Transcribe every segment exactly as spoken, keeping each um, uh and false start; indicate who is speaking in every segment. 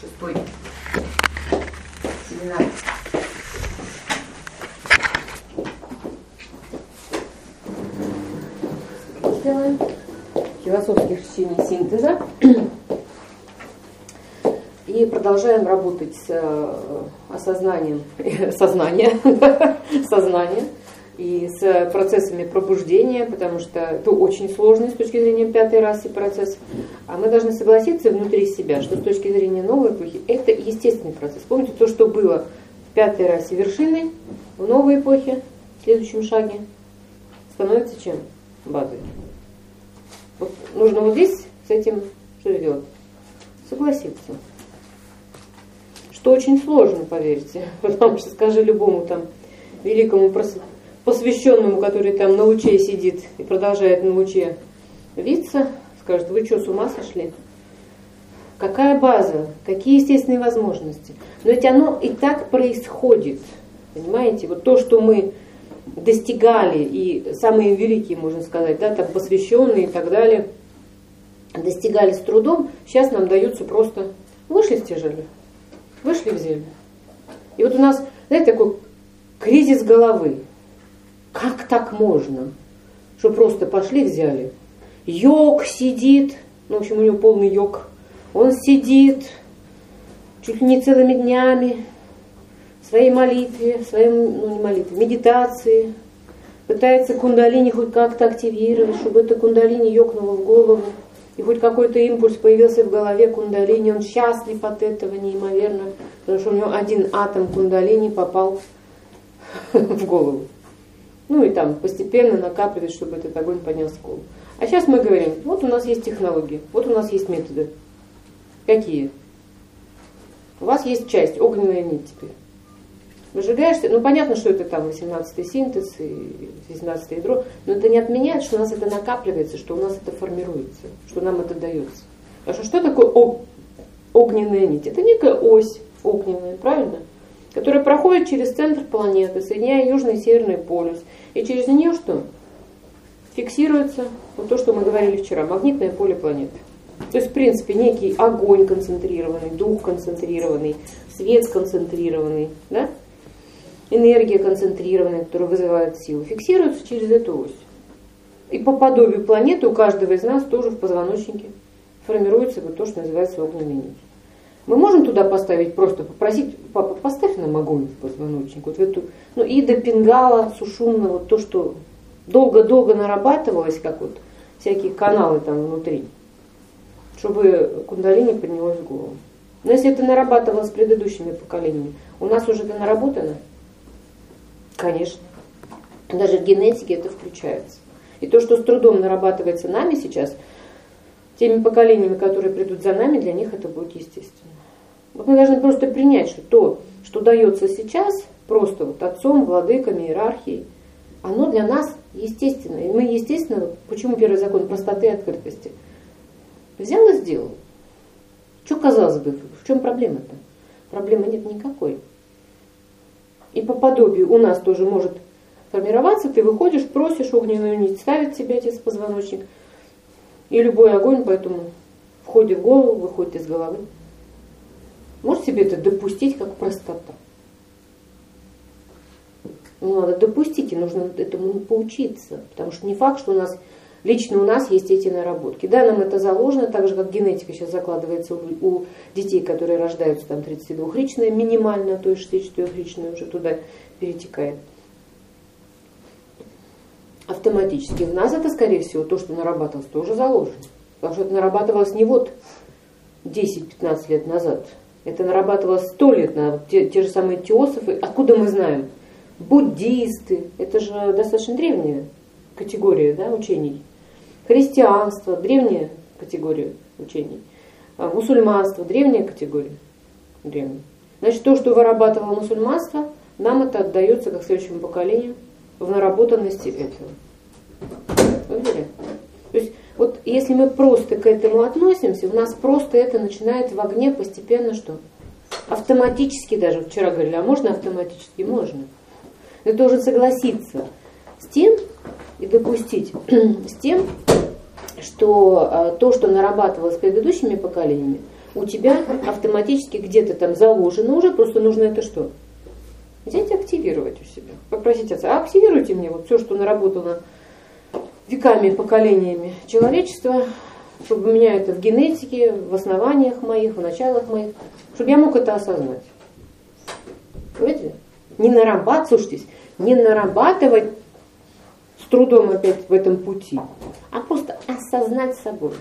Speaker 1: шестой семинар. Сделаем философских речений синтеза. И продолжаем работать с осознанием сознания, сознания и с процессами пробуждения, потому что это очень сложный с точки зрения пятой расы процесс. А мы должны согласиться внутри себя, что с точки зрения новой эпохи это естественный процесс. Помните, то, что было в пятой расе вершиной, в новой эпохе, в следующем шаге, становится чем? Базой. Вот нужно вот здесь с этим что делать? Согласиться. Что очень сложно, поверьте, потому что скажи любому там великому посвященному, который там на луче сидит и продолжает на луче виться, скажет: вы что, с ума сошли? Какая база? Какие естественные возможности? Но ведь оно и так происходит, понимаете? Вот то, что мы достигали, и самые великие, можно сказать, да, там посвященные и так далее, достигали с трудом, сейчас нам даются просто вышли с тяжелью. Вышли в землю. И вот у нас, знаете, такой кризис головы. Как так можно? Что просто пошли, взяли. Йог сидит, ну, в общем, у него полный йог. Он сидит чуть ли не целыми днями в своей молитве, в своей, ну, не молитве, медитации. Пытается кундалини хоть как-то активировать, чтобы это кундалини ёкнуло в голову. И хоть какой-то импульс появился в голове кундалини, он счастлив от этого неимоверно, потому что у него один атом кундалини попал в голову. Ну и там постепенно накапливает, чтобы этот огонь поднялся в голову. А сейчас мы говорим, вот у нас есть технологии, вот у нас есть методы. Какие? У вас есть часть, огненная нить теперь. Выжигаешься, ну понятно, что это там восемнадцатый синтез и восемнадцатый ядро, но это не отменяет, что у нас это накапливается, что у нас это формируется, что нам это дается. Потому что что такое ог... огненная нить? Это некая ось огненная, правильно? Которая проходит через центр планеты, соединяя южный и северный полюс. И через нее что? Фиксируется вот то, что мы говорили вчера, магнитное поле планеты. То есть, в принципе, некий огонь концентрированный, дух концентрированный, свет сконцентрированный, да? Энергия концентрированная, которая вызывает силу, фиксируется через эту ось. И по подобию планеты у каждого из нас тоже в позвоночнике формируется вот то, что называется огненная нить. Мы можем туда поставить, просто попросить: папа, поставь нам огонь в позвоночник, вот в эту, ну, Ида Пингала, Сушумна, вот то, что долго-долго нарабатывалось, как вот всякие каналы там внутри, чтобы кундалини поднялось в голову. Но если это нарабатывалось с предыдущими поколениями, у нас уже это наработано? Конечно. Даже в генетике это включается. И то, что с трудом нарабатывается нами сейчас, теми поколениями, которые придут за нами, для них это будет естественно. Вот мы должны просто принять, что то, что дается сейчас, просто вот отцом, владыками, иерархией, оно для нас естественно. И мы, естественно, почему первый закон простоты и открытости? Взял и сделал. Что, казалось бы, в чем проблема-то? Проблемы нет никакой. И по подобию у нас тоже может формироваться, ты выходишь, просишь огненную нить, ставит тебе отец позвоночник, и любой огонь поэтому входит в голову, выходит из головы. Можете себе это допустить как простота? Ну, надо допустить, и нужно этому поучиться, потому что не факт, что у нас лично у нас есть эти наработки. Да, нам это заложено, так же, как генетика сейчас закладывается у, у детей, которые рождаются там тридцатидвухричные, минимально, то есть шестидесятичетырёхричные уже туда перетекает. Автоматически. В нас это, скорее всего, то, что нарабатывалось, тоже заложено. Потому что это нарабатывалось не вот десять-пятнадцать лет назад. Это нарабатывалось сто лет назад. Те, те же самые теософы. Откуда мы знаем? Буддисты. Это же достаточно древняя категория, да, учений. Христианство, древняя категория учений. А мусульманство, древняя категория. Древняя. Значит, то, что вырабатывало мусульманство, нам это отдается как следующему поколению в наработанности этого. Вы видели? То есть, вот если мы просто к этому относимся, у нас просто это начинает в огне постепенно что? Автоматически даже, вчера говорили, а можно автоматически? Можно. Но должен согласиться с тем и допустить с тем, что то, что нарабатывалось предыдущими поколениями, у тебя автоматически где-то там заложено уже, просто нужно это что? Взять и активировать у себя. Попросить отца, а активируйте мне вот все, что наработано веками, поколениями человечества, чтобы у меня это в генетике, в основаниях моих, в началах моих, чтобы я мог это осознать. Понимаете? Не нарабатывать, слушайтесь, не нарабатывать с трудом опять в этом пути, а просто осознать собой.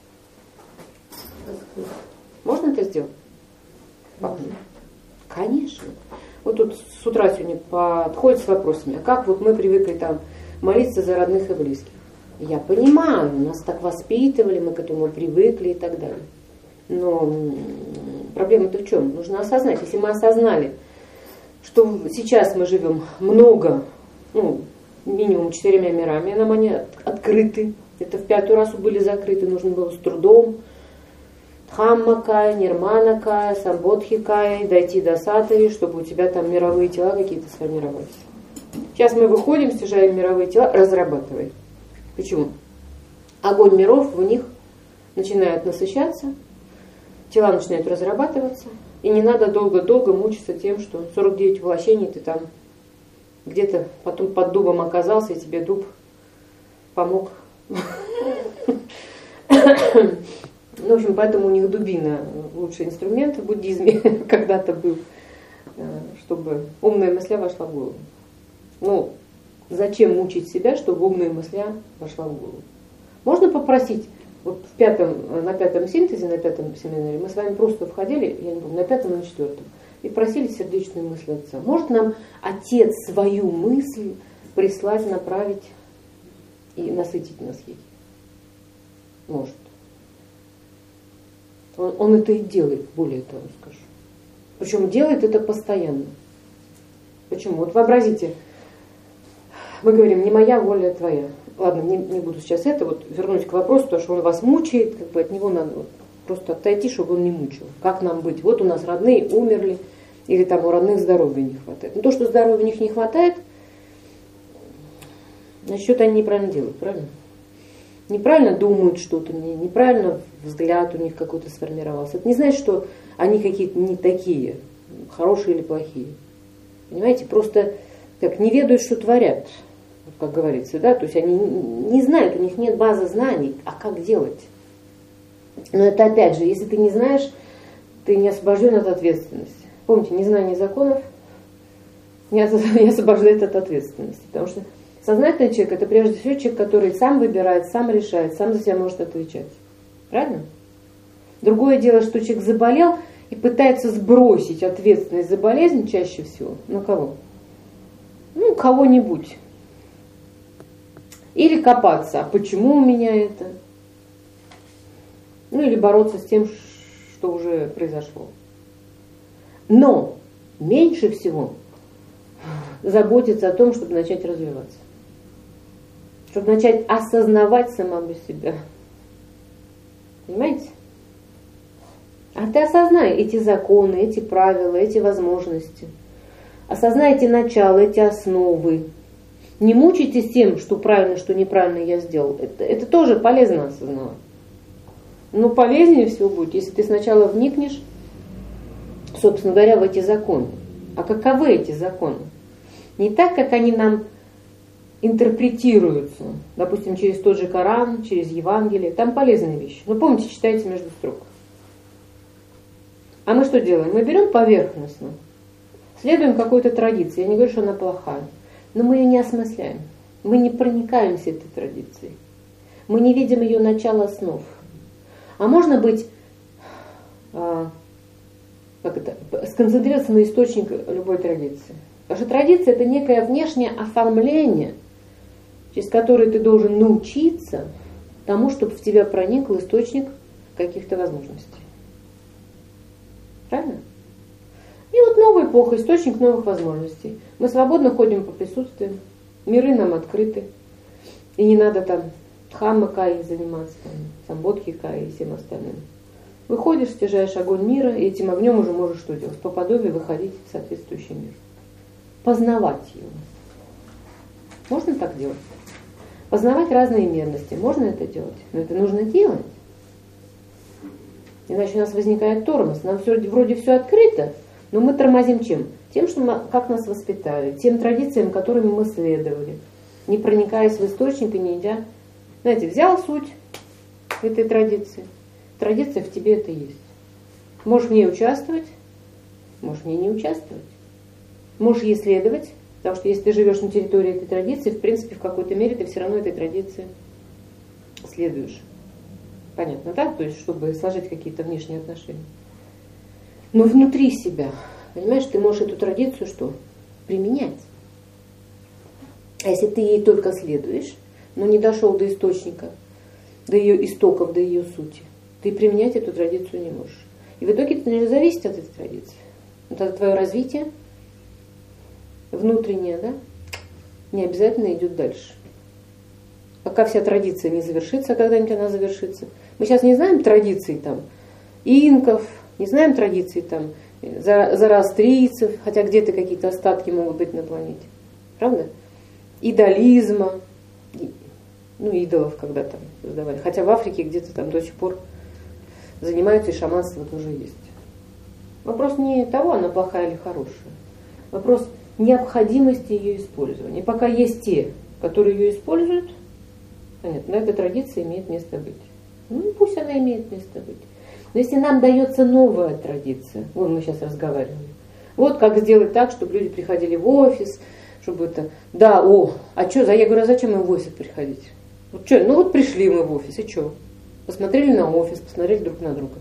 Speaker 1: Можно это сделать? Можно. Конечно. Вот тут с утра сегодня подходит с вопросами, а как вот мы привыкли там молиться за родных и близких? Я понимаю, нас так воспитывали, мы к этому привыкли и так далее. Но проблема-то в чем? Нужно осознать. Если мы осознали, что сейчас мы живем много, ну, минимум четырьмя мирами, нам они открыты. Это в пятую раз были закрыты, нужно было с трудом. Дхамма-кая, Нирмана-кая, Самбодхи-кая, дойти до Сатари, чтобы у тебя там мировые тела какие-то сформировались. Сейчас мы выходим, стяжаем мировые тела, разрабатываем. Почему? Огонь миров в них начинает насыщаться, тела начинают разрабатываться, и не надо долго-долго мучиться тем, что сорок девять воплощений ты там где-то потом под дубом оказался, и тебе дуб помог. Ну, в общем, поэтому у них дубина лучший инструмент в буддизме когда-то был, чтобы умная мысля вошла в голову. Ну, зачем мучить себя, чтобы умная мысля вошла в голову? Можно попросить, вот в пятом, на пятом синтезе, на пятом семинаре, мы с вами просто входили, я не помню, на пятом и на четвертом, и просили сердечную мысль Отца. Может нам Отец свою мысль прислать, направить и насытить нас ей? Может. Он, он это и делает, более того скажу. Причем делает это постоянно. Почему? Вот вообразите, мы говорим, не моя воля, твоя. Ладно, не, не буду сейчас это, вот вернусь к вопросу, потому что он вас мучает, как бы от него надо вот просто отойти, чтобы он не мучил. Как нам быть? Вот у нас родные умерли, или там у родных здоровья не хватает. Но то, что здоровья у них не хватает, значит, они неправильно делают, правильно? Неправильно думают что-то, неправильно взгляд у них какой-то сформировался. Это не значит, что они какие-то не такие, хорошие или плохие. Понимаете, просто как не ведают, что творят, как говорится, да, то есть они не знают, у них нет базы знаний, а как делать. Но это опять же, если ты не знаешь, ты не освобожден от ответственности. Помните, незнание законов не освобождает от ответственности, потому что сознательный человек — это прежде всего человек, который сам выбирает, сам решает, сам за себя может отвечать. Правильно? Другое дело, что человек заболел и пытается сбросить ответственность за болезнь чаще всего. На кого? Ну, кого-нибудь. Или копаться, а почему у меня это? Ну, или бороться с тем, что уже произошло. Но меньше всего заботиться о том, чтобы начать развиваться. Чтобы начать осознавать самого себя. Понимаете? А ты осознай эти законы, эти правила, эти возможности. Осознай эти начала, эти основы. Не мучайтесь тем, что правильно, что неправильно я сделал. Это, это тоже полезно осознавать. Но полезнее всего будет, если ты сначала вникнешь, собственно говоря, в эти законы. А каковы эти законы? Не так, как они нам интерпретируются, допустим, через тот же Коран, через Евангелие. Там полезные вещи. Но помните, читайте между строк. А мы что делаем? Мы берем поверхностно, следуем какой-то традиции. Я не говорю, что она плохая, но мы ее не осмысляем. Мы не проникаемся этой традицией. Мы не видим ее начала, основ. А можно быть, а, как это, сконцентрироваться на источнике любой традиции. Потому что традиция — это некое внешнее оформление, через которое ты должен научиться тому, чтобы в тебя проник источник каких-то возможностей. Правильно? И вот новая эпоха, источник новых возможностей. Мы свободно ходим по присутствиям, миры нам открыты, и не надо там дхамма-кай заниматься, там, самбодхи-кай и всем остальным. Выходишь, стяжаешь огонь мира, и этим огнем уже можешь что делать? По подобию выходить в соответствующий мир. Познавать его. Можно так делать? Познавать разные мерности. Можно это делать? Но это нужно делать. Иначе у нас возникает тормоз. Нам все, вроде все открыто, но мы тормозим чем? Тем, что мы, как нас воспитали, тем традициям, которыми мы следовали, не проникаясь в источник и не идя. Знаете, взял суть этой традиции. Традиция в тебе это есть. Можешь в ней участвовать, можешь в ней не участвовать. Можешь ей следовать, потому что если ты живешь на территории этой традиции, в принципе, в какой-то мере ты все равно этой традиции следуешь. Понятно, да? То есть, чтобы сложить какие-то внешние отношения. Но внутри себя, понимаешь, ты можешь эту традицию что? Применять. А если ты ей только следуешь, но не дошел до источника, до ее истоков, до ее сути, ты применять эту традицию не можешь. И в итоге ты не зависишь от этой традиции. Вот это твое развитие внутреннее, да, не обязательно идет дальше. Пока вся традиция не завершится, когда-нибудь она завершится. Мы сейчас не знаем традиций там инков, не знаем традиций там зороастрийцев, хотя где-то какие-то остатки могут быть на планете. Правда? Идолизма, ну, идолов когда там создавали. Хотя в Африке где-то там до сих пор занимаются, и шаманство тоже есть. Вопрос не того, она плохая или хорошая. Вопрос необходимости ее использования. И пока есть те, которые ее используют, понятно, эта традиция имеет место быть. Ну и пусть она имеет место быть. Но если нам дается новая традиция, вот мы сейчас разговаривали, вот как сделать так, чтобы люди приходили в офис, чтобы это, да, о, а что, я говорю, а зачем им в офис приходить? Вот что, ну вот пришли мы в офис, и что? Посмотрели на офис, посмотрели друг на друга.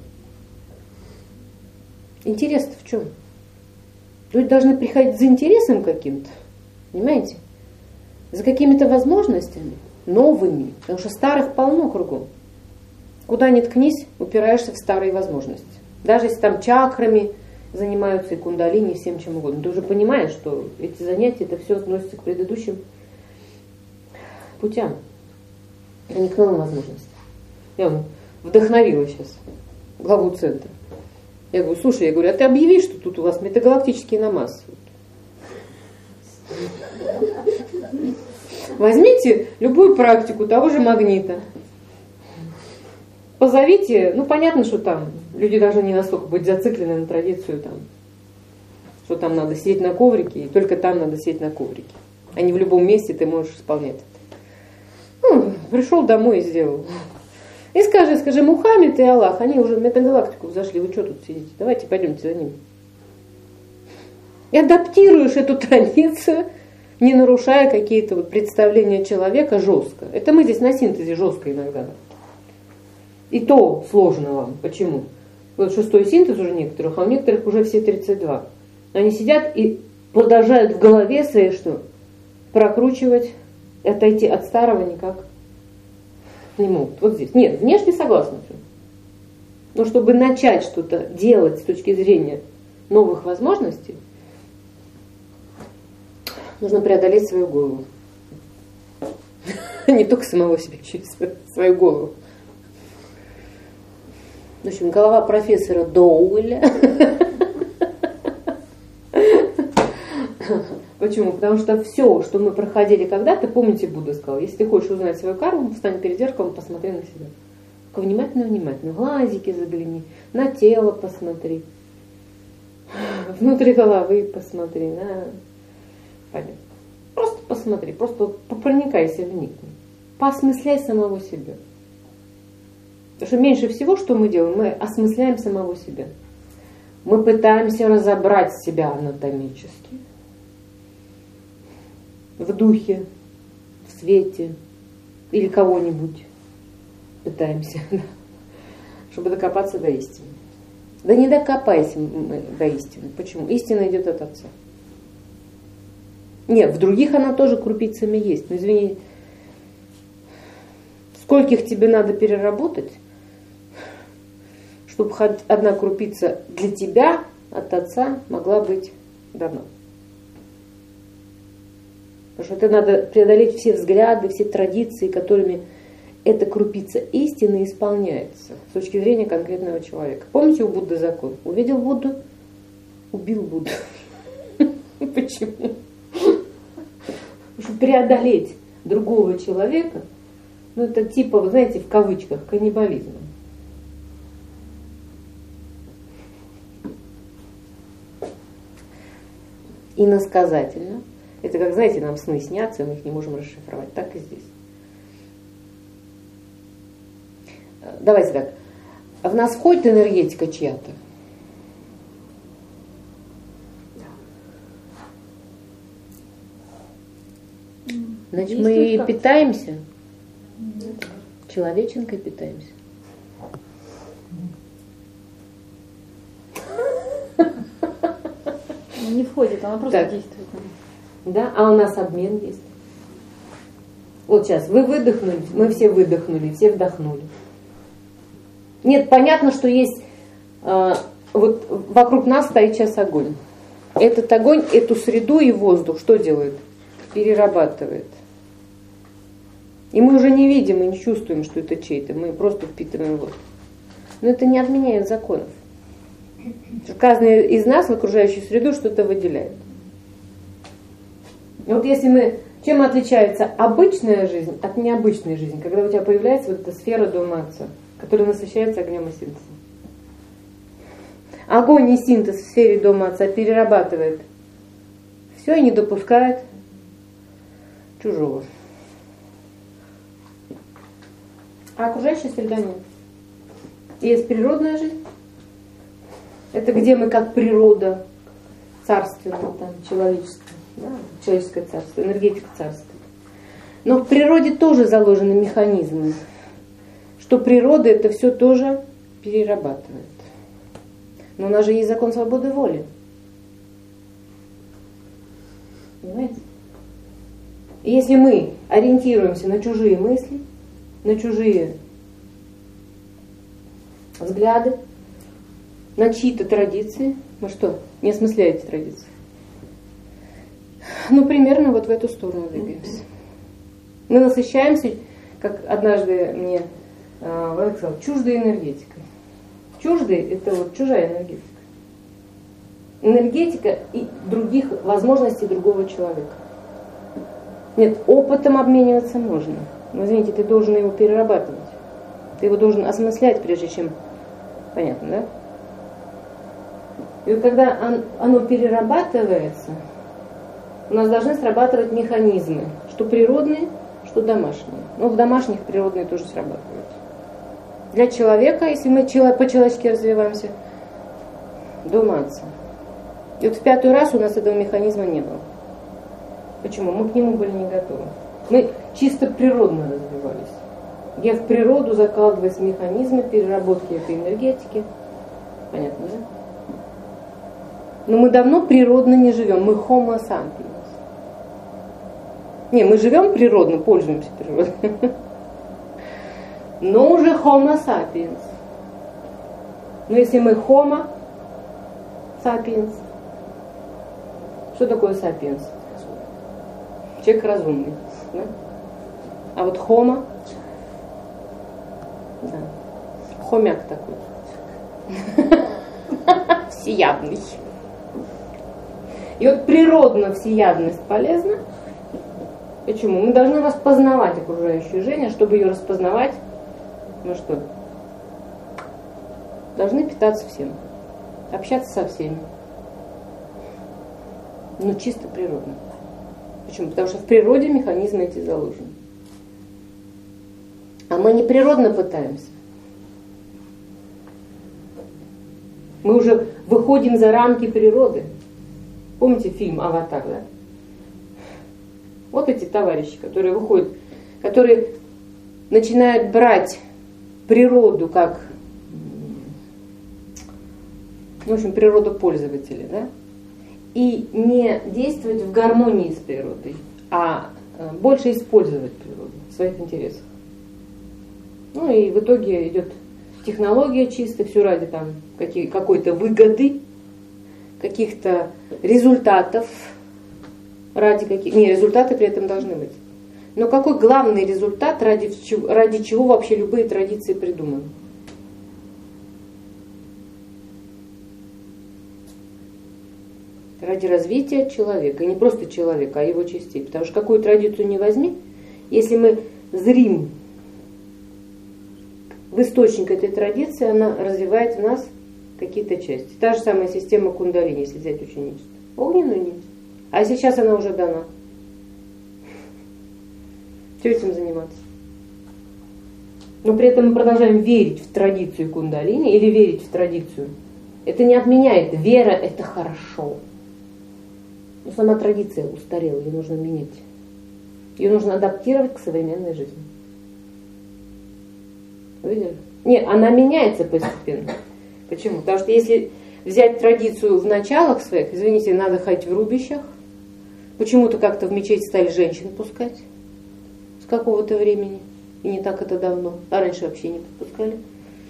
Speaker 1: Интерес-то в чем? Люди должны приходить за интересом каким-то, понимаете? За какими-то возможностями новыми, потому что старых полно кругом. Куда ни ткнись, упираешься в старые возможности. Даже если там чакрами занимаются и кундалини, и всем чем угодно. Ты уже понимаешь, что эти занятия, это все относится к предыдущим путям, а не к новым возможностям. Я вам вдохновила сейчас главу центра. Я говорю, слушай, я говорю, а ты объяви, что тут у вас метагалактический намаз. Возьмите любую практику того же магнита. Позовите, ну понятно, что там люди должны не настолько быть зациклены на традицию, там, что там надо сидеть на коврике, и только там надо сидеть на коврике. А не в любом месте ты можешь исполнять это. Ну, пришел домой и сделал. И скажи, скажи, Мухаммед и Аллах, они уже в метагалактику зашли, вы что тут сидите? Давайте пойдемте за ними. И адаптируешь эту традицию, не нарушая какие-то вот представления человека жестко. Это мы здесь на синтезе жестко иногда. И то сложно вам. Почему? Вот шестой синтез уже некоторых, а у некоторых уже все тридцать два. Они сидят и продолжают в голове своей что? Прокручивать, отойти от старого никак не могут. Вот здесь. Нет, внешне согласна. Но чтобы начать что-то делать с точки зрения новых возможностей, нужно преодолеть свою голову. Не только самого себя, еще и свою голову. В общем, голова профессора Доуэля. Почему? Потому что все, что мы проходили когда-то, помните, Будда сказал, если ты хочешь узнать свою карму, встань перед зеркалом, посмотри на себя. Только внимательно-внимательно. В глазики загляни, на тело посмотри, внутри головы посмотри. На... Понятно. Просто посмотри, просто попроникайся в них. Поосмысляй самого себя. Потому что меньше всего, что мы делаем, мы осмысляем самого себя. Мы пытаемся разобрать себя анатомически. В духе, в свете или кого-нибудь пытаемся, чтобы докопаться до истины. Да не докопайся мы до истины. Почему? Истина идет от Отца. Нет, в других она тоже крупицами есть. Но извини, скольких тебе надо переработать, чтобы хоть одна крупица для тебя от Отца могла быть дана. Потому что это надо преодолеть все взгляды, все традиции, которыми эта крупица истины исполняется с точки зрения конкретного человека. Помните у Будды закон? Увидел Будду, убил Будду. Почему? Потому что преодолеть другого человека, ну это типа, вы знаете, в кавычках, каннибализм. иносказательно. Это как, знаете, нам сны снятся, мы их не можем расшифровать. Так и здесь. Давайте так. В нас входит энергетика чья-то? Значит, мы питаемся? Человеченкой питаемся.
Speaker 2: Не входит, она просто так действует.
Speaker 1: Да, а у нас обмен есть. Вот сейчас вы выдохнули, мы все выдохнули, все вдохнули. Нет, понятно, что есть э, вот вокруг нас стоит сейчас огонь. Этот огонь, эту среду и воздух что делает? Перерабатывает. И мы уже не видим и не чувствуем, что это чей-то, мы просто впитываем воздух. Но это не отменяет законов. Каждый из нас в окружающую среду что-то выделяет. И вот если мы... Чем отличается обычная жизнь от необычной жизни, когда у тебя появляется вот эта сфера дома Отца, которая насыщается огнем и синтезом. Огонь и синтез в сфере дома Отца перерабатывает все и не допускает чужого. А окружающая среда нет. Есть природная жизнь. Это где мы как природа, царственная, там, человеческая, да, человеческое царство, энергетика царства. Но в природе тоже заложены механизмы, что природа это все тоже перерабатывает. Но у нас же есть закон свободы воли. Понимаете? И если мы ориентируемся на чужие мысли, на чужие взгляды, на чьи-то традиции, мы что, не осмысляете традиции? Ну, примерно вот в эту сторону двигаемся. Мы насыщаемся, как однажды мне э, Владимир сказал, чуждой энергетикой. Чуждой – это вот чужая энергетика. Энергетика и других возможностей другого человека. Нет, опытом обмениваться можно. Но, извините, ты должен его перерабатывать. Ты его должен осмыслять, прежде чем... Понятно, да? И вот когда он, оно перерабатывается, у нас должны срабатывать механизмы, что природные, что домашние. Но в домашних природные тоже срабатывают. Для человека, если мы по-человечески развиваемся, дома Отца. И вот в пятый раз у нас этого механизма не было. Почему? Мы к нему были не готовы. Мы чисто природно развивались. Где в природу закладываются механизмы переработки этой энергетики. Понятно, да? Но мы давно природно не живем. Мы homo sapiens. Не, мы живем природно, пользуемся природой. Но уже homo sapiens. Но если мы homo sapiens, что такое sapiens? Человек разумный. Да? А вот homo, да, хомяк такой. Всеядный. И вот природно всеядность полезна. Почему? Мы должны распознавать окружающую жизнь, а чтобы ее распознавать, ну что, должны питаться всем, общаться со всеми. Но чисто природно. Почему? Потому что в природе механизмы эти заложены. А мы не природно пытаемся. Мы уже выходим за рамки природы. Помните фильм «Аватар», да? Вот эти товарищи, которые выходят, которые начинают брать природу как, в общем, природу пользователя, да? И не действовать в гармонии с природой, а больше использовать природу в своих интересах. Ну и в итоге идет технология чисто, все ради там какие, какой-то выгоды, каких-то результатов, ради каких... Не, результаты при этом должны быть. Но какой главный результат, ради чего, ради чего вообще любые традиции придуманы? Ради развития человека. И не просто человека, а его частей. Потому что какую традицию не возьми, если мы зрим в источник этой традиции, она развивает в нас какие-то части. Та же самая система кундалини, если взять ученичество. Огненную нить. А сейчас она уже дана. Что этим заниматься? Но при этом мы продолжаем верить в традицию кундалини или верить в традицию. Это не отменяет. Вера – это хорошо. Но сама традиция устарела, ее нужно менять. Ее нужно адаптировать к современной жизни. Видели? Нет, она меняется постепенно. Почему? Потому что если взять традицию в началах своих, извините, надо ходить в рубищах, почему-то как-то в мечеть стали женщин пускать с какого-то времени. И не так это давно. А раньше вообще не подпускали.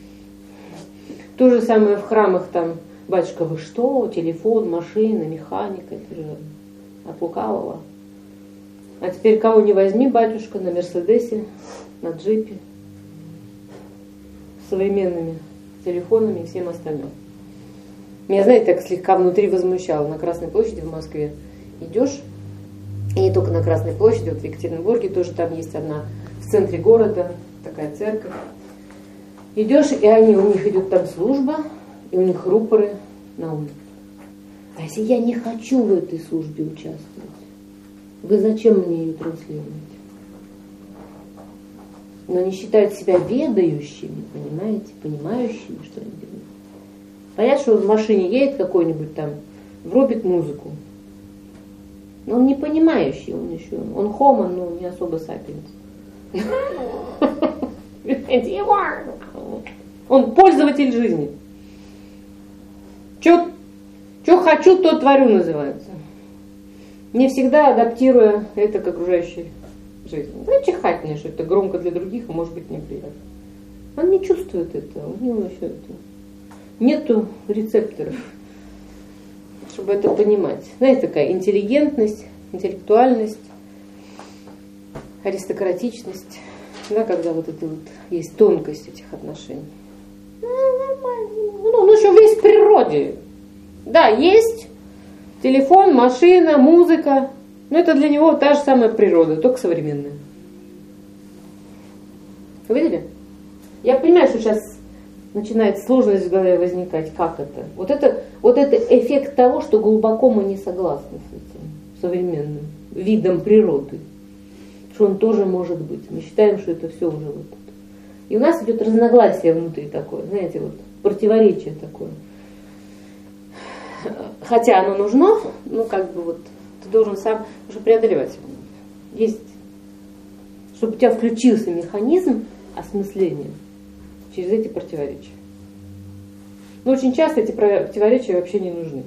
Speaker 1: То же самое в храмах там, батюшка, вы что? Телефон, машина, механика. Это же от лукавого. А теперь кого не возьми, батюшка, на Мерседесе, на джипе, с современными телефонами и всем остальным. Меня, знаете, так слегка внутри возмущало. На Красной площади в Москве идешь, и не только на Красной площади, вот в Екатеринбурге тоже там есть одна, в центре города, такая церковь. Идешь, и они, у них идет там служба, и у них рупоры на улице. А если я не хочу в этой службе участвовать, вы зачем мне ее транслируете? Но они считают себя ведающими, понимаете, понимающими, что они делают. Понятно, что он в машине едет какой-нибудь там, врубит музыку. Но он не понимающий, он еще, он хомо, но не особо сапиенс. Он пользователь жизни. Что хочу, то творю, называется. Не всегда адаптируя это к окружающей жизни. Ну, чихать мне, что это громко для других, а может быть неприятно. Он не чувствует этого, у него еще это. Нету рецепторов, чтобы это понимать. Знаете, такая интеллигентность, интеллектуальность, аристократичность, да, когда вот это вот есть тонкость этих отношений. Ну, он еще весь в природе. Да, есть телефон, машина, музыка, но это для него та же самая природа, только современная. Вы видели? Я понимаю, что сейчас начинает сложность в голове возникать, как это. Вот это, вот это эффект того, что глубоко мы не согласны с этим современным видом природы. Что он тоже может быть. Мы считаем, что это все уже вот это. И у нас идет разногласие внутри такое, знаете, вот противоречие такое. Хотя оно нужно, ну как бы вот ты должен сам уже преодолевать его. Есть, чтобы у тебя включился механизм осмысления через эти противоречия. Но очень часто эти противоречия вообще не нужны.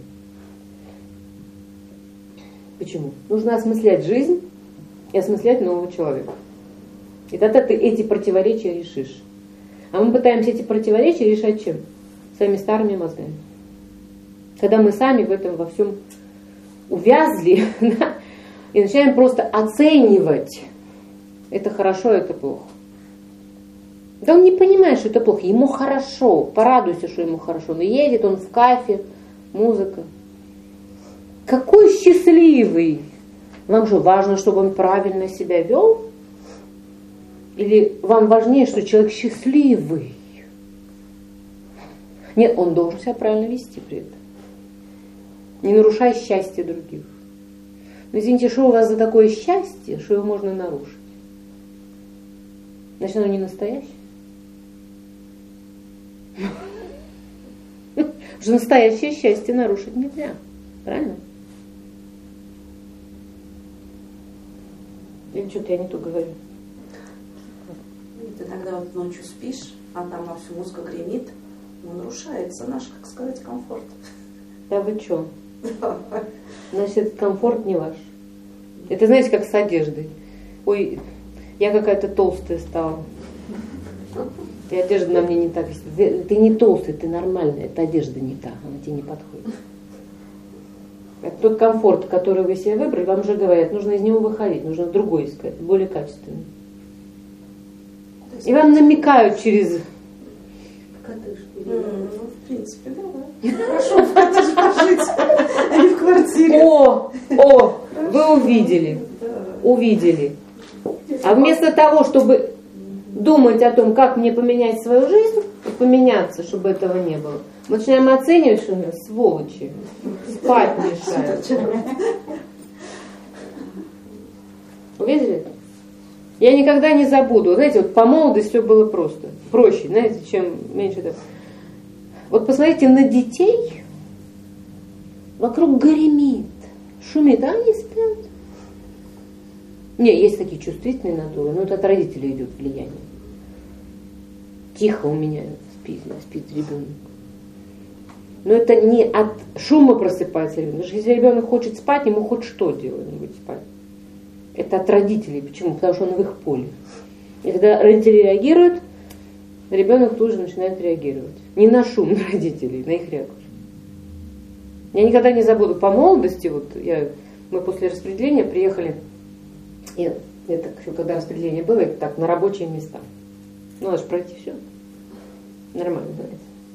Speaker 1: Почему? Нужно осмыслять жизнь и осмыслять нового человека. И тогда ты эти противоречия решишь. А мы пытаемся эти противоречия решать чем? Своими старыми мозгами. Когда мы сами в этом во всем увязли, да, и начинаем просто оценивать, это хорошо, это плохо. Да он не понимает, что это плохо. Ему хорошо. Порадуйся, что ему хорошо. Но едет он в кафе, музыка. Какой счастливый! Вам же важно, чтобы он правильно себя вел? Или вам важнее, что человек счастливый? Нет, он должен себя правильно вести при этом. Не нарушай счастье других. Но извините, что у вас за такое счастье, что его можно нарушить? Значит, оно не настоящее. Потому что настоящее счастье нарушить нельзя. Правильно? Или что-то я не то говорю?
Speaker 3: Ты тогда вот ночью спишь, а там во всю музыка гремит, но нарушается наш, как сказать, комфорт.
Speaker 1: Да вы что? Значит, этот комфорт не ваш. Это знаете, как с одеждой. Ой, я какая-то толстая стала. И одежда на мне не так. Ты не толстый, ты нормальный. Это одежда не та, она тебе не подходит. Это тот комфорт, который вы себе выбрали, вам же говорят, нужно из него выходить, нужно другой искать, более качественный. И вам намекают через...
Speaker 3: Ну, в принципе, да. Хорошо в коттедже пожить, а не в квартире.
Speaker 1: О, о, вы увидели, увидели. А вместо того, чтобы думать о том, как мне поменять свою жизнь, и поменяться, чтобы этого не было, мы начинаем оценивать, что у нас сволочи, спать мешают. Увидели? Я никогда не забуду. Знаете, вот по молодости все было просто. Проще, знаете, чем меньше. Так. Вот посмотрите на детей. Вокруг гремит, шумит, а они спят. Не, есть такие чувствительные натуры, но это от родителей идет влияние. Тихо у меня спит, спит ребенок. Но это не от шума просыпается ребенок. Потому что если ребенок хочет спать, ему хоть что делать, он будет спать. Это от родителей. Почему? Потому что он в их поле. И когда родители реагируют, ребенок тут же начинает реагировать. Не на шум родителей, на их реакцию. Я никогда не забуду по молодости, вот я, мы после распределения приехали, и это когда распределение было, это так, на рабочие места. Ну, надо же пройти все. Нормально, знаете.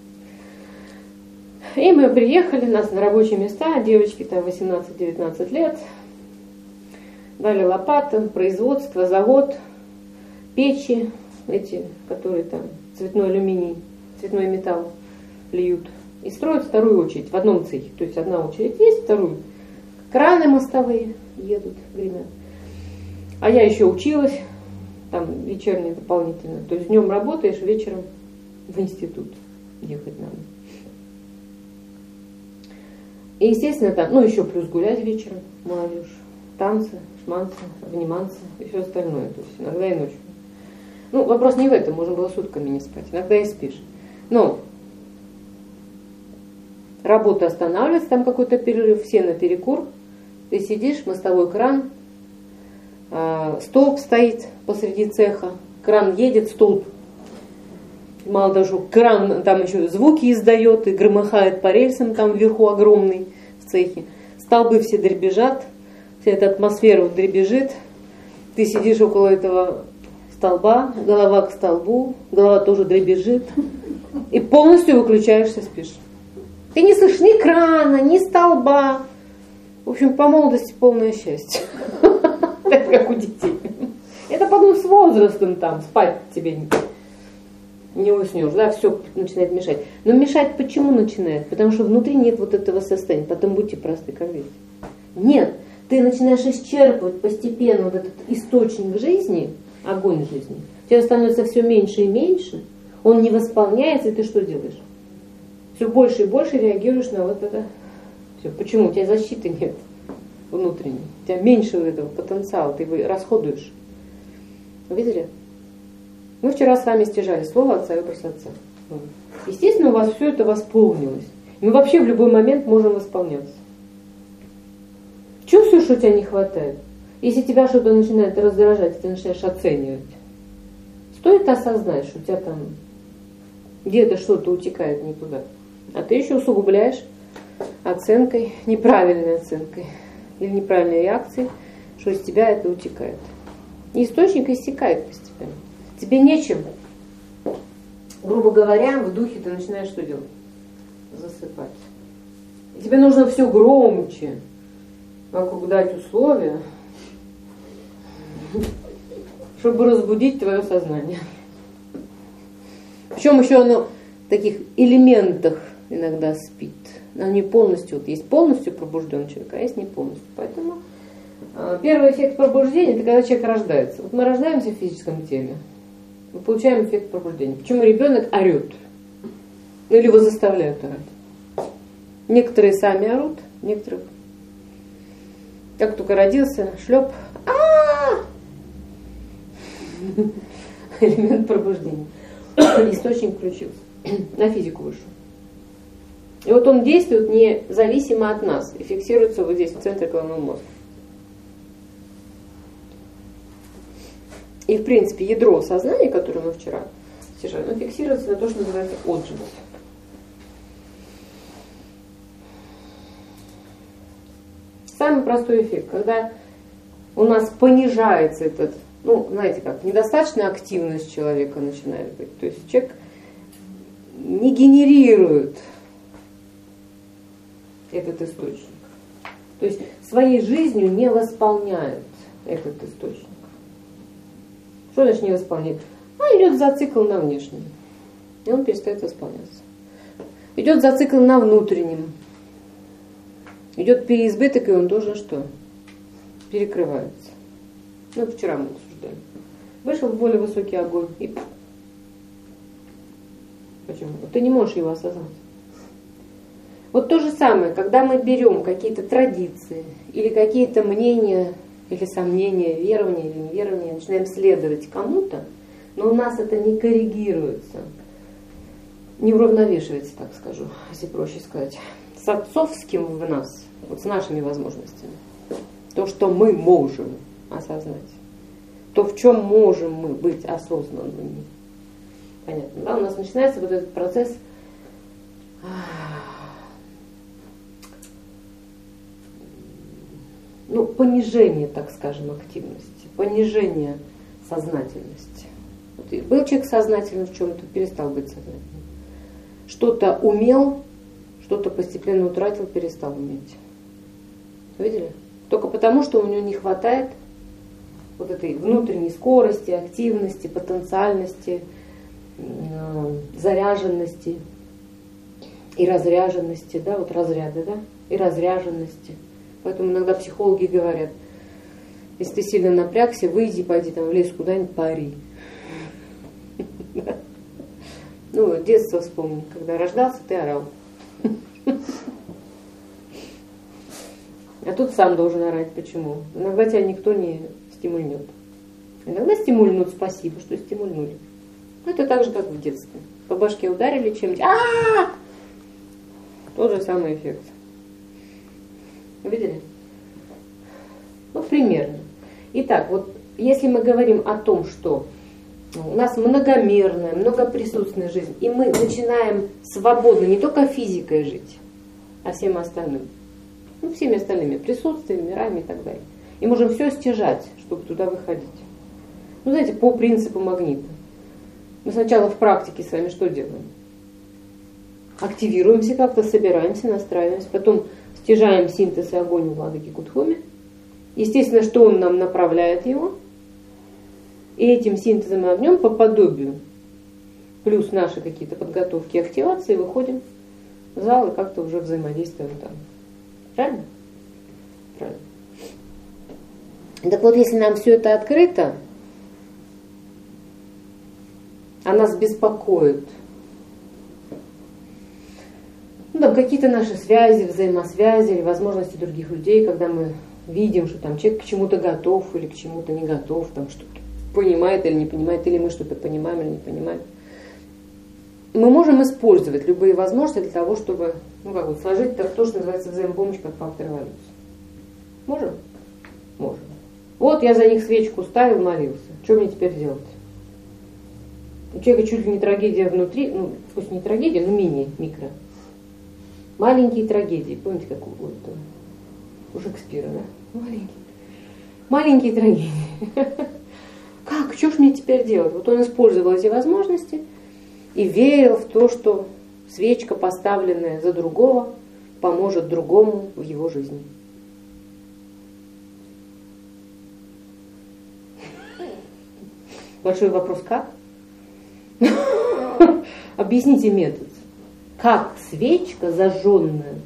Speaker 1: И мы приехали, нас на рабочие места, девочки там восемнадцать-девятнадцать лет, дали лопаты, производство, завод, печи, эти, которые там цветной алюминий, цветной металл льют. И строят вторую очередь в одном цехе. То есть одна очередь есть, вторую. Краны мостовые едут, гремят. А я еще училась, там вечерние дополнительно. То есть днем работаешь, вечером в институт ехать надо. И естественно там, ну еще плюс гулять вечером, молодежь. Танцы, шманцы, обниманцы и все остальное. То есть иногда и ночью. Ну, вопрос не в этом, можно было сутками не спать. Иногда и спишь. Но работа останавливается, там какой-то перерыв, все на перекур. Ты сидишь, мостовой кран, э, столб стоит посреди цеха, кран едет, столб. Мало того, что кран там еще звуки издает и громыхает по рельсам, там вверху огромный в цехе. Столбы все дребезжат, вся эта атмосфера дребезжит. Ты сидишь около этого столба, голова к столбу, голова тоже дребезжит. И полностью выключаешься, спишь. Ты не слышишь ни крана, ни столба. В общем, по молодости полное счастье. Так как у детей. Это потом с возрастом там спать тебе не уснешь, да, все начинает мешать. Но мешать почему начинает? Потому что внутри нет вот этого состояния. Потом будьте просты, как видите. Нет, ты начинаешь исчерпывать постепенно вот этот источник жизни, огонь жизни. У тебя становится все меньше и меньше. Он не восполняется, и ты что делаешь? Все больше и больше реагируешь на вот это. Все. Почему? У тебя защиты нет внутренней. У тебя меньше вот этого потенциала, ты его расходуешь. Вы видели? Мы вчера с вами стяжали слово отца и образ отца. Естественно, у вас все это восполнилось. Мы вообще в любой момент можем восполняться. Чувствуешь, что тебя не хватает? Если тебя что-то начинает раздражать, ты начинаешь оценивать. Стоит осознать, что у тебя там где-то что-то утекает не туда. А ты еще усугубляешь оценкой, неправильной оценкой или неправильной реакцией, что из тебя это утекает. И источник иссякает постепенно. Тебе нечем. Грубо говоря, в духе ты начинаешь что делать? Засыпать. И тебе нужно все громче вокруг дать условия, чтобы разбудить твое сознание. Причем еще оно в таких элементах иногда спит. Оно не полностью, вот есть полностью пробужденный человек, а есть не полностью. Поэтому э, первый эффект пробуждения – это когда человек рождается. Вот мы рождаемся в физическом теле, мы получаем эффект пробуждения. Почему ребенок орет? Ну, или его заставляют орать. Некоторые сами орут, некоторых. Как только родился, шлеп, а элемент пробуждения. Источник включился, на физику вышел. И вот он действует независимо от нас и фиксируется вот здесь, в центре головного мозга. И, в принципе, ядро сознания, которое мы вчера стяжали, оно фиксируется на то, что называется отжиг. Самый простой эффект, когда у нас понижается этот, ну, знаете как, недостаточная активность человека начинает быть. То есть человек не генерирует этот источник. То есть своей жизнью не восполняет этот источник. Что значит не восполняет? А идет зацикл на внешнем. И он перестает восполняться. Идет зацикл на внутреннем. Идет переизбыток, и он тоже что? Перекрывается. Ну, вчера мы обсуждали. Вышел в более высокий огонь и... Почему? Ты не можешь его осознать. Вот то же самое, когда мы берем какие-то традиции или какие-то мнения, или сомнения, верования или неверования, начинаем следовать кому-то, но у нас это не коррегируется, не уравновешивается, так скажу, если проще сказать, с отцовским в нас, вот с нашими возможностями. То, что мы можем осознать. То, в чем можем мы быть осознанными. Понятно, да? У нас начинается вот этот процесс ну, понижения, так скажем, активности, понижения сознательности. Вот и был человек сознательным в чем-то, перестал быть сознательным. Что-то умел, что-то постепенно утратил, перестал уметь. Видели? Только потому, что у него не хватает вот этой внутренней скорости, активности, потенциальности, заряженности и разряженности, да, вот разряды, да, и разряженности. Поэтому иногда психологи говорят, если ты сильно напрягся, выйди, пойди там в лес куда-нибудь, пари. Ну, детство вспомни, когда рождался, ты орал. А тут сам должен орать. Почему? Иногда тебя никто не стимульнет. Иногда стимульнут, спасибо, что стимульнули. Это так же, как в детстве. По башке ударили чем-нибудь. А-а-а! Тот же самый эффект. Видели? Ну, примерно. Итак, вот если мы говорим о том, что у нас многомерная, многоприсутственная жизнь, и мы начинаем свободно не только физикой жить, а всем остальным. Ну, всеми остальными присутствиями, мирами и так далее. И можем все стяжать, чтобы туда выходить. Ну, знаете, по принципу магнита. Мы сначала в практике с вами что делаем? Активируемся как-то, собираемся, настраиваемся, потом стяжаем синтез и огонь у Владыки Кутхоми. Естественно, что он нам направляет его. И этим синтезом и огнем по подобию, плюс наши какие-то подготовки и активации, выходим в зал и как-то уже взаимодействуем там. Правильно? Правильно. Так вот, если нам все это открыто, а нас беспокоит, ну, там какие-то наши связи, взаимосвязи или возможности других людей, когда мы видим, что там человек к чему-то готов или к чему-то не готов, там что-то понимает или не понимает, или мы что-то понимаем или не понимаем. Мы можем использовать любые возможности для того, чтобы, ну, как бы сложить то, что называется взаимопомощь как фактор эволюции. Можем? Можем. Вот я за них свечку ставил, молился. Что мне теперь делать? У человека чуть ли не трагедия внутри, ну, пусть не трагедия, но мини, микро. Маленькие трагедии. Помните, как у, вот, у Шекспира, да? Маленькие. Маленькие трагедии. Как? Что ж мне теперь делать? Вот он использовал эти возможности и верил в то, что свечка, поставленная за другого, поможет другому в его жизни. Большой вопрос, как? Объясните метод. Как свечка, зажженная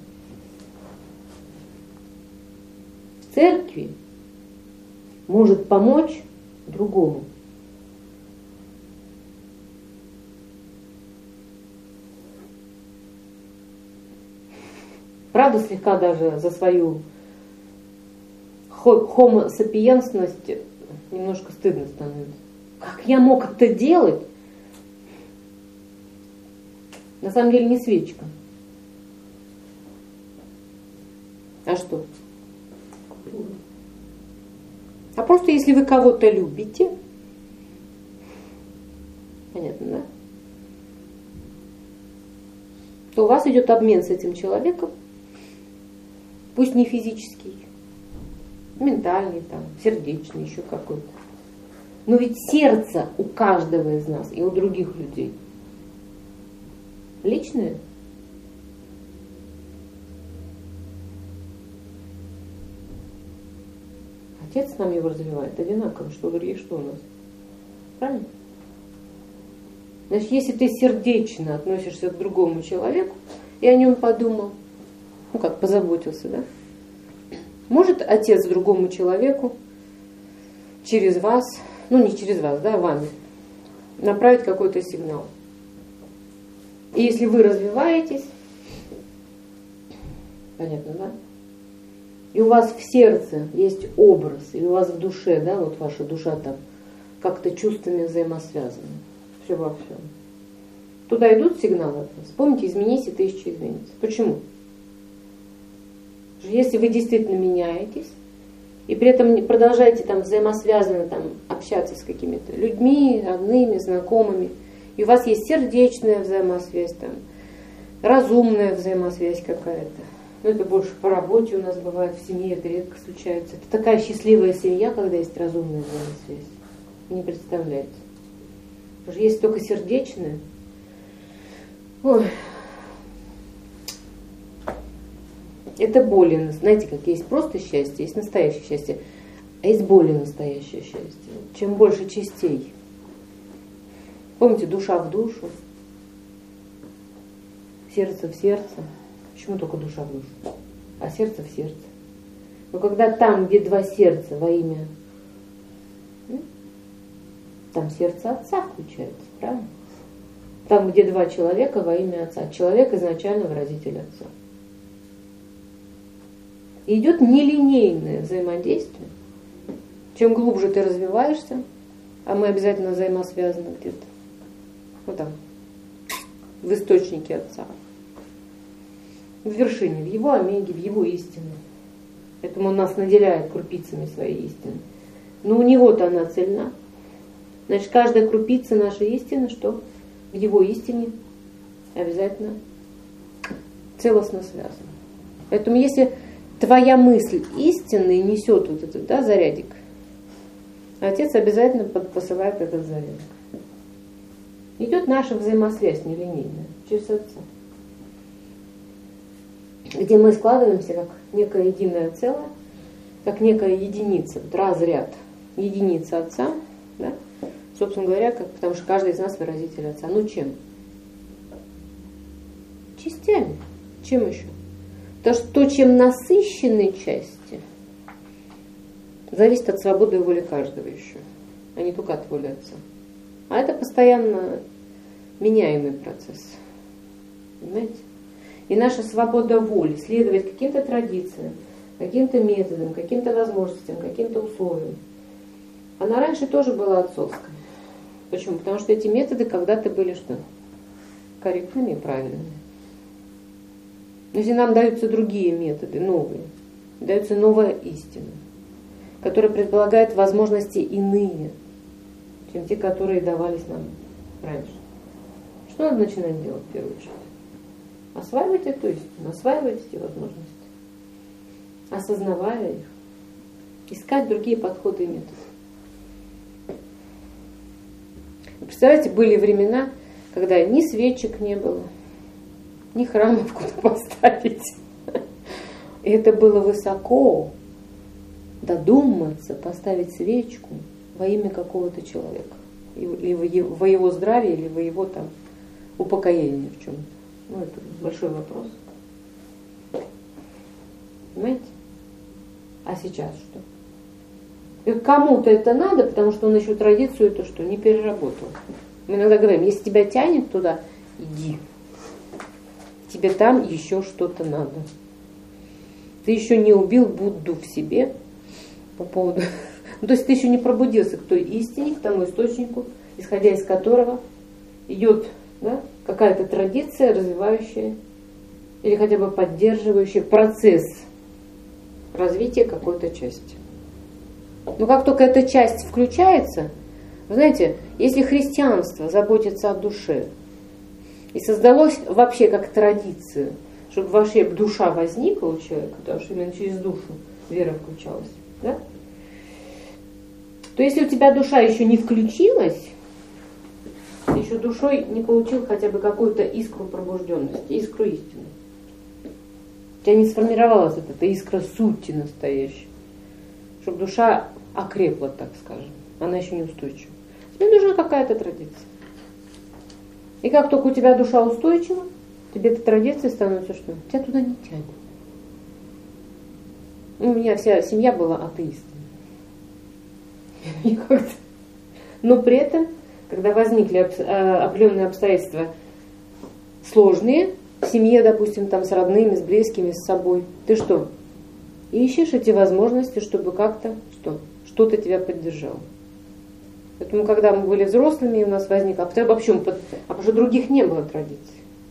Speaker 1: в церкви, может помочь другому? Правда, слегка даже за свою хомо-сапиенсность немножко стыдно становится. Как я мог это делать? На самом деле не свечка. А что? А просто если вы кого-то любите, понятно, да? То у вас идет обмен с этим человеком, пусть не физический, ментальный, там, сердечный, еще какой-то. Но ведь сердце у каждого из нас и у других людей личное. Отец нам его развивает одинаково, что у других, что у нас. Правильно? Значит, если ты сердечно относишься к другому человеку и о нем подумал, ну как, позаботился, да? Может отец другому человеку через вас, ну не через вас, да, вами, направить какой-то сигнал. И если вы развиваетесь, понятно, да? И у вас в сердце есть образ, и у вас в душе, да, вот ваша душа там как-то чувствами взаимосвязана. Все во всем. Туда идут сигналы от вас. Помните, изменись, и тысяча изменится. Почему? Если вы действительно меняетесь, и при этом продолжаете там взаимосвязанно там, общаться с какими-то людьми, родными, знакомыми, и у вас есть сердечная взаимосвязь, там, разумная взаимосвязь какая-то. Ну, это больше по работе у нас бывает, в семье это редко случается. Это такая счастливая семья, когда есть разумная взаимосвязь. Не представляете. Потому что есть только сердечная. Ой. Это более, знаете, как есть просто счастье, есть настоящее счастье, а есть более настоящее счастье. Чем больше частей. Помните, душа в душу, сердце в сердце. Почему только душа в душу? А сердце в сердце. Но когда там, где два сердца во имя, там сердце Отца включается, правильно? Там, где два человека во имя Отца. Человек изначально выразитель Отца. И идет нелинейное взаимодействие. Чем глубже ты развиваешься, а мы обязательно взаимосвязаны где-то, вот там, в источнике Отца, в вершине, в его омеге, в его истине. Поэтому он нас наделяет крупицами своей истины. Но у него-то она цельна. Значит, каждая крупица нашей истины, что в его истине обязательно целостно связана. Поэтому если твоя мысль истинная несет вот этот, да, зарядик, Отец обязательно посылает этот зарядик. Идет наша взаимосвязь нелинейная через Отца, где мы складываемся как некое единое целое, как некая единица, вот разряд, единица Отца, да? Собственно говоря, как, потому что каждый из нас выразитель Отца. Ну чем? Частями. Чем еще? То, что то, чем насыщены части, зависит от свободы и воли каждого еще, а не только от воли Отца. А это постоянно меняемый процесс. Понимаете? И наша свобода воли следовать каким-то традициям, каким-то методам, каким-то возможностям, каким-то условиям, она раньше тоже была отцовской. Почему? Потому что эти методы когда-то были что? Корректными и правильными. Но если нам даются другие методы, новые, дается новая истина, которая предполагает возможности иные, чем те, которые давались нам раньше. Что надо начинать делать в первую очередь? Осваивать эту истину, осваивать эти возможности, осознавая их, искать другие подходы и методы. Представляете, были времена, когда ни свечек не было, ни храмов куда поставить. И это было высоко додуматься поставить свечку во имя какого-то человека. Или во его здравие, или во его там упокоение в чем-то. Ну, это большой вопрос. Понимаете? А сейчас что? И кому-то это надо, потому что он еще традицию то что не переработал. Мы иногда говорим, если тебя тянет туда, иди. Тебе там еще что-то надо. Ты еще не убил Будду в себе по поводу... Ну, то есть ты еще не пробудился к той истине, к тому источнику, исходя из которого идет, да, какая-то традиция, развивающая или хотя бы поддерживающая процесс развития какой-то части. Но как только эта часть включается, вы знаете, если христианство заботится о душе и создалось вообще как традиция, чтобы вообще душа возникла у человека, потому что именно через душу вера включалась, да? То если у тебя душа еще не включилась, ты еще душой не получил хотя бы какую-то искру пробужденности, искру истины. У тебя не сформировалась вот эта искра сути настоящая, чтобы душа окрепла, так скажем. Она еще не устойчива. Тебе нужна какая-то традиция. И как только у тебя душа устойчива, тебе эта традиция становится что? Тебя туда не тянет. У меня вся семья была атеистами. Но при этом, когда возникли определенные обстоятельства сложные, в семье, допустим, там с родными, с близкими, с собой, ты что? Ищешь эти возможности, чтобы как-то что? Что-то тебя поддержало. Поэтому, когда мы были взрослыми, у нас возник, а вообще, а потому что других не было традиций.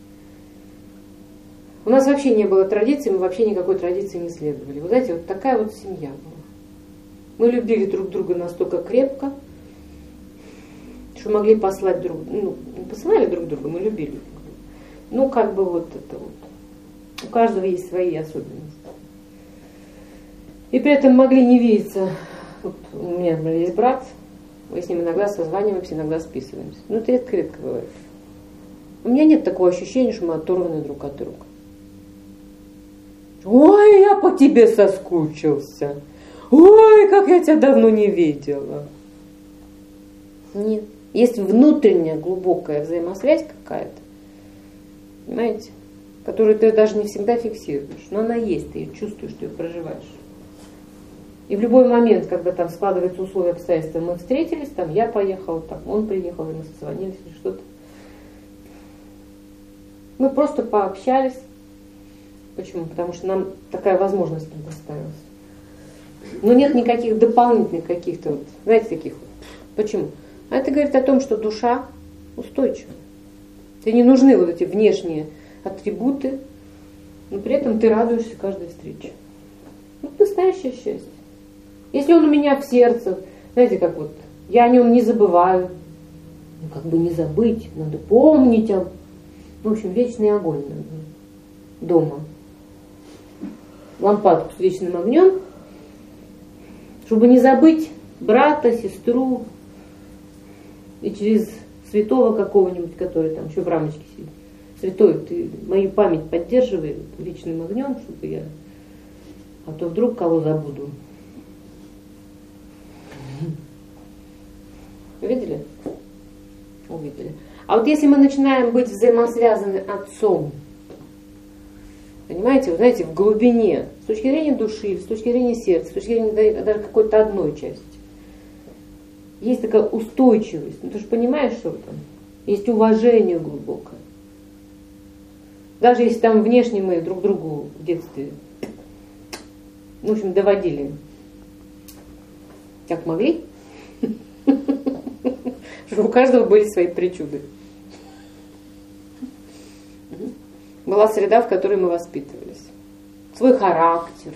Speaker 1: У нас вообще не было традиций, мы вообще никакой традиции не следовали. Вы знаете, вот такая вот семья была. Мы любили друг друга настолько крепко, что могли послать друг друга, ну, не посылали друг друга, мы любили друг друга. Ну, как бы вот это вот. У каждого есть свои особенности. И при этом могли не видеться. Вот у меня, например, есть брат, мы с ним иногда созваниваемся, иногда списываемся. Ну, это редко бывает. У меня нет такого ощущения, что мы оторваны друг от друга. Ой, я по тебе соскучился. Ой, как я тебя давно не видела. Нет. Есть внутренняя глубокая взаимосвязь какая-то, понимаете, которую ты даже не всегда фиксируешь. Но она есть, ты ее чувствуешь, ты ее проживаешь. И в любой момент, когда там складываются условия, обстоятельства, мы встретились, там я поехала, там он приехал, и мы созвонились или что-то. Мы просто пообщались. Почему? Потому что нам такая возможность предоставилась. Но нет никаких дополнительных каких-то, вот, знаете, таких вот. Почему? А это говорит о том, что душа устойчива. Тебе не нужны вот эти внешние атрибуты, но при этом ты радуешься каждой встрече. Вот настоящее счастье. Если он у меня в сердце, знаете, как вот, я о нем не забываю. Ну, как бы не забыть, надо помнить. О... В общем, вечный огонь надо дома. Лампадку с вечным огнем, чтобы не забыть брата, сестру, и через святого какого-нибудь, который там еще в рамочке сидит. Святой, ты мою память поддерживай вечным огнем, чтобы я... А то вдруг кого забуду. Видели? Увидели. А вот если мы начинаем быть взаимосвязаны отцом, понимаете, вы знаете, в глубине, с точки зрения души, с точки зрения сердца, с точки зрения даже какой-то одной части, есть такая устойчивость. Ну ты же понимаешь, что там есть уважение глубокое. Даже если там внешне мы друг другу в детстве, в общем, доводили, как могли, что у каждого были свои причуды. Была среда, в которой мы воспитывались. Свой характер.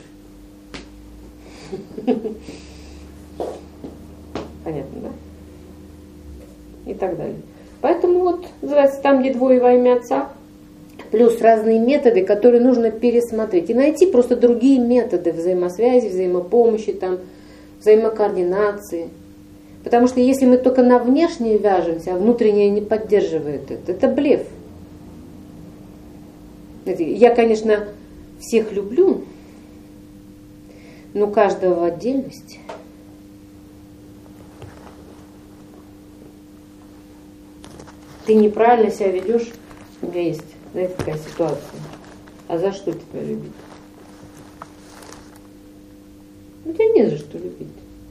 Speaker 1: Понятно, да? И так далее. Поэтому вот, называется, там, где двое во имя Отца, плюс разные методы, которые нужно пересмотреть. И найти просто другие методы взаимосвязи, взаимопомощи, там, взаимокоординации. Потому что если мы только на внешнее вяжемся, а внутреннее не поддерживает это, это блеф. Я, конечно, всех люблю, но каждого в отдельности. Ты неправильно себя ведешь, у меня есть, знаете, такая ситуация. А за что тебя любить? Ну, тебя не за что любить.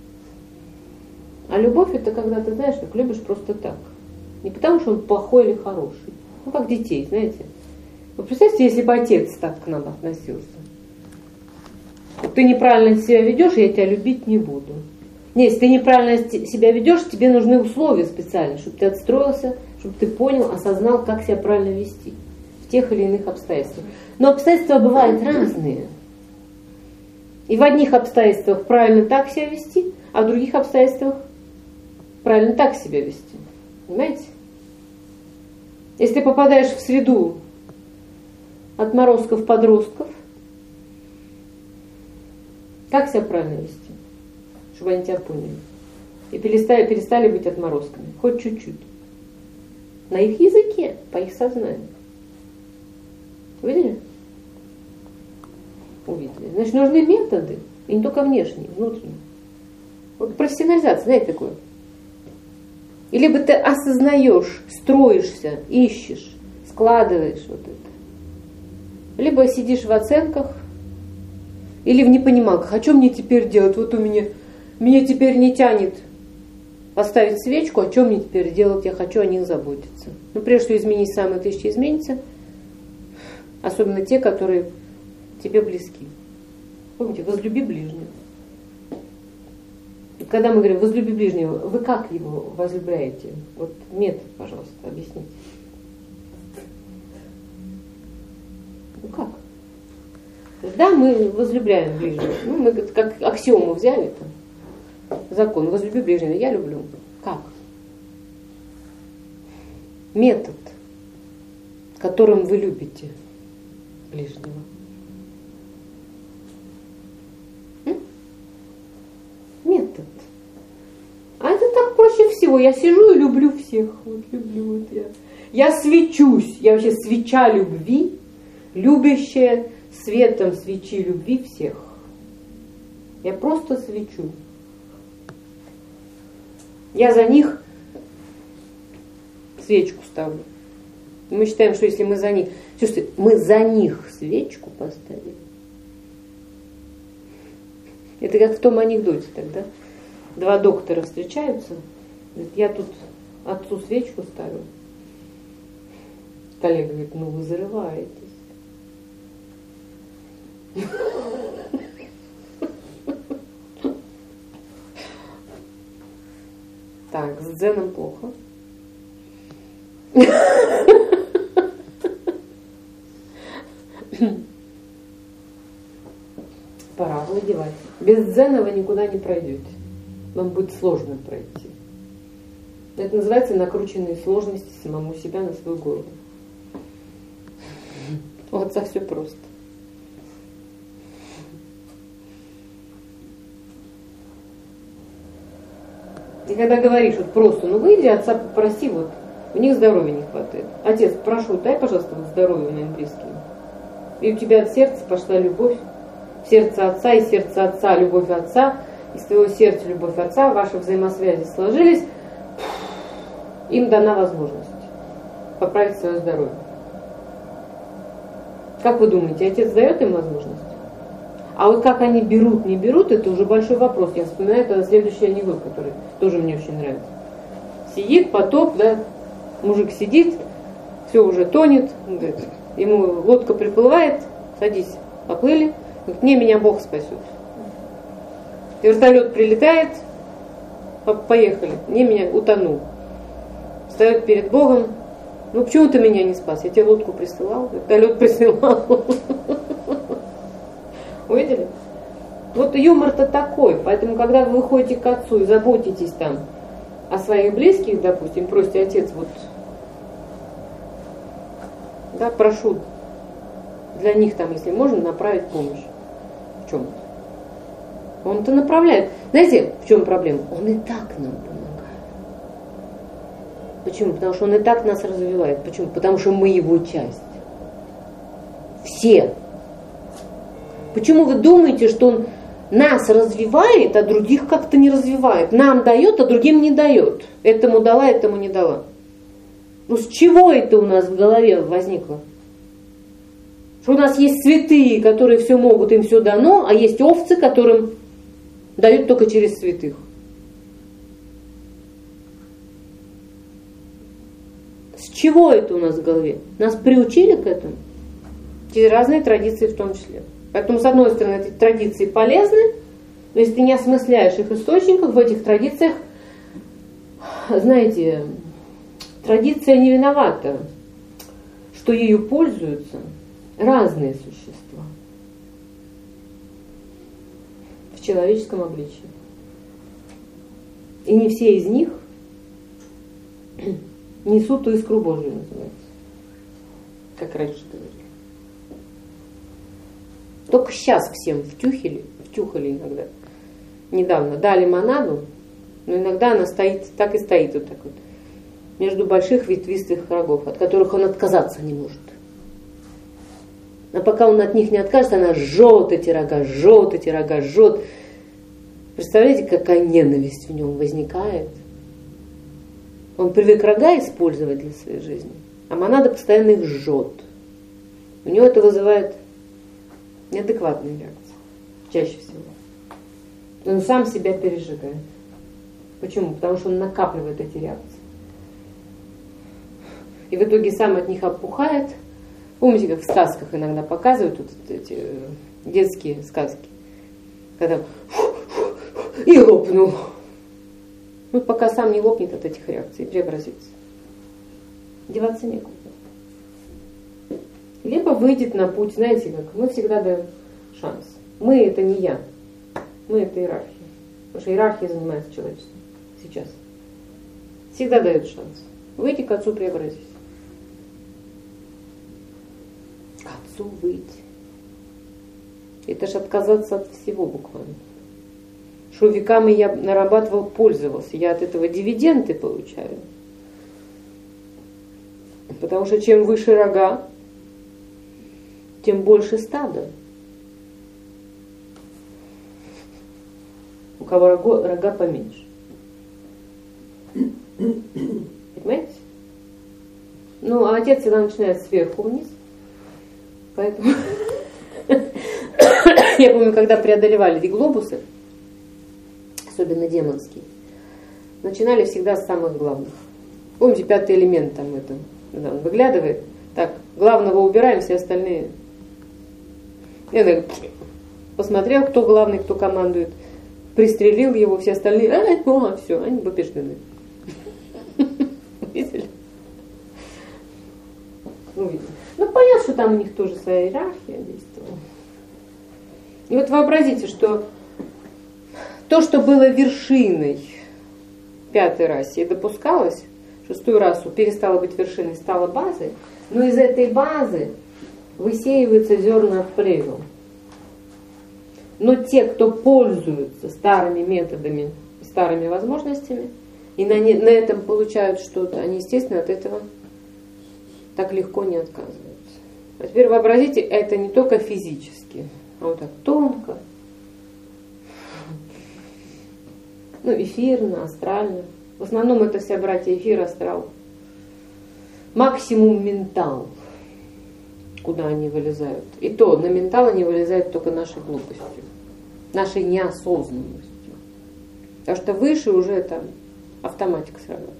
Speaker 1: А любовь это когда ты, знаешь, как любишь просто так. Не потому, что он плохой или хороший. Ну, как детей, знаете. Вы представьте, если бы отец так к нам относился. Вот ты неправильно себя ведешь, я тебя любить не буду. Нет, если ты неправильно себя ведешь, тебе нужны условия специальные, чтобы ты отстроился, чтобы ты понял, осознал, как себя правильно вести в тех или иных обстоятельствах. Но обстоятельства бывают разные. И в одних обстоятельствах правильно так себя вести, а в других обстоятельствах правильно так себя вести. Понимаете? Если ты попадаешь в среду отморозков-подростков, как себя правильно вести? Чтобы они тебя поняли. И перестали, перестали быть отморозками. Хоть чуть-чуть. На их языке, по их сознанию. Увидели? Увидели. Значит, нужны методы. И не только внешние, внутренние. Вот профессионализация, знаете, такое. И либо ты осознаешь, строишься, ищешь, складываешь вот это. Либо сидишь в оценках, или в непониманках. А что мне теперь делать? Вот у меня, меня теперь не тянет поставить свечку, о чем мне теперь делать, я хочу о них заботиться. Но прежде всего изменить самые тысячи изменится, особенно те, которые тебе близки. Помните, возлюби ближнего. И когда мы говорим возлюби ближнего, вы как его возлюбляете? Вот метод, пожалуйста, объясните. Ну как? Да, мы возлюбляем ближнего. Ну, мы как аксиому взяли это. Закон. Возлюби ближнего. Я люблю. Как? Метод, которым вы любите ближнего. М? Метод. А это так проще всего. Я сижу и люблю всех. Вот люблю вот я. Я свечусь. Я вообще свеча любви, любящая светом свечи любви всех. Я просто свечу. Я за них свечку ставлю. И мы считаем, что если мы за них... Слушайте, мы за них свечку поставили. Это как в том анекдоте тогда. Два доктора встречаются. Говорит, я тут отцу свечку ставлю. Коллега говорит, ну вы зарываетесь. Так, с дзеном плохо. Пора выдевать. Без дзена вы никуда не пройдете. Вам будет сложно пройти. Это называется накрученные сложности самому себя на свою голову. У отца все просто. И когда говоришь вот просто, ну выйди, отца попроси, вот у них здоровья не хватает. Отец, прошу, дай, пожалуйста, вот здоровье моим близким. И у тебя от сердца пошла любовь, сердце отца и сердце отца, любовь отца, из твоего сердца любовь отца, ваши взаимосвязи сложились, им дана возможность поправить свое здоровье. Как вы думаете, отец дает им возможность? А вот как они берут, не берут, это уже большой вопрос. Я вспоминаю, это следующий анекдот, который тоже мне очень нравится. Сидит потоп, да, мужик сидит, все уже тонет, говорит, ему лодка приплывает, садись, поплыли, говорит, не, меня Бог спасет. Вертолет прилетает, поехали, не, меня утонул. Встает перед Богом, ну почему ты меня не спас? Я тебе лодку присылал, вертолет присылал. Увидели? Вот юмор-то такой, поэтому когда вы выходите к отцу и заботитесь там о своих близких, допустим, просите, отец, вот, да, прошу для них там, если можно, направить помощь в чем-то. Он-то направляет. Знаете, в чем проблема? Он и так нам помогает. Почему? Потому что он и так нас развивает. Почему? Потому что мы его часть. Все. Почему вы думаете, что он нас развивает, а других как-то не развивает? Нам дает, а другим не дает. Этому дала, этому не дала. Ну с чего это у нас в голове возникло? Что у нас есть святые, которые все могут, им все дано, а есть овцы, которым дают только через святых. С чего это у нас в голове? Нас приучили к этому? Через разные традиции в том числе. Поэтому, с одной стороны, эти традиции полезны, но если ты не осмысляешь их источников, в этих традициях, знаете, традиция не виновата, что ею пользуются разные существа в человеческом обличии. И не все из них несут искру Божию, называется, как раньше говорили. Только сейчас всем втюхили, втюхали иногда. Недавно дали монаду, но иногда она стоит, так и стоит вот так вот, между больших ветвистых рогов, от которых он отказаться не может. А пока он от них не откажется, она жжет эти рога, жжет эти рога, жжет. Представляете, какая ненависть в нем возникает? Он привык рога использовать для своей жизни, а монада постоянно их жжет. У него это вызывает неадекватные реакции, чаще всего. Он сам себя пережигает. Почему? Потому что он накапливает эти реакции. И в итоге сам от них опухает. Помните, как в сказках иногда показывают вот эти детские сказки, когда и лопнул. Ну, пока сам не лопнет от этих реакций, преобразится. Деваться некуда. Либо выйдет на путь, знаете, как мы всегда даем шанс. Мы это не я, мы это иерархия. Потому что иерархия занимается человечеством сейчас. Всегда дает шанс. Выйти к Отцу, преобразись. К Отцу выйти. Это ж отказаться от всего буквально. Что веками я нарабатывал, пользовался. Я от этого дивиденды получаю. Потому что чем выше рога, тем больше стада. У кого рога, рога поменьше. Понимаете? Ну, а отец всегда начинает сверху вниз. Поэтому я помню, когда преодолевали эти глобусы, особенно демонские, начинали всегда с самых главных. Помните, пятый элемент там это, он выглядывает. Так, главного убираем, все остальные. Я так посмотрел, кто главный, кто командует, пристрелил его, все остальные, а, ну, все, они побеждены. Видели? Увидели. Ну, понятно, что там у них тоже своя иерархия действовала. И вот вообразите, что то, что было вершиной пятой расе и допускалось, шестую расу перестала быть вершиной, стала базой, но из этой базы высеиваются зерна от плевел. Но те, кто пользуются старыми методами, старыми возможностями, и на, не, на этом получают что-то, они, естественно, от этого так легко не отказываются. А теперь вообразите, это не только физически, а вот так тонко, ну, эфирно, астрально. В основном это все братья эфир, астрал. Максимум ментал, куда они вылезают. И то на ментал они вылезают только нашей глупостью, нашей неосознанностью. Потому что выше уже там автоматика срабатывает.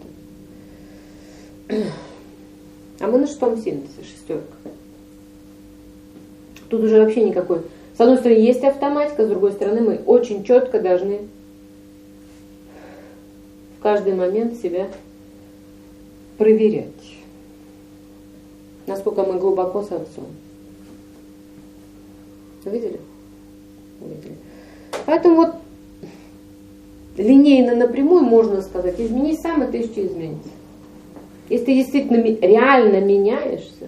Speaker 1: А мы на шестом синтезе, шестерка. Тут уже вообще никакой. С одной стороны есть автоматика, с другой стороны мы очень четко должны в каждый момент себя проверять, насколько мы глубоко с Отцом. Видели? Видели. Поэтому вот линейно напрямую можно сказать, изменись сам, и тысяча изменится. Если ты действительно реально меняешься,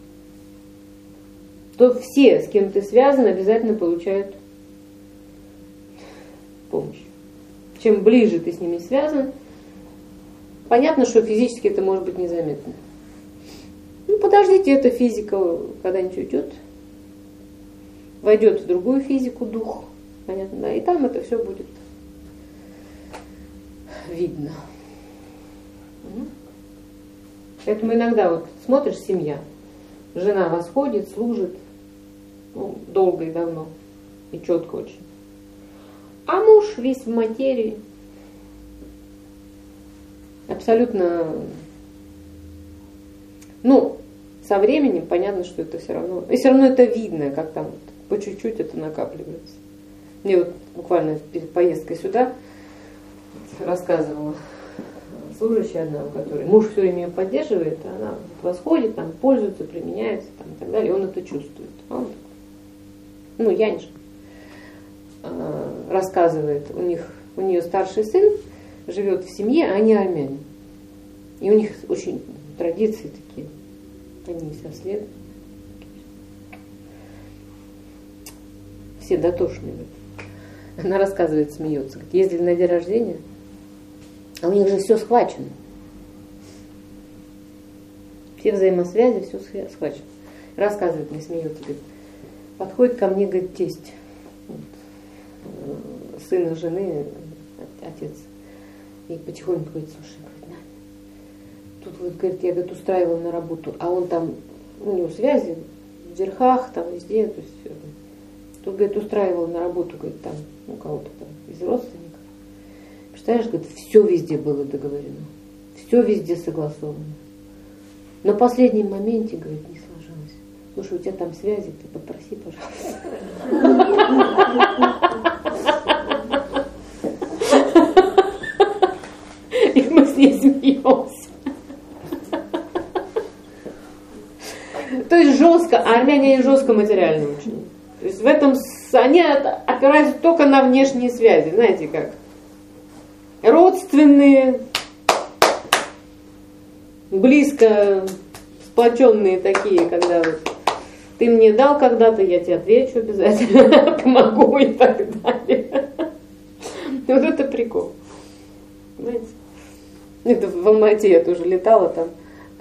Speaker 1: то все, с кем ты связан, обязательно получают помощь. Чем ближе ты с ними связан, понятно, что физически это может быть незаметно. Ну, подождите, эта физика когда-нибудь уйдет, войдет в другую физику дух, понятно, да, и там это все будет видно. Поэтому иногда вот смотришь, семья, жена восходит, служит, ну, долго и давно, и четко очень. А муж весь в материи, абсолютно, ну, со временем понятно, что это все равно, и все равно это видно, как там вот, по чуть-чуть это накапливается. Мне вот буквально перед поездкой сюда рассказывала служащая одна, у которой муж все время ее поддерживает, а она восходит, там, пользуется, применяется там, и так далее, и он это чувствует. А он такой, ну, Янь же, рассказывает, у них, у нее старший сын живет в семье, а они армяне. И у них очень традиции такие, они со след. Все дотошные. Она рассказывает, смеется, говорит, ездили на день рождения, а у них же все схвачено. Все взаимосвязи, все схвачено. Рассказывает, мне смеется, говорит, подходит ко мне, говорит, тесть, вот, сына жены, отец, и потихоньку говорит, слушай, говорит, Надя, тут вот, говорит, я, говорит, устраивала на работу, а он там, у него связи в верхах, там везде, то есть, тут, говорит, устраивала на работу, говорит, там, у кого-то там из родственников. Представляешь, говорит, все везде было договорено, все везде согласовано. На последнем моменте, говорит, не сложилось. Слушай, у тебя там связи, ты попроси, пожалуйста. И мы с ней смеемся. То есть жестко, а армяне они жестко материально очень. То есть в этом они опираются только на внешние связи, знаете как? Родственные, близко сплоченные такие, когда вот ты мне дал когда-то, я тебе отвечу обязательно, помогу и так далее. Вот это прикол. Знаете? Это в Алмате я тоже летала там.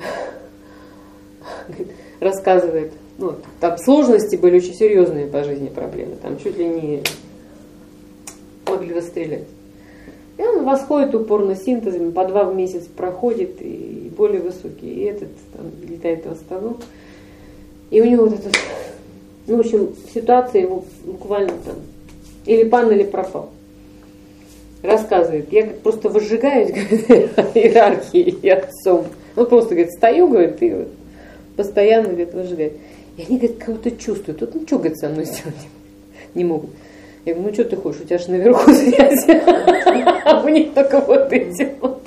Speaker 1: Рассказывает, ну, там сложности были очень серьезные по жизни проблемы, там чуть ли не могли расстрелять. И он восходит упорно синтезами, по два в месяц проходит, и более высокий, и этот там летает в Астану. И у него вот этот, ну, в общем, ситуация его буквально там, или пан, или пропал. Рассказывает, я говорит, просто выжигаюсь, говорит, иерархией отцом. Ну, просто, говорит, стою, говорит, и вот постоянно, говорит, выжигает. И они, говорит, кого-то чувствуют. Тут, ну, что, говорит, со мной сделать не могут. Я говорю, ну, что ты хочешь, у тебя же наверху связи. А у них только вот эти вот.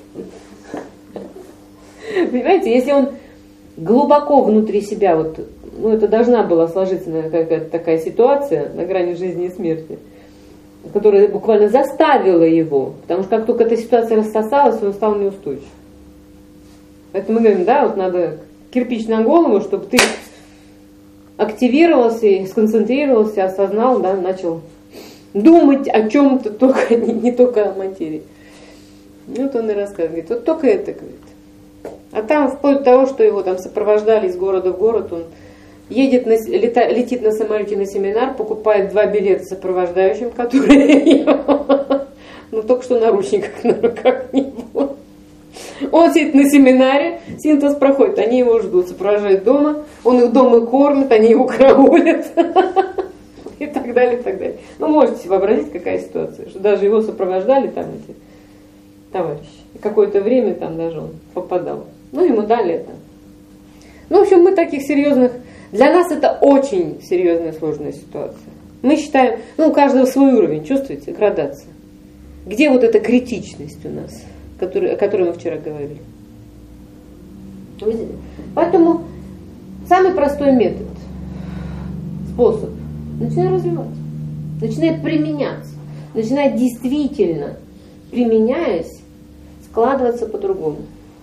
Speaker 1: Понимаете, если он глубоко внутри себя, вот, ну, это должна была сложиться какая-то такая ситуация на грани жизни и смерти, которая буквально заставила его, потому что как только эта ситуация рассосалась, он стал неустойчив. Поэтому мы говорим, да, вот надо кирпич на голову, чтобы ты активировался и сконцентрировался, осознал, да, начал думать о чем-то, только, не, не только о материи. Вот он и рассказывает, говорит, вот только это, говорит. А там вплоть до того, что его там сопровождали из города в город, он едет на, лета, летит на самолете на семинар, покупает два билета сопровождающим, которые его, ну только что наручниках на руках не было. Он сидит на семинаре, синтез проходит, они его ждут, сопровождают дома, он их дома кормит, они его караулят. И так далее, и так далее. Ну, можете себе вообразить, какая ситуация, что даже его сопровождали там эти товарищи. И какое-то время там даже он попадал. Ну, ему дали это. Ну, в общем, мы таких серьезных... Для нас это очень серьезная, сложная ситуация. Мы считаем, ну, у каждого свой уровень, чувствуете, градация. Где вот эта критичность у нас, который, о которой мы вчера говорили? Видите? Поэтому самый простой метод, способ, начинает развиваться, начинает применяться, начинает действительно, применяясь, складываться по-другому.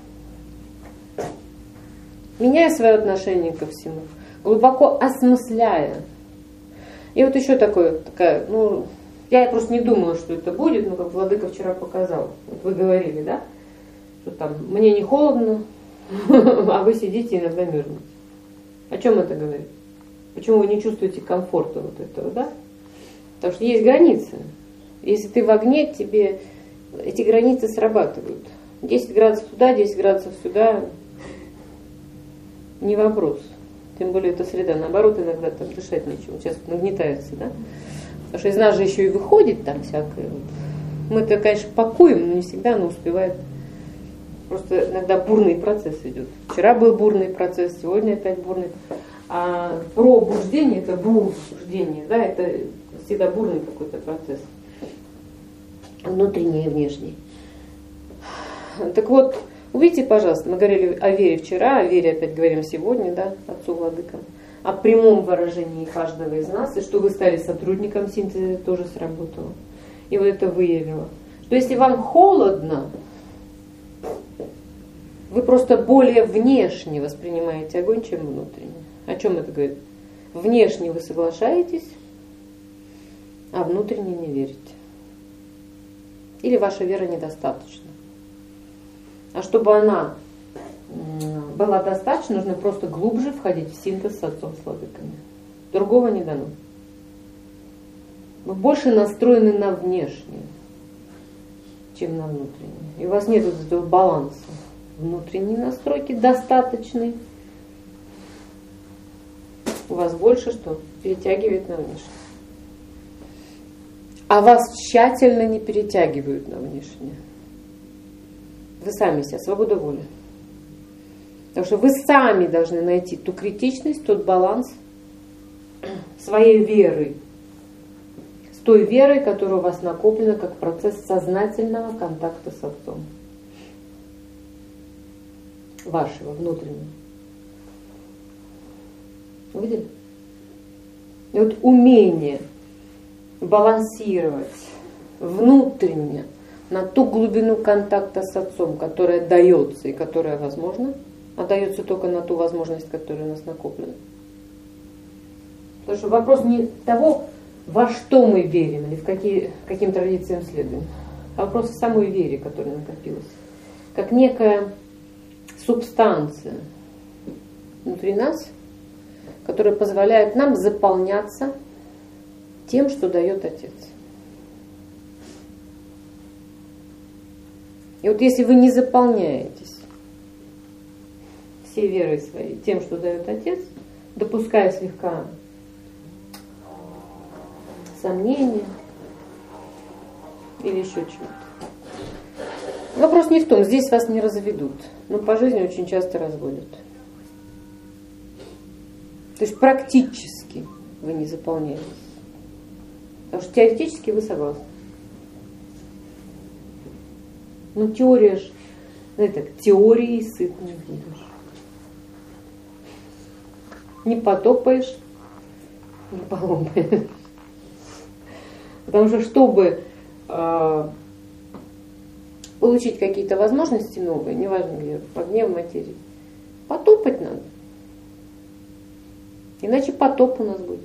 Speaker 1: Меняя свое отношение ко всему, глубоко осмысляя. И вот еще такое, такая, ну, я просто не думала, что это будет, но как Владыка вчера показал. Вот вы говорили, да, что там мне не холодно, а вы сидите иногда мерзнете. О чем это говорит? Почему вы не чувствуете комфорта вот этого, да? Потому что есть границы. Если ты в огне, тебе эти границы срабатывают. десять градусов туда, десять градусов сюда. Не вопрос. Тем более это среда. Наоборот, иногда там дышать нечего. Сейчас нагнетается, да? Потому что из нас же еще и выходит там всякое. Мы-то, конечно, пакуем, но не всегда оно успевает. Просто иногда бурный процесс идет. Вчера был бурный процесс, сегодня опять бурный. А пробуждение, это бурждение, да, это всегда бурный какой-то процесс. Внутренний и внешний. Так вот, увидите, пожалуйста, мы говорили о вере вчера, о вере опять говорим сегодня, да, отцу Владыкам, о прямом выражении каждого из нас, и что вы стали сотрудником синтеза, тоже сработало. И вот это выявило, что если вам холодно, вы просто более внешне воспринимаете огонь, чем внутренне. О чем это говорит? Внешне вы соглашаетесь, а внутренне не верите. Или ваша вера недостаточна. А чтобы она была достаточно, нужно просто глубже входить в синтез с отцом с Владыками. Другого не дано. Вы больше настроены на внешнее, чем на внутреннее. И у вас нет вот этого баланса. Внутренней настройки достаточной. У вас больше что? Перетягивает на внешнее. а вас тщательно не перетягивают на внешнее. Вы сами себя, свобода воли. Потому что вы сами должны найти ту критичность, тот баланс своей веры. С той верой, которая у вас накоплена как процесс сознательного контакта с Отцом. Вашего, внутреннего. Видели? И вот умение балансировать внутренне на ту глубину контакта с Отцом, которая дается и которая возможна, а дается только на ту возможность, которая у нас накоплена. Потому что вопрос не того, во что мы верим или в какие, каким традициям следуем, а вопрос в самой вере, которая накопилась. Как некая субстанция внутри нас, которая позволяет нам заполняться тем, что дает Отец. И вот если вы не заполняетесь всей верой своей тем, что дает Отец, допуская слегка сомнения или еще чего-то. Вопрос не в том, здесь вас не разведут, но по жизни очень часто разводят. То есть практически вы не заполняетесь. Потому что теоретически вы согласны. Ну, теория же, знаете, так, теорией сыт не будешь. Не потопаешь, не поломаешь. Потому что, чтобы э, получить какие-то возможности новые, неважно где, в огне, в материи, потопать надо. Иначе потоп у нас будет.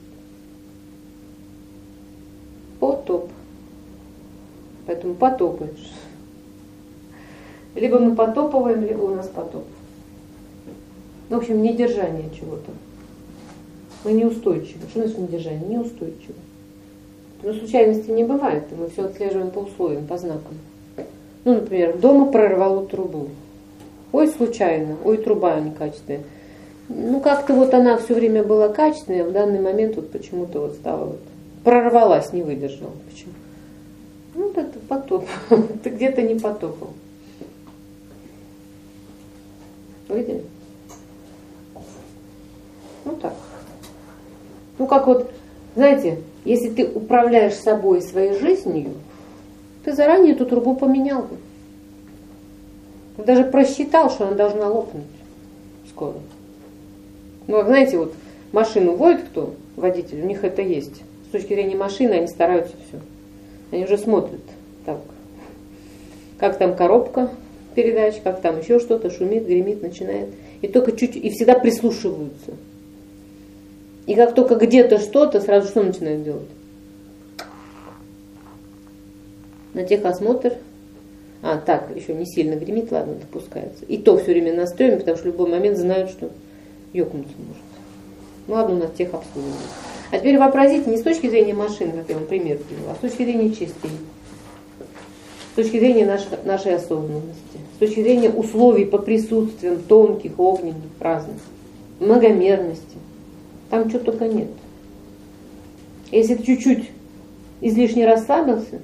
Speaker 1: Потоп. Поэтому потопаешь. Либо мы потопываем, либо у нас потоп. В общем, недержание чего-то. Мы неустойчивы. Что значит недержание? Неустойчивы. Но случайности не бывает. Мы все отслеживаем по условиям, по знакам. Ну, например, дома прорвало трубу. Ой, случайно. Ой, труба некачественная. Ну, как-то вот она все время была качественная, а в данный момент вот почему-то вот стала вот прорвалась, не выдержала. Почему? Ну, вот это потоп. Ты где-то не потопал. Видели? Ну так. Ну как вот, знаете, если ты управляешь собой и своей жизнью, ты заранее эту трубу поменял бы. Ты даже просчитал, что она должна лопнуть скоро. Ну, как знаете, вот машину водит кто? Водитель, у них это есть. С точки зрения машины они стараются все. Они уже смотрят, так, как там коробка передач, как там еще что-то шумит, гремит, начинает. И только чуть, и всегда прислушиваются. И как только где-то что-то, сразу что начинают делать? На техосмотр. А, так, еще не сильно гремит, ладно, допускается. И то все время настроим, потому что в любой момент знают, что ёкнуться может. Ну ладно, у нас техобслуживание. А теперь вообразите не с точки зрения машин, как я вам пример привела, а с точки зрения частей. С точки зрения нашей, нашей осознанности. С точки зрения условий по присутствиям тонких, огненных, разных. Многомерности. Там чего только нет. Если ты чуть-чуть излишне расслабился,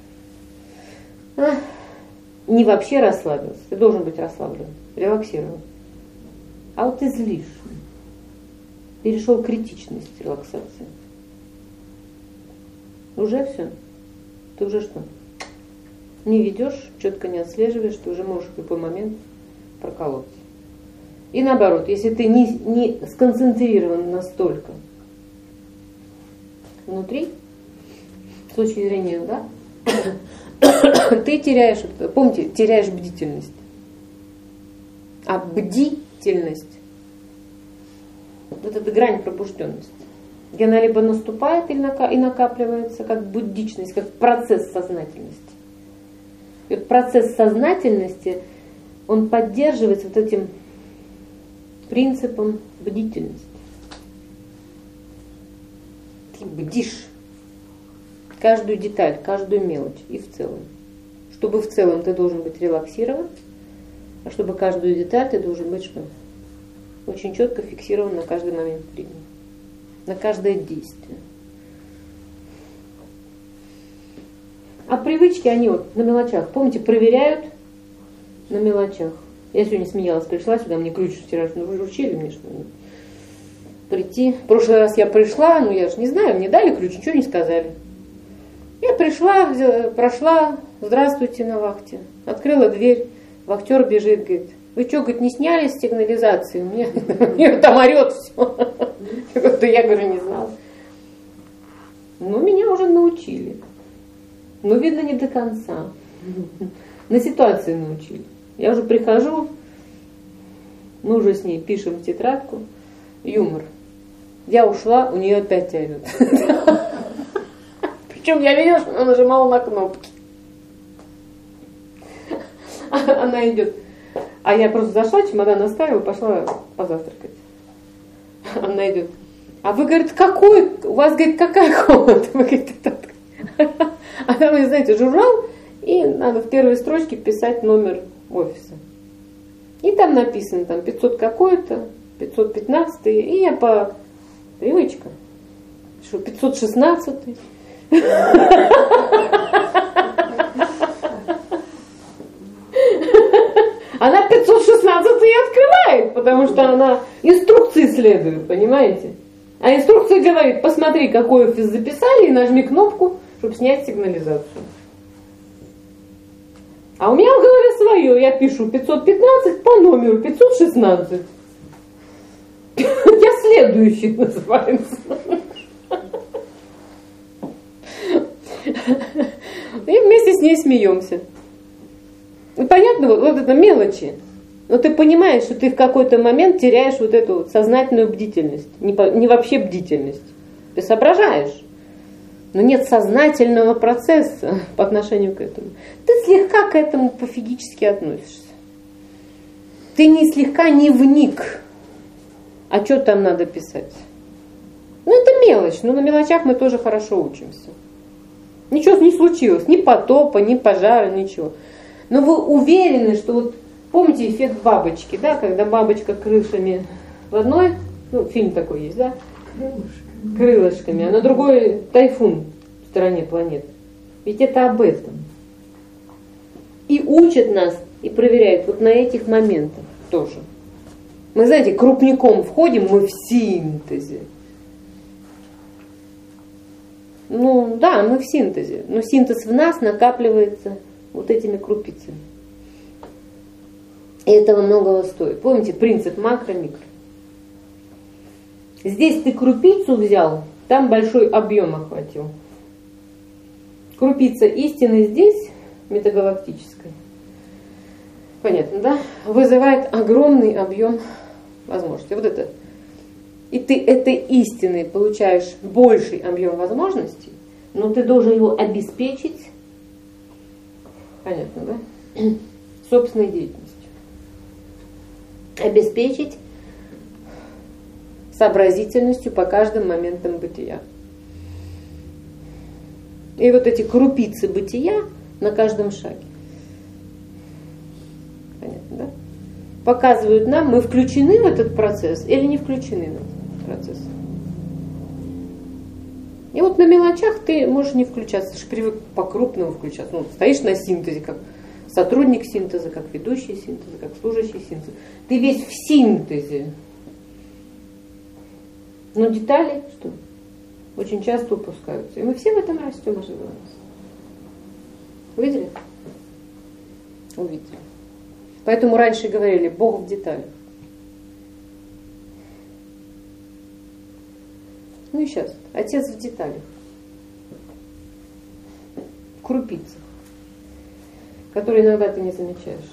Speaker 1: а, не вообще расслабился, ты должен быть расслаблен, релаксирован. А вот излишне. Перешел критичность релаксации. Уже все. Ты уже что? Не ведешь, четко не отслеживаешь, ты уже можешь в любой момент проколоться. И наоборот, если ты не, не сконцентрирован настолько внутри, с точки зрения, да, ты теряешь, помните, теряешь бдительность. А бдительность, вот эта грань пробужденности, где она либо наступает и накапливается, как буддичность, как процесс сознательности. И вот процесс сознательности, он поддерживается вот этим принципом бдительности. Ты бдишь каждую деталь, каждую мелочь и в целом. Чтобы в целом ты должен быть релаксирован, а чтобы каждую деталь ты должен быть что? Очень четко фиксирован на каждый момент времени, на каждое действие. А привычки, они вот на мелочах, помните, проверяют на мелочах. Я сегодня смеялась, пришла сюда, мне ключ вчера вручили, мне что прийти. В прошлый раз я пришла, ну я же не знаю, мне дали ключ, ничего не сказали. Я пришла, прошла, здравствуйте, на вахте. Открыла дверь, вахтер бежит, говорит, вы что, говорит, не сняли с сигнализации? У меня, у меня там орет все. Я говорю, не знала. Ну, меня уже научили. Но, видно, не до конца. На ситуации научили. Я уже прихожу, мы уже с ней пишем в тетрадку. Юмор. Я ушла, у нее опять орет. Причем я видела, что она нажимала на кнопки. Она идет. А я просто зашла, чемодан оставила, пошла позавтракать. Она идет. А вы, говорит, какой? У вас, говорит, какая комната? Вы, говорит, а там, вы знаете, журнал, и надо в первой строчке писать номер офиса. И там написано, там пятьсот какой-то, пятьсот пятнадцатый, и я по привычка, что пятьсот шестнадцатый. Она пятьсот шестнадцатый и открывает, потому что она инструкции следует, понимаете? А инструкция говорит, посмотри, какой офис записали, и нажми кнопку, чтобы снять сигнализацию. А у меня в голове свое, я пишу пятьсот пятнадцать по номеру пятьсот шестнадцать. Я следующий называется. И вместе с ней смеемся. И понятно, вот, вот это мелочи. Но ты понимаешь, что ты в какой-то момент теряешь вот эту вот сознательную бдительность. Не, по, не вообще бдительность. Ты соображаешь. Но нет сознательного процесса по отношению к этому. Ты слегка к этому пофигически относишься. Ты не слегка не вник. А что там надо писать? Ну это мелочь. Но на мелочах мы тоже хорошо учимся. Ничего не случилось. Ни потопа, ни пожара, ничего. Но вы уверены, что вот помните эффект бабочки, да, когда бабочка крылышками в одной, ну, фильм такой есть, да? Крылышками. Крылышками, а на другой тайфун в стороне планеты. Ведь это об этом. И учат нас, и проверяют вот на этих моментах тоже. Мы, знаете, крупником входим, мы в синтезе. Ну, да, мы в синтезе. Но синтез в нас накапливается вот этими крупицами. И этого многого стоит. Помните принцип макро-микро? Здесь ты крупицу взял, там большой объем охватил. Крупица истины здесь, метагалактической, понятно, да? Вызывает огромный объем возможностей. Вот это. И ты этой истиной получаешь больший объем возможностей, но ты должен его обеспечить, понятно, да? Собственной деятельностью. Обеспечить сообразительностью по каждым моментам бытия. И вот эти крупицы бытия на каждом шаге. Понятно, да? Показывают нам, мы включены в этот процесс или не включены в этот процесс. И вот на мелочах ты можешь не включаться, ты же привык по-крупному включаться. Ну, стоишь на синтезе, как сотрудник синтеза, как ведущий синтеза, как служащий синтеза. Ты весь в синтезе. Но детали, что очень часто упускаются. И мы все в этом растем и развиваемся. Увидели? Увидели. Поэтому раньше говорили, Бог в деталях. Ну и сейчас. Отец в деталях. В крупицах, которые иногда ты не замечаешь.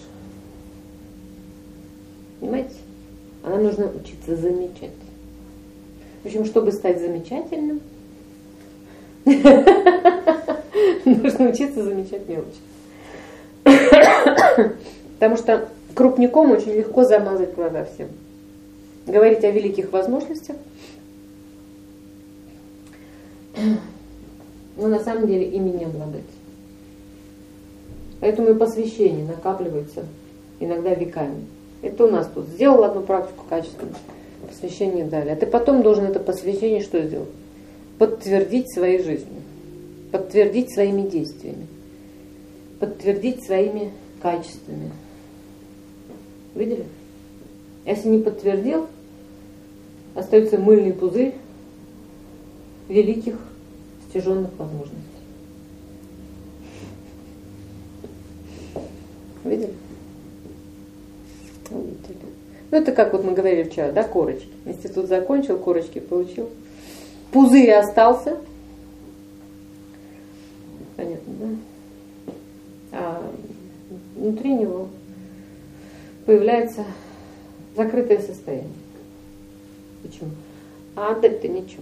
Speaker 1: Понимаете? А нам нужно учиться замечать. В общем, чтобы стать замечательным, нужно учиться замечать мелочи. Потому что крупником очень легко замазать глаза всем. Говорить о великих возможностях, но на самом деле ими не обладать. Поэтому и посвящение накапливается иногда веками. Это у нас тут сделал одну практику качественно, посвящение дали. А ты потом должен это посвящение что сделать? Подтвердить своей жизнью, подтвердить своими действиями. подтвердить своими качествами. Видели? Если не подтвердил, остается мыльный пузырь великих стяженных возможностей. Видели? Видели. Ну, это как вот мы говорили вчера, да, корочки. Институт закончил, корочки получил. Пузырь остался. Понятно, да? А внутри него появляется закрытое состояние. Почему? А отдать-то нечего.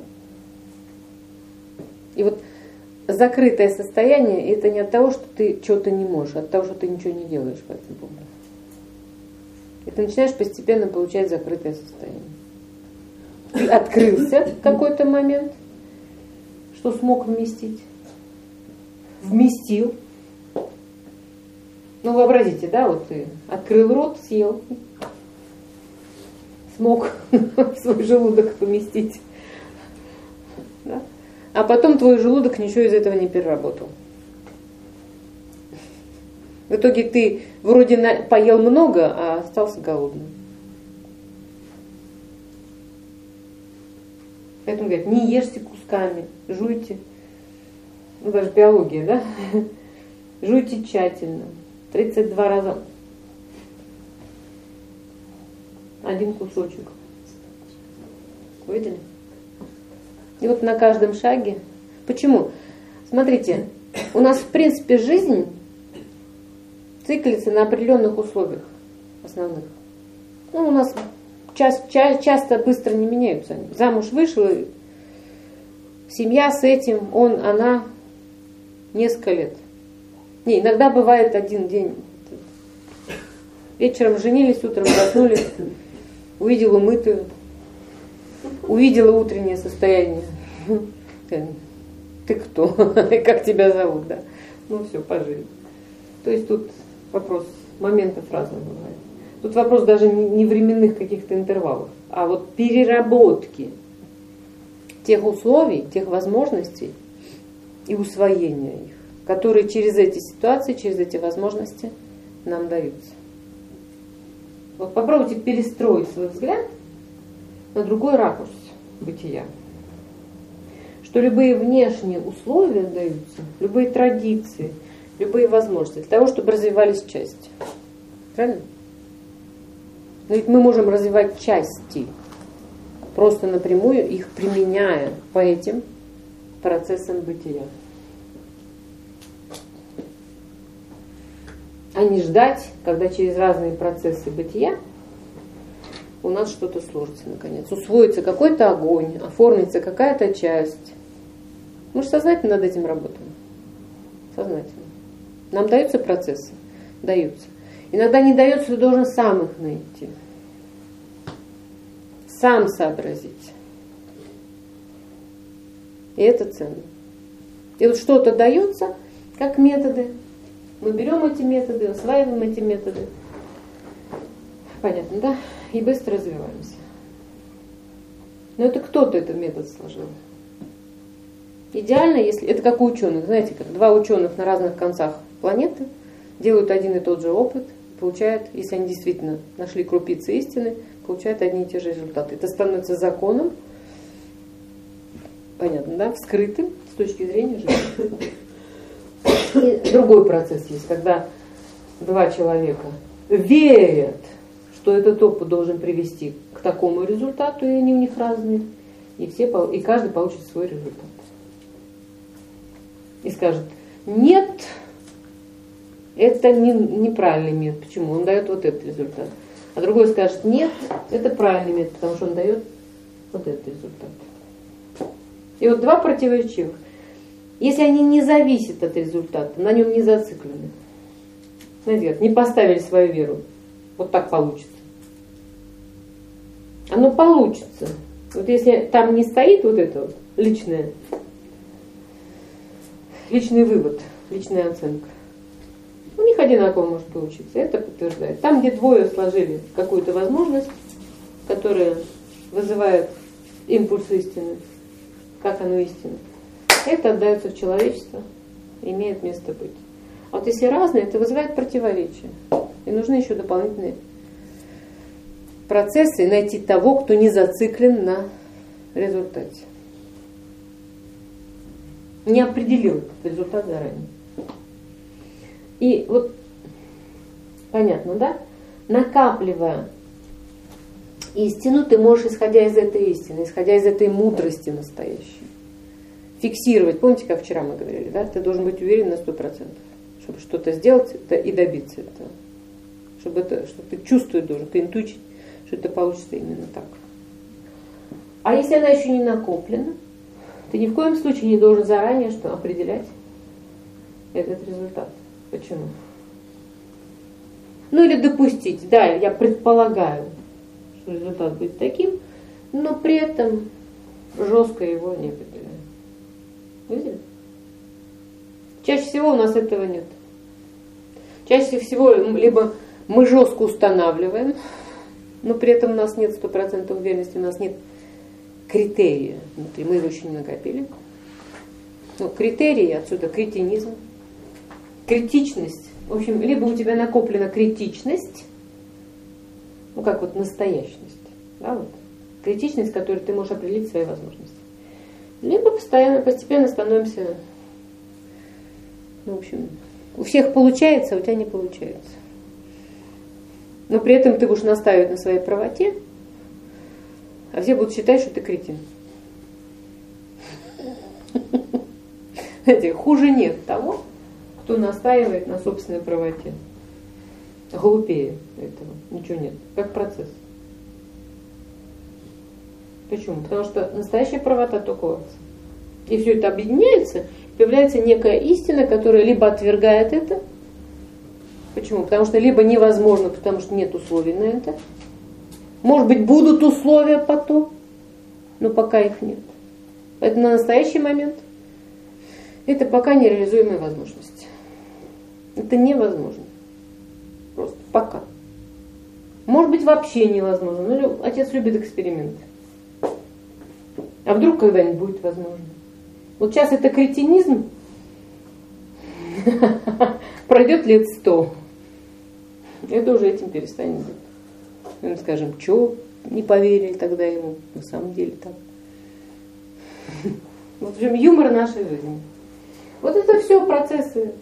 Speaker 1: И вот закрытое состояние это не от того, что ты что-то не можешь, а от того, что ты ничего не делаешь по этому поводу. И ты начинаешь постепенно получать закрытое состояние. Ты открылся в какой-то момент, что смог вместить. Вместил. Ну, вообразите, да, вот ты открыл рот, съел. Смог в свой желудок поместить. Да? А потом твой желудок ничего из этого не переработал. В итоге ты вроде поел много, а остался голодным. Поэтому говорят, не ешьте кусками, жуйте. Ну, даже биология, да? Жуйте тщательно. тридцать два раза. Один кусочек. Видели? И вот на каждом шаге. Почему? Смотрите, у нас в принципе жизнь циклится на определенных условиях основных. Ну, у нас ча- ча- часто быстро не меняются они. Замуж вышел, семья с этим, он, она, несколько лет. Не, иногда бывает один день. Вечером женились, утром проснулись, увидела умытую, увидела утреннее состояние. Ты кто? Как тебя зовут? Да. Ну все, пожили. То есть тут вопрос моментов разных бывает. Тут вопрос даже не временных каких-то интервалов, а вот переработки тех условий, тех возможностей и усвоения их, которые через эти ситуации, через эти возможности нам даются. Вот попробуйте перестроить свой взгляд на другой ракурс бытия. Что любые внешние условия даются, любые традиции, любые возможности для того, чтобы развивались части. Правильно? Но ведь мы можем развивать части, просто напрямую их применяя по этим процессам бытия. А не ждать, когда через разные процессы бытия у нас что-то сложится наконец. Усвоится какой-то огонь, оформится какая-то часть. Мы же сознательно над этим работаем. Сознательно. Нам даются процессы? Даются. Иногда не дается, ты должен сам их найти. Сам сообразить. И это ценно. И вот что-то дается, как методы. Мы берем эти методы, осваиваем эти методы. Понятно, да? И быстро развиваемся. Но это кто-то этот метод сложил. Идеально, если это как у ученых. Знаете, как два ученых на разных концах планеты делают один и тот же опыт, получают, если они действительно нашли крупицы истины, получают одни и те же результаты. Это становится законом, понятно, да, вскрытым с точки зрения жизни. И другой процесс есть, когда два человека верят, что этот опыт должен привести к такому результату, и они у них разные, и, все, и каждый получит свой результат. И скажет, нет, это не, неправильный метод. Почему? Он дает вот этот результат. А другой скажет, нет, это правильный метод, потому что он дает вот этот результат. И вот два противоречивых. Если они не зависят от результата, на нем не зациклены, знаете, не поставили свою веру, вот так получится. Оно получится. Вот если там не стоит вот это вот личное, личный вывод, личная оценка, у них одинаково может получиться. Это подтверждает. Там, где двое сложили какую-то возможность, которая вызывает импульс истины, как оно истинно, это отдается в человечество, имеет место быть. А вот если разные, это вызывает противоречия. И нужны еще дополнительные процессы, и найти того, кто не зациклен на результате. Не определил этот результат заранее. И вот, понятно, да? Накапливая истину, ты можешь, исходя из этой истины, исходя из этой мудрости настоящей, фиксировать. Помните, как вчера мы говорили, да? Ты должен быть уверен на сто процентов, чтобы что-то сделать и добиться этого. Чтобы, это, чтобы ты чувствовать должен, ты интуить, что это получится именно так. А если она еще не накоплена, ты ни в коем случае не должен заранее что определять этот результат. Почему? Ну или допустить, да, я предполагаю, что результат будет таким, но при этом жестко его не определяю. Видели? Чаще всего у нас этого нет. Чаще всего либо мы жестко устанавливаем, но при этом у нас нет сто процентов уверенности, у нас нет критерия внутри, мы его еще не накопили. Но критерии, отсюда кретинизм, критичность. В общем, либо у тебя накоплена критичность, ну как вот настоящность, да, вот, критичность, которой ты можешь определить свои возможности. Либо постоянно, постепенно становимся, ну, в общем, у всех получается, а у тебя не получается. Но при этом ты будешь настаивать на своей правоте, а все будут считать, что ты кретин. Знаете, хуже нет того, кто настаивает на собственной правоте. Глупее этого. Ничего нет. Как процесс. Почему? Потому что настоящая правота только у вас. И все это объединяется, появляется некая истина, которая либо отвергает это. Почему? Потому что либо невозможно, потому что нет условий на это. Может быть, будут условия потом, но пока их нет. Поэтому на настоящий момент это пока нереализуемая возможность. Это невозможно. Просто пока. Может быть, вообще невозможно. Но отец любит эксперименты. А вдруг когда-нибудь будет возможно? Вот сейчас это кретинизм. Пройдет лет сто. Это уже этим перестанет быть. Мы скажем, что не поверили тогда ему, на самом деле так. Вот в общем, юмор нашей жизни. Вот это все процессы.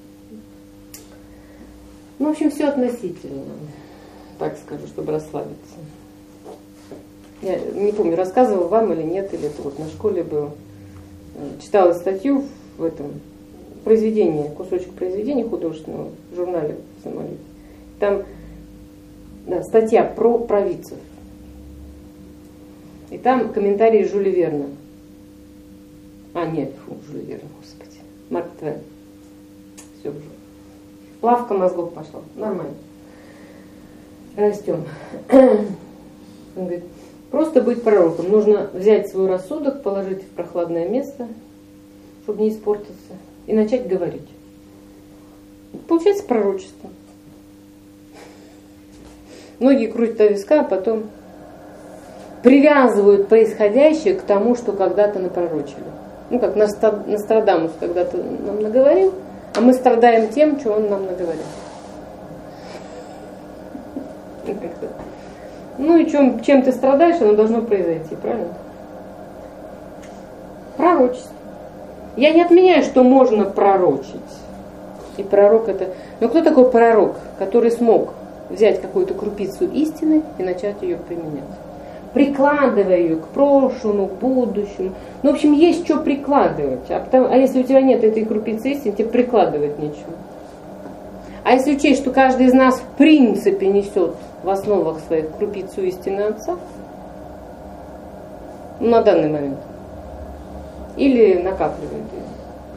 Speaker 1: Ну, в общем, все относительно, так скажу, чтобы расслабиться. Я не помню, рассказывала вам или нет, или это вот на школе было. Читала статью в этом произведении, кусочек произведения художественного в журнале «Самолет». Там да, статья про провидцев. И там комментарий Жюля Верна. А, нет, фу, Жюля Верна, господи. Марк Твен. Все уже. Плавка мозгов пошла. Нормально. Растем. Он говорит, просто быть пророком. Нужно взять свой рассудок, положить в прохладное место, чтобы не испортиться, и начать говорить. Получается пророчество. Многие крутят о виска, а потом привязывают происходящее к тому, что когда-то напророчили. Ну, как Нострадамус когда-то нам наговорил, а мы страдаем тем, что он нам наговорил. Ну и чем, чем ты страдаешь, оно должно произойти, правильно? Пророчество. Я не отменяю, что можно пророчить. И пророк это... Но кто такой пророк, который смог взять какую-то крупицу истины и начать ее применять? Прикладывая ее к прошлому, к будущему. Ну, в общем, есть что прикладывать. А, потому, а если у тебя нет этой крупицы истины, тебе прикладывать нечего. А если учесть, что каждый из нас в принципе несет в основах своих крупицу истины Отца, ну, на данный момент, или накапливает ее.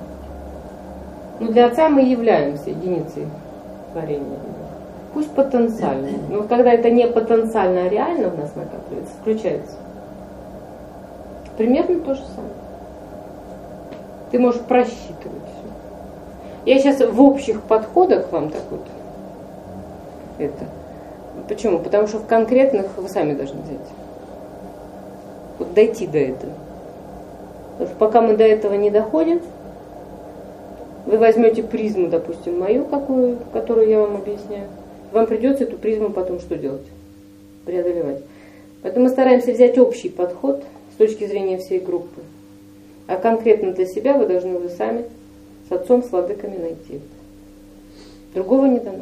Speaker 1: Но для Отца мы являемся единицей творения. Пусть потенциально. Но когда это не потенциально, а реально в нас накапливается, включается. Примерно то же самое. Ты можешь просчитывать все. Я сейчас в общих подходах вам так вот это. Почему? Потому что в конкретных вы сами должны взять. Вот дойти до этого. Потому что пока мы до этого не доходим, Вы возьмете призму, допустим, мою, какую, которую я вам объясняю. Вам придется эту призму потом что делать? Преодолевать. Поэтому мы стараемся взять общий подход с точки зрения всей группы. А конкретно для себя вы должны вы сами с отцом, с владыками найти. Другого не дано.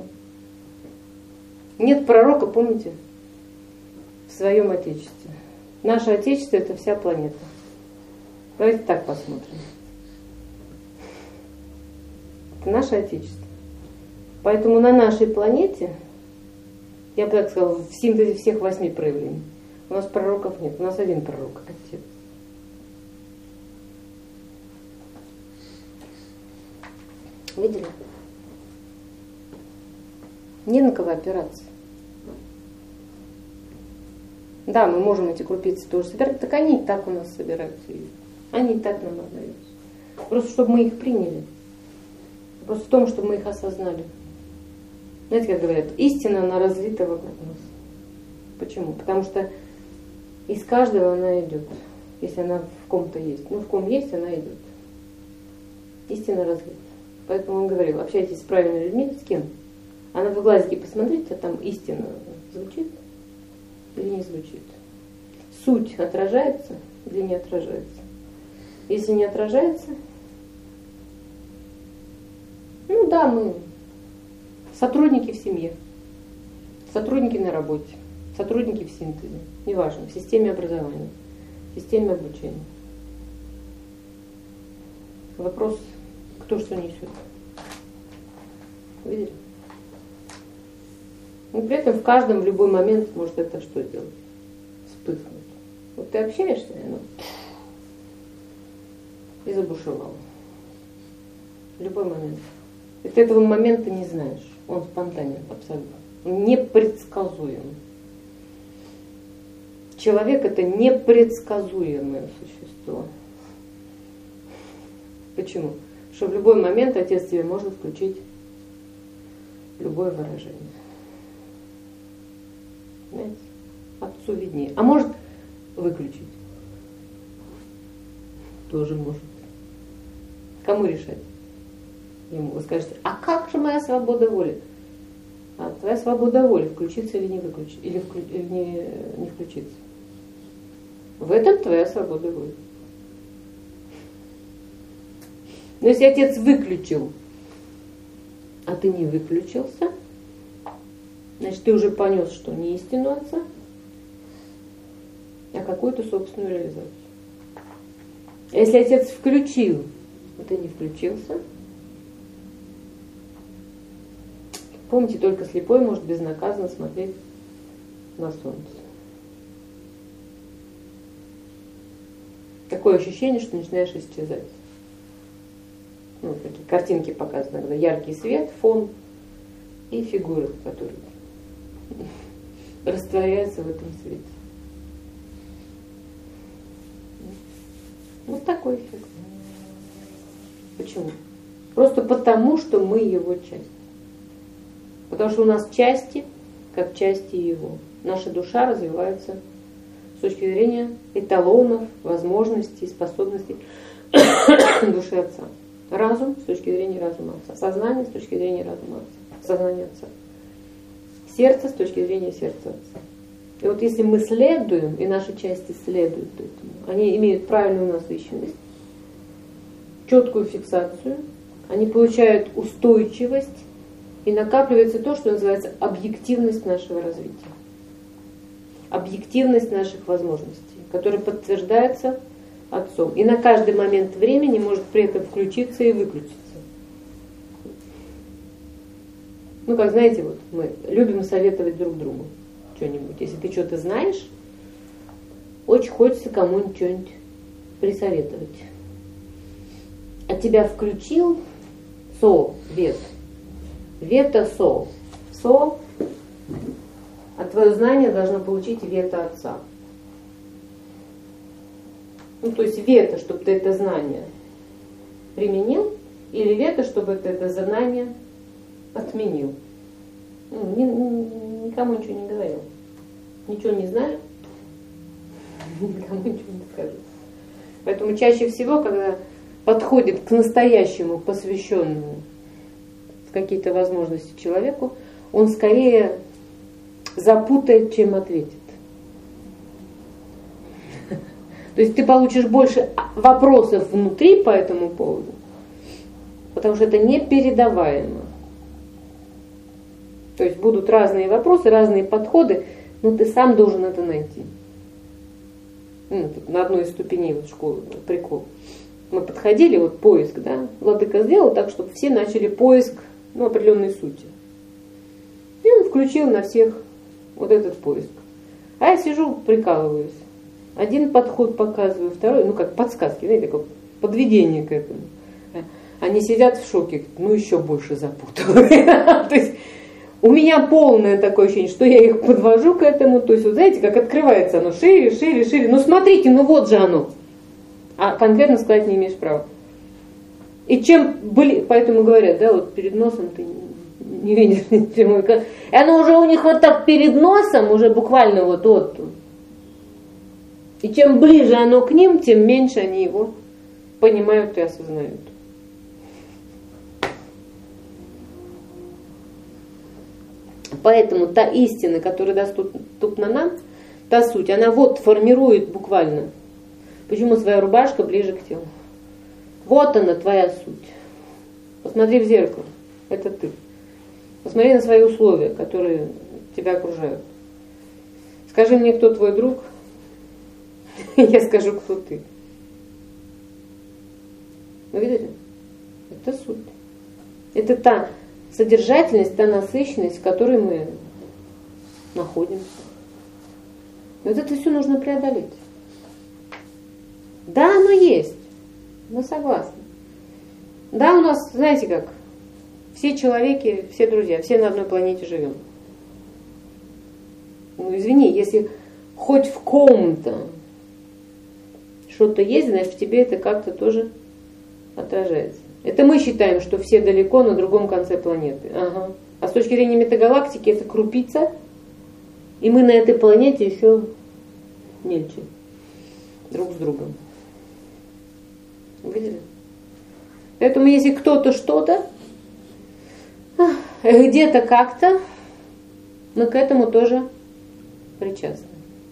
Speaker 1: Нет пророка, помните, в своем Отечестве. Наше Отечество — это вся планета. Давайте так посмотрим. Это наше Отечество. Поэтому на нашей планете, я бы так сказала, в синтезе всех восьми проявлений, у нас пророков нет, у нас один пророк, Отец. Видели? Не на кого опираться. Да, мы можем эти крупицы тоже собирать, так они и так у нас собираются. Они и так нам отдаются. Просто чтобы мы их приняли. Просто в том, чтобы мы их осознали. Знаете, как говорят, истина, она разлита вокруг нас. Почему? Потому что из каждого она идет. Если она в ком-то есть. Ну, в ком есть, она идет. Истина разлита. Поэтому он говорил, общайтесь с правильными людьми, с кем? А на вы глазики посмотрите, а там истина звучит или не звучит. Суть отражается или не отражается. Если не отражается, ну да, мы сотрудники в семье, сотрудники на работе, сотрудники в синтезе, неважно, в системе образования, в системе обучения. Вопрос, кто что несет. Видели? Но при этом в каждом, в любой момент может это что сделать? Вспыхнуть. Вот ты общаешься, и оно и забушевало. В любой момент. И ты этого момента не знаешь. Он спонтанен абсолютно. Он непредсказуем. Человек — это непредсказуемое существо. Почему? Потому что в любой момент Отец тебе может включить любое выражение. Понимаете? Отцу виднее. А может выключить? Тоже может. Кому решать? Ему. Вы скажете, а как же моя свобода воли? А твоя свобода воли включиться или не выключить, или, вклю, или не, не включиться. В этом твоя свобода воли. Но если Отец выключил, а ты не выключился, значит, ты уже понес, что не истину Отца, а какую-то собственную реализацию. А если Отец включил, а ты не включился, помните, только слепой может безнаказанно смотреть на солнце. Такое ощущение, что начинаешь исчезать. Ну, такие картинки показаны, когда яркий свет, фон и фигуры, которые растворяются в этом свете. Вот такой эффект. Почему? Просто потому, что мы его часть. Потому что у нас части, как части его. Наша душа развивается с точки зрения эталонов, возможностей, способностей души Отца. Разум с точки зрения разума Отца. Сознание с точки зрения разума Отца. Сознание Отца. Сердце с точки зрения сердца Отца. И вот если мы следуем, и наши части следуют этому, они имеют правильную насыщенность, четкую фиксацию, они получают устойчивость, и накапливается то, что называется объективность нашего развития. Объективность наших возможностей, которая подтверждается Отцом. И на каждый момент времени может при этом включиться и выключиться. Ну, как знаете, вот мы любим советовать друг другу что-нибудь. Если ты что-то знаешь, очень хочется кому-нибудь что-нибудь присоветовать. А тебя включил со, вет. Вета со. Со, а твое знание должно получить вета Отца. Ну, то есть вета, чтобы ты это знание применил, или вета, чтобы ты это знание отменил. Ну, ни, ни, никому ничего не говорил. Ничего не знаю, никому ничего не скажу. Поэтому чаще всего, когда подходит к настоящему, посвященному в какие-то возможности человеку, он скорее запутает, чем ответит. То есть ты получишь больше вопросов внутри по этому поводу, потому что это непередаваемо. То есть будут разные вопросы, разные подходы, но ты сам должен это найти. Ну, на одной из ступеней вот школы прикол. Мы подходили, вот поиск, да, владыка сделал так, чтобы все начали поиск, ну, определенной сути. И он включил на всех вот этот поиск. А я сижу, прикалываюсь. Один подход показываю, второй, ну как подсказки, знаете, такое подведение к этому. Они сидят в шоке, ну еще больше запутывают. То есть у меня полное такое ощущение, что я их подвожу к этому. То есть, вот знаете, как открывается оно шире, шире, шире. Ну смотрите, ну вот же оно. А конкретно сказать не имеешь права. И чем были, поэтому говорят, да, вот перед носом ты не видишь ничего. И оно уже у них вот так перед носом, уже буквально вот вот. И чем ближе оно к ним, тем меньше они его понимают и осознают. Поэтому та истина, которая доступна нам, та суть, она вот формирует буквально. Почему твоя рубашка ближе к телу? Вот она, твоя суть. Посмотри в зеркало, это ты. Посмотри на свои условия, которые тебя окружают. Скажи мне, кто твой друг, я скажу, кто ты. Вы видели? Это суть. Это та содержательность, та насыщенность, в которой мы находимся. И вот это все нужно преодолеть. Да, оно есть. Мы согласны. Да, у нас, знаете как, все человеки, все друзья, все на одной планете живем. Ну, извини, если хоть в ком-то что-то есть, значит, в тебе это как-то тоже отражается. Это мы считаем, что все далеко на другом конце планеты. Ага. А с точки зрения метагалактики это крупица, и мы на этой планете еще мельче друг с другом. Видели? Поэтому если кто-то что-то, где-то как-то, мы к этому тоже причастны.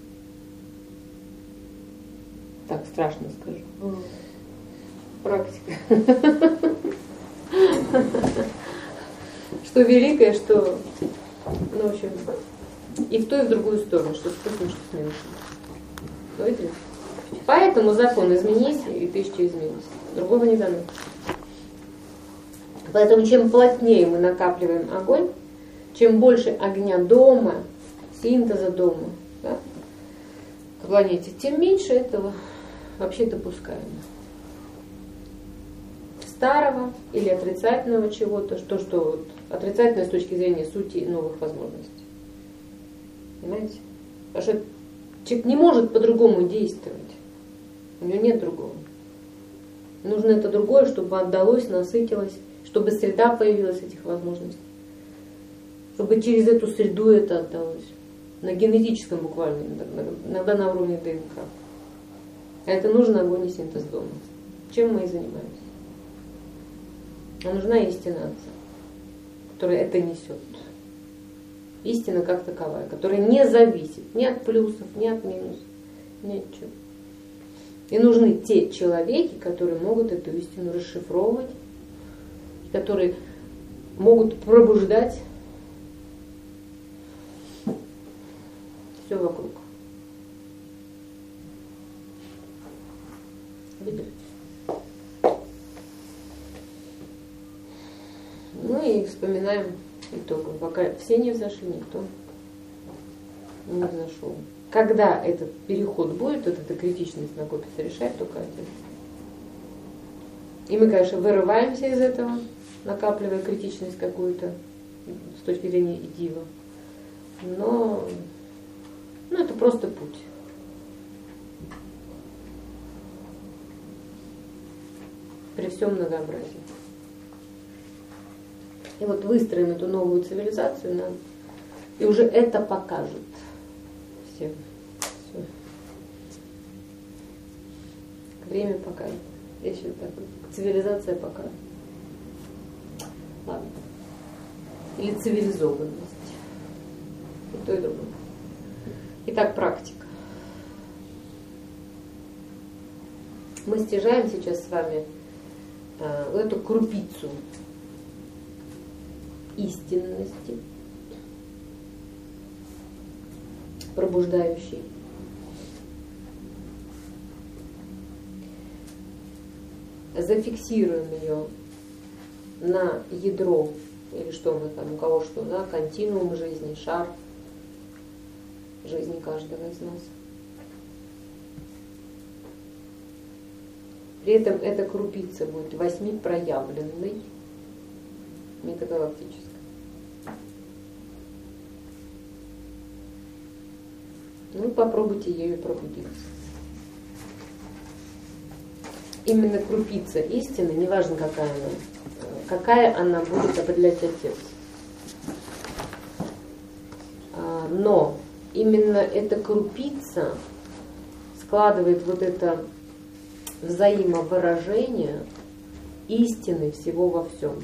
Speaker 1: Так страшно скажу. Практика. Что великое, что, ну, в общем, и в ту, и в другую сторону, что с плюсом, что с минусом. Видите? Поэтому закон изменись, и тысяча изменись. Другого не дано. Поэтому чем плотнее мы накапливаем огонь, чем больше огня дома, синтеза дома, да, к планете, тем меньше этого вообще допускаемо. Старого или отрицательного чего-то, что, что вот, отрицательное с точки зрения сути новых возможностей. Понимаете? Потому что человек не может по-другому действовать. У него нет другого. Нужно это другое, чтобы отдалось, насытилось, чтобы среда появилась этих возможностей. Чтобы через эту среду это отдалось. На генетическом буквально, иногда на уровне ДНК. А это нужно огонь и синтез дома. Чем мы и занимаемся. А нужна истина Отца, которая это несет. Истина как таковая, которая не зависит ни от плюсов, ни от минусов, ни от чего. И нужны те человеки, которые могут эту истину расшифровывать, которые могут пробуждать все вокруг. Видели? Ну и вспоминаем итогом. Пока все не взошли, никто не взошел. Когда этот переход будет, вот эта критичность накопится, решает только один. И мы, конечно, вырываемся из этого, накапливая критичность какую-то с точки зрения идила. Но ну, это просто путь. При всем многообразии. И вот выстроим эту новую цивилизацию нам, и уже это покажет всем. Все. Время покажет. Еще так. Цивилизация пока. Ладно. Или цивилизованность. И то, и другое. Итак, практика. Мы стяжаем сейчас с вами э, эту крупицу истинности, пробуждающей. Зафиксируем ее на ядро, или что мы там, у кого что, да, континуум жизни, шар жизни каждого из нас. При этом эта крупица будет восьмипроявленной, метагалактической. Ну, попробуйте ею пробудиться. Именно крупица истины, неважно какая она, какая она будет определять Отец. Но именно эта крупица складывает вот это взаимовыражение истины всего во всем.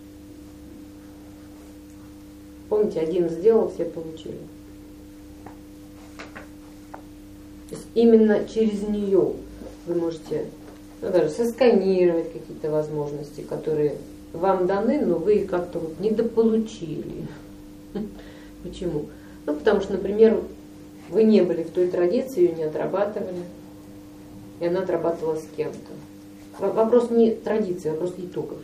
Speaker 1: Помните, один сделал, все получили. То есть именно через нее вы можете, ну, даже сосканировать какие-то возможности, которые вам даны, но вы их как-то вот недополучили. Почему? Ну, потому что, например, вы не были в той традиции, ее не отрабатывали, и она отрабатывала с кем-то. Вопрос не традиции, вопрос итогов.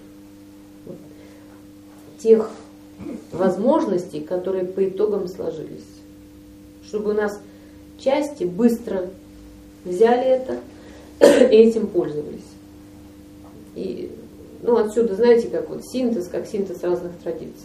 Speaker 1: Тех возможностей, которые по итогам сложились. Чтобы у нас части быстро взяли это и этим пользовались. И, ну, отсюда, знаете, как вот синтез, как синтез разных традиций.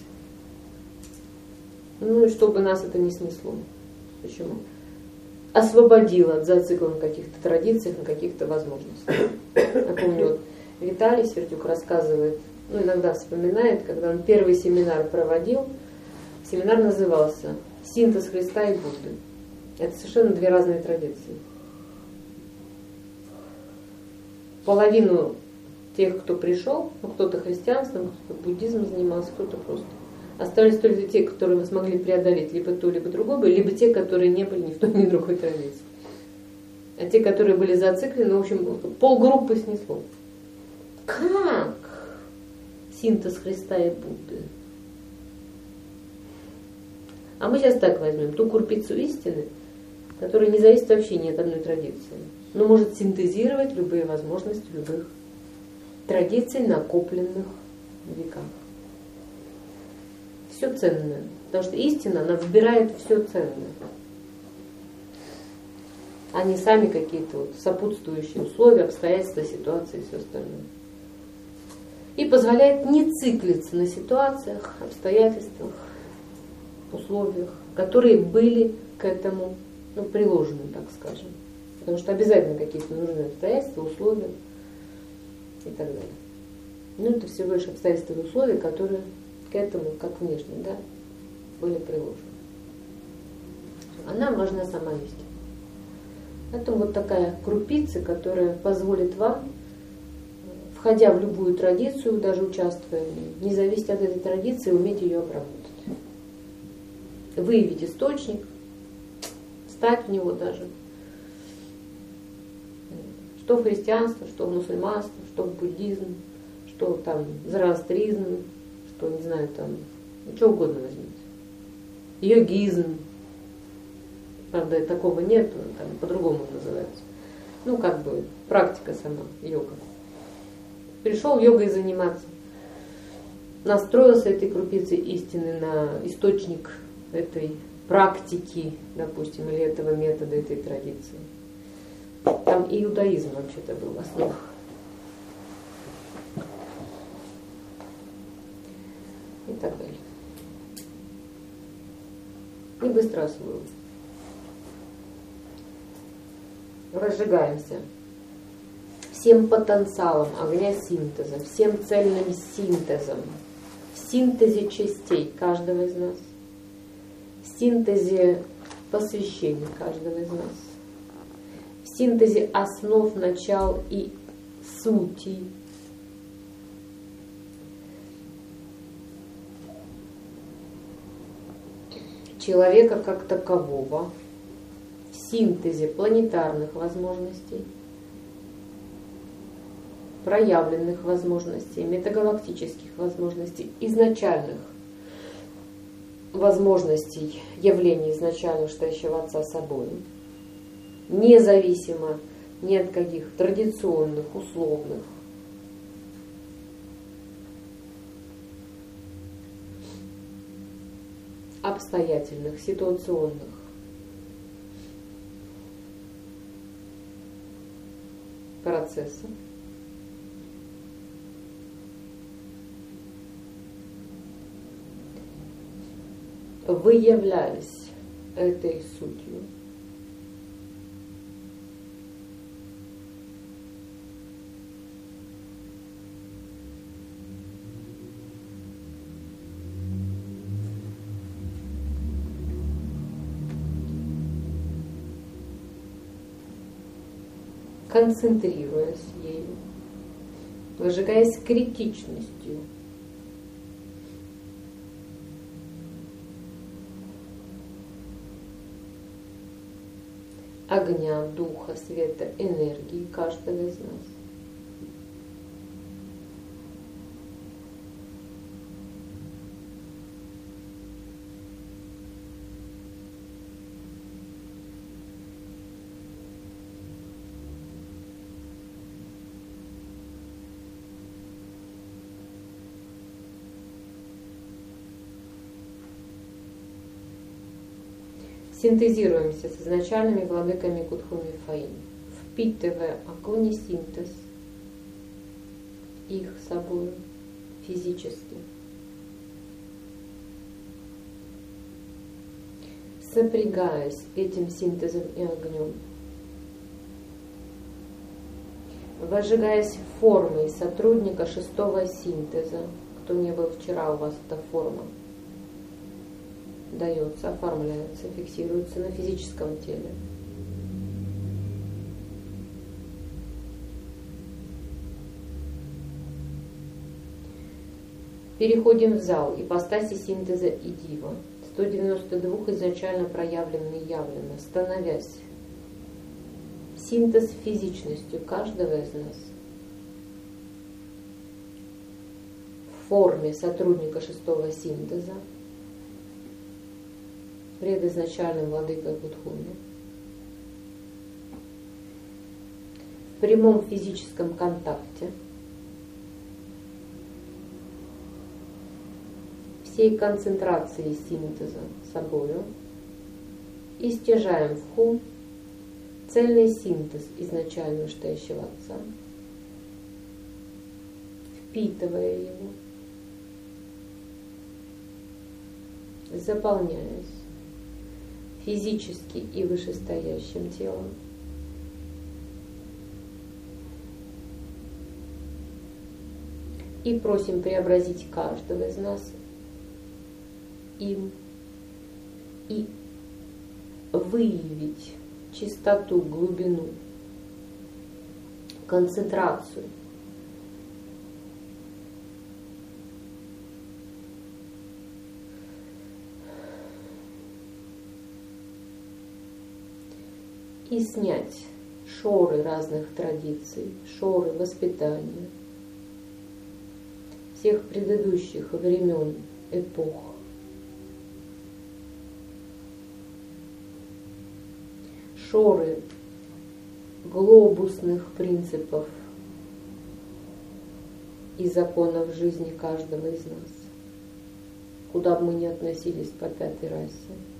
Speaker 1: Ну и чтобы нас это не снесло. Почему? Освободило от зацикла на каких-то традициях, на каких-то возможностях. Я помню, вот Виталий Сердюк рассказывает, ну иногда вспоминает, когда он первый семинар проводил, семинар назывался «Синтез Христа и Будды». Это совершенно две разные традиции. Половину тех, кто пришел, ну кто-то христианством, кто-то буддизмом занимался, кто-то просто. Остались только те, которые смогли преодолеть либо то, либо другое, либо те, которые не были ни в той, ни в другой традиции. А те, которые были зациклены, в общем, полгруппы снесло. Как? Синтез Христа и Будды. А мы сейчас так возьмем ту крупицу истины, которая не зависит вообще ни от одной традиции, но может синтезировать любые возможности любых традиций, накопленных в веках. Все ценное. Потому что истина, она выбирает все ценное. А не сами какие-то вот сопутствующие условия, обстоятельства, ситуации и все остальное. И позволяет не циклиться на ситуациях, обстоятельствах, условиях, которые были к этому, ну, приложены, так скажем. Потому что обязательно какие-то нужны обстоятельства, условия и так далее. Ну, это всего лишь обстоятельства и условия, которые к этому, как внешне, да, были приложены. Она важна сама истина. Поэтому вот такая крупица, которая позволит вам, входя в любую традицию, даже участвуя в ней, не зависеть от этой традиции, уметь ее обработать. Выявить источник, встать в него даже. Что в христианство, что в мусульманство, что в буддизм, что там зороастризм, что, не знаю, там, что угодно возьмите. Йогизм. Правда, такого нет, там по-другому называется. Ну, как бы, практика сама, йога. Пришел йогой заниматься. Настроился этой крупицей истины на источник этой практики, допустим, или этого метода, этой традиции. Там иудаизм вообще-то был в основах. И так далее. И быстро освоил. Разжигаемся всем потенциалом огня синтеза, всем цельным синтезом, в синтезе частей каждого из нас, в синтезе посвящения каждого из нас, в синтезе основ, начал и сути, человека как такового, в синтезе планетарных возможностей, проявленных возможностей, метагалактических возможностей, изначальных возможностей явлений изначально стоящего Отца собой, независимо ни от каких традиционных, условных, обстоятельных, ситуационных процессов, выявляясь этой сутью, концентрируясь ею, выжигаясь критичностью, огня, духа, света, энергии каждого из нас. Синтезируемся с изначальными владыками Кутхуми Фаин, впитывая огонь и синтез их собой физически, сопрягаясь этим синтезом и огнем, возжигаясь формой сотрудника шестого синтеза. Кто не был вчера, у вас эта форма дается, оформляется, фиксируется на физическом теле. Переходим в зал ипостаси синтеза и дива, сто девяносто два изначально проявленные явленно, становясь синтез физичностью каждого из нас в форме сотрудника шестого синтеза, предизначальным владыкой Кутхуми, в прямом физическом контакте, всей концентрации синтеза собою, и стяжаем в ху цельный синтез изначально стоящего Отца, впитывая его, заполняясь физически и вышестоящим телом, и просим преобразить каждого из нас им и выявить чистоту, глубину, концентрацию и снять шоры разных традиций, шоры воспитания всех предыдущих времен, эпох, шоры глобусных принципов и законов жизни каждого из нас, куда бы мы ни относились по пятой расе.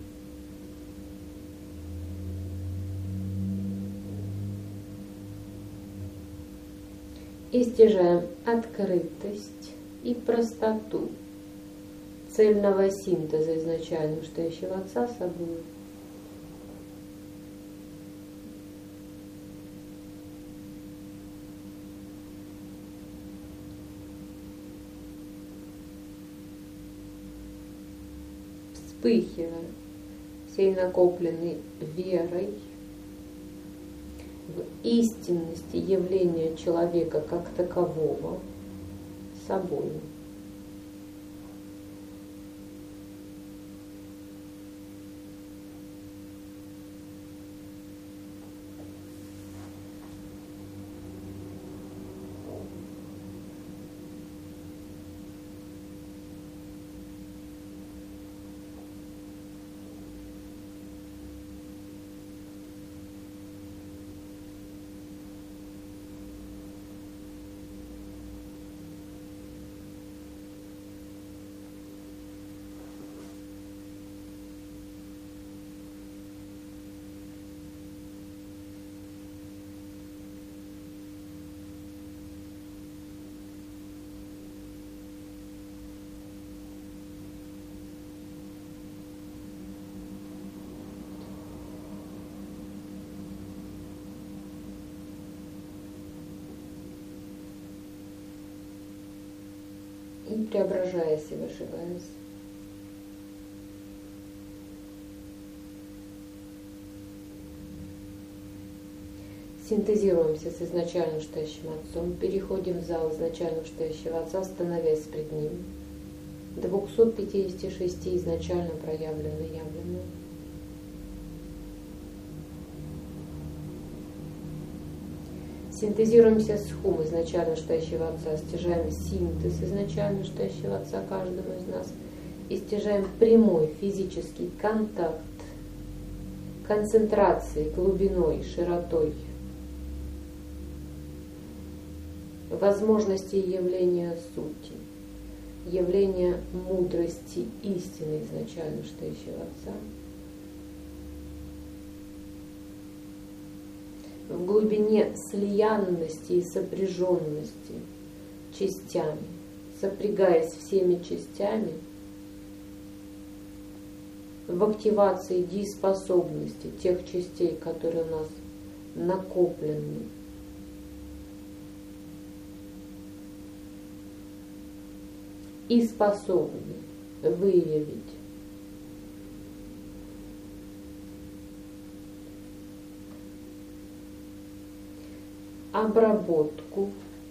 Speaker 1: И стяжаем открытость и простоту цельного синтеза изначально стоящего Отца собой. Вспыхивая всей накопленной верой в истинности явления человека как такового собой. И преображаясь и выживаясь. Синтезируемся с изначально стоящим Отцом, переходим в зал изначально стоящего Отца, становясь пред Ним. двухсот пятидесяти шести изначально проявленно явлено. Синтезируемся с Хум изначально стоящего Отца, стяжаем синтез изначально стоящего Отца каждому из нас и стяжаем прямой физический контакт, концентрацией, глубиной, широтой, возможности явления сути, явления мудрости истины изначально стоящего Отца. В глубине слиянности и сопряженности частями, сопрягаясь всеми частями, в активации дееспособности тех частей, которые у нас накоплены, и способны выявить обработку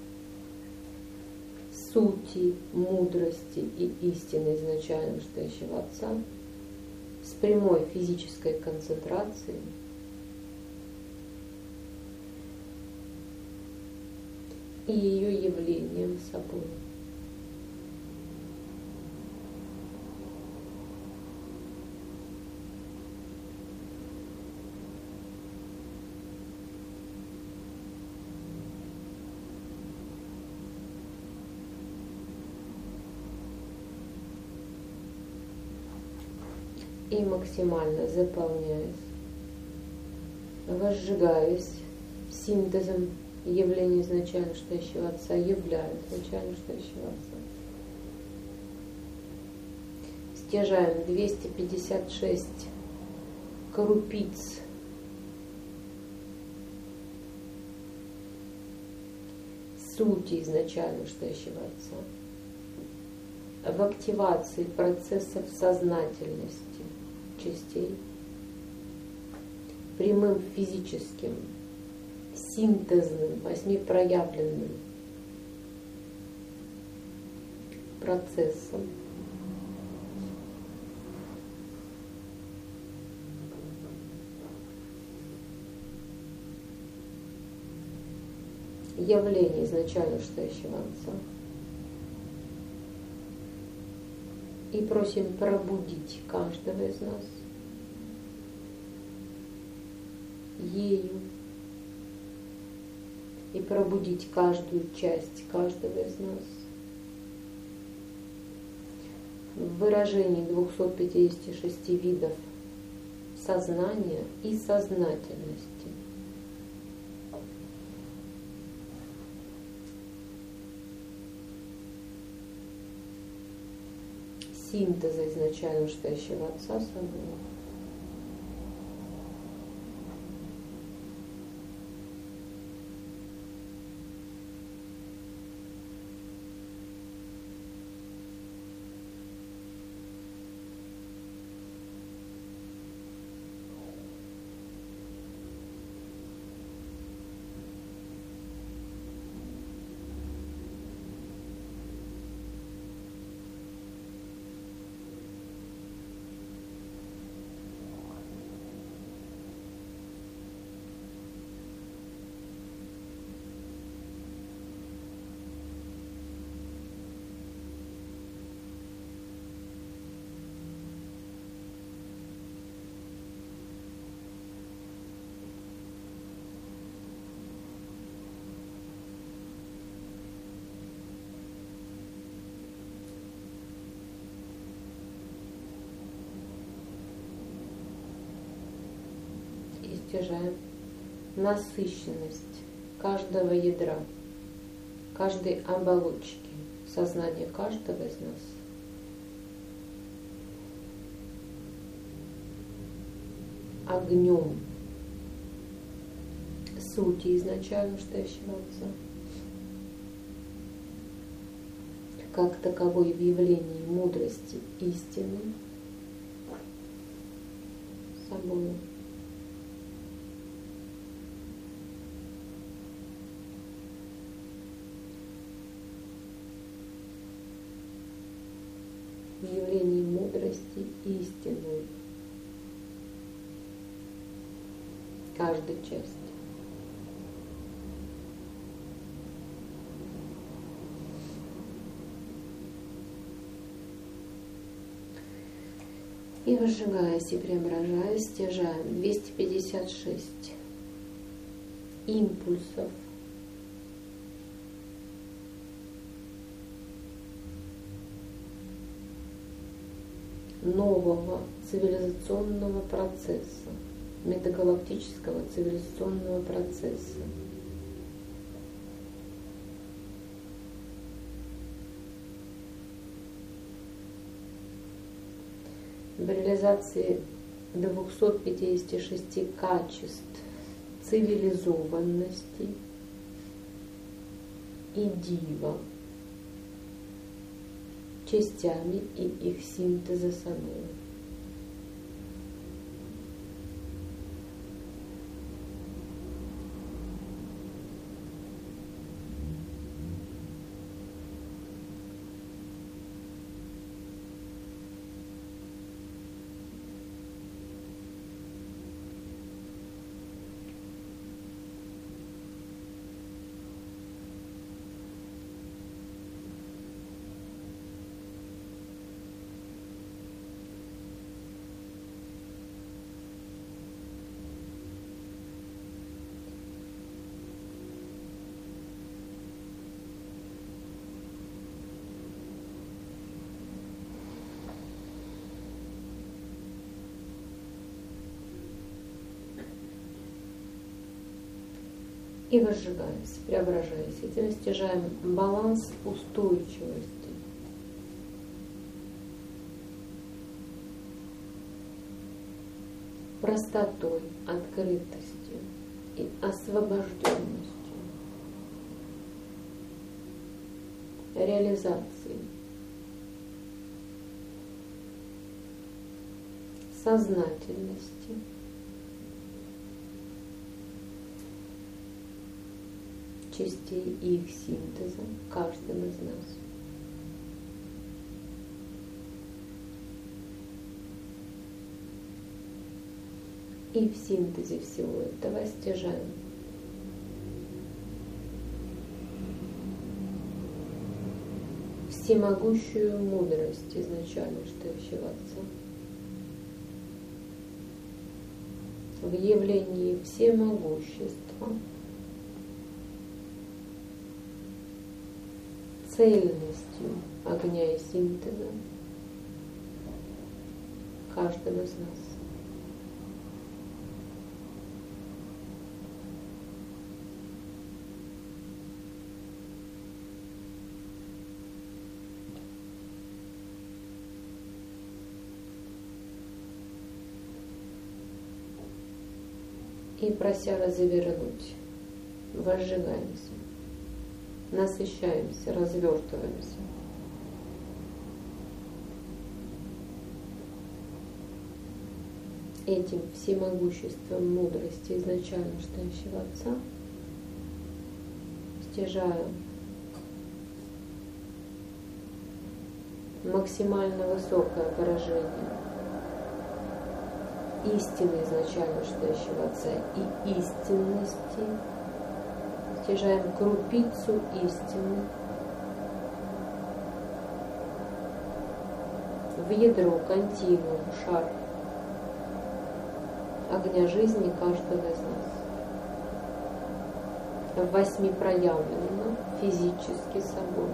Speaker 1: сути, мудрости и истины изначально стоящего Отца с прямой физической концентрацией и ее явлением собой. И максимально заполняясь, возжигаясь синтезом явления изначально стоящего Отца, являя изначально стоящего Отца. Стяжаем двести пятьдесят шесть крупиц сути изначально стоящего Отца в активации процессов сознательности частей, прямым физическим, синтезным, восьмипроявленным процессом. Явление изначально стоящего Отца. И просим пробудить каждого из нас ею и пробудить каждую часть каждого из нас в выражении двухсот пятидесяти шести видов сознания и сознательности. Синтеза изначально стоящего Отца собой. стяжаем насыщенность каждого ядра, каждой оболочки, сознания каждого из нас. Огнем сути изначально стоящего Отца, как таковой в явлении мудрости истины собою. В явлении мудрости истины каждой части. И возжигаясь и преображаясь, стяжаем двести пятьдесят шесть импульсов нового цивилизационного процесса, метагалактического цивилизационного процесса. В реализации двухсот пятидесяти шести качеств цивилизованности и дива частями и их синтеза собой. И возжигаясь, преображаясь, этим стяжаем баланс устойчивости. Простотой, открытостью и освобожденностью, реализацией, сознательностью, частей и их синтеза каждым из нас. И в синтезе всего этого стяжаем всемогущую мудрость изначально стоящего Отца. В явлении всемогущества, цельностью огня и синтеза каждого из нас. И прося развернуть, возжигаемся, насыщаемся, развертываемся. Этим всемогуществом мудрости изначально стоящего Отца стяжаем максимально высокое выражение истины изначально стоящего Отца и истинности, стяжаем крупицу истины в ядро, континуум, шар огня жизни каждого из нас. В восьми проявлено физически собой.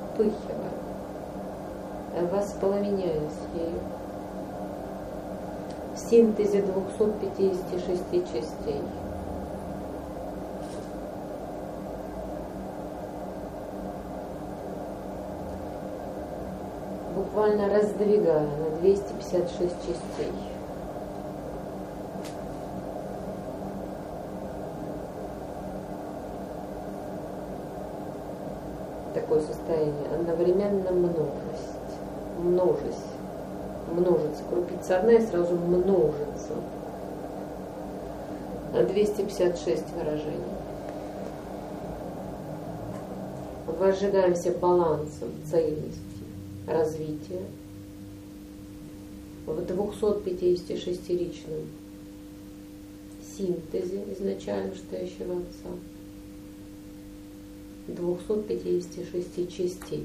Speaker 1: вспыхивая, воспламеняясь ею, в синтезе двухсот пятидесяти шести частей. Буквально раздвигая на двести пятьдесят шесть частей. Такое состояние, одновременно множесть, множесть, множится, крупица одна и сразу множится. двести пятьдесят шесть выражений. Возжигаемся балансом, цельности, развития в двухсот пятидесяти шестиричном синтезе изначально стоящего Отца, двухсот пятидесяти шести частей.